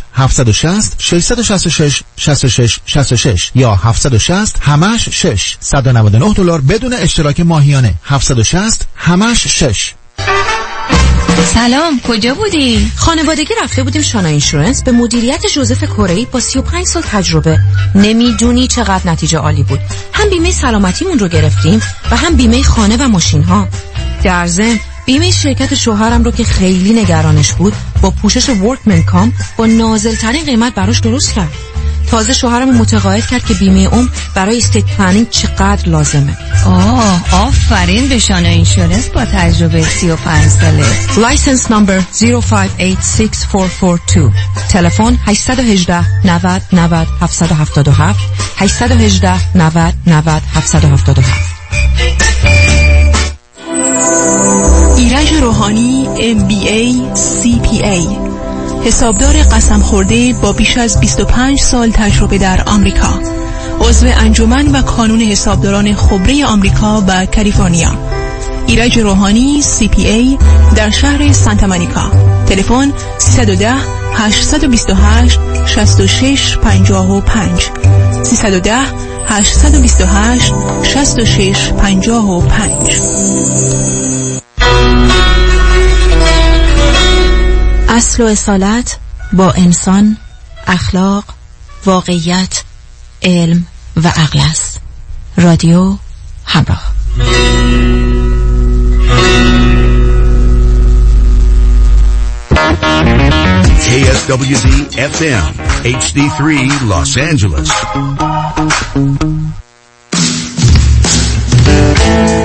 760-666-6666 یا 760-HAMASH-6 $199 بدون اشتراک ماهیانه. 760-HAMASH-6. سلام، کجا بودی؟ خانوادگی رفته بودیم شانا اینشورنس به مدیریت جوزف کره‌ای با 35 سال تجربه. نمیدونی چقدر نتیجه عالی بود. هم بیمه سلامتیمون رو گرفتیم و هم بیمه خانه و ماشین ها. در ضمن بیمه شرکت شوهرم رو که خیلی نگرانش بود با پوشش ورکمن کام با نازل ترین قیمت براش درست کرد. تازه شوهرم متقاعد کرد که بیمه عمر برای استیت پلنینگ چقدر لازمه. آفرین به شانا اینشورنس با تجربه 35 ساله. لایسنس نمبر 05864442. تلفن 818 90 90 777 818 90 90 777. ایرج روحانی MBA CPA، حسابدار قسم خورده با بیش از 25 سال تجربه در آمریکا، عضو انجمن و کانون حسابداران خبره آمریکا و کالیفرنیا. ایرج روحانی CPA در شهر سانتا مونیکا. تلفن 310 828 6655 310 828 6655. اصل و اصالت با انسان، اخلاق، واقعیت، علم و عقل است. رادیو همراه. KSWZ FM HD3 Los Angeles.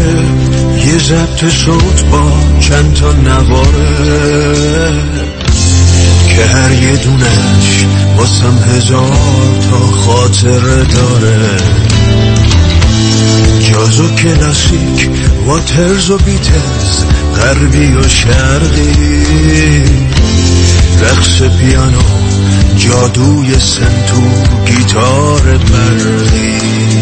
یه ضبط صوت با چند تا نواره که هر یه دونش واسم 1000 تا خاطره داره. جاز و کلاسیک، واترز و بیتلز، غربی و شرقی، رقص پیانو، جادوی سنتو، گیتار برقی.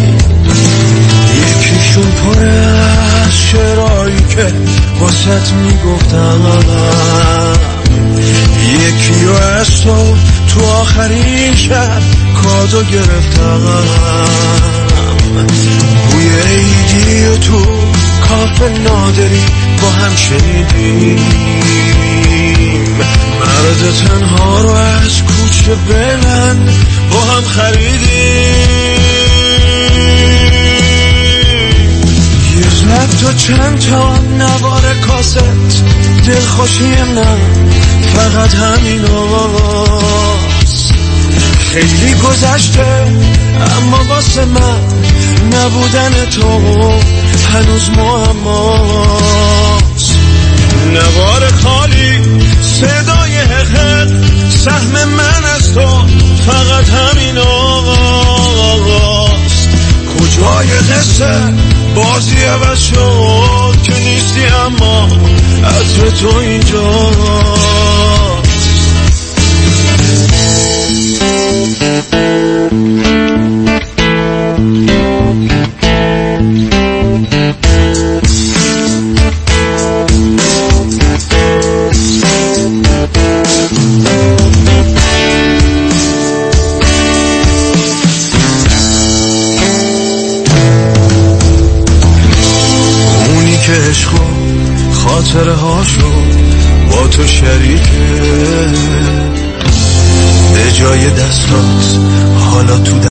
یکیشون پر از شعرهایی که واسط میگفتم، یکی رو از تو آخرین شب کادو گرفتم. بوی عیدی و تو کافه نادری با هم شنیدیم، مرد تنها رو از کوچه بلند با هم خریدیم. یه ضبط و چند تا نوار کاست، دلخوشی من فقط همین هاست. خیلی گذشته اما واسه من نبودن تو هنوز معماست. نوار خالی، صدای حق، سهم من از تو فقط همین آقاست. کجای قصه بازی عوض شد که نیستی اما عطر تو اینجاست. عشق و خاطره هاشو با تو شریکه، به جای دستات حالا تو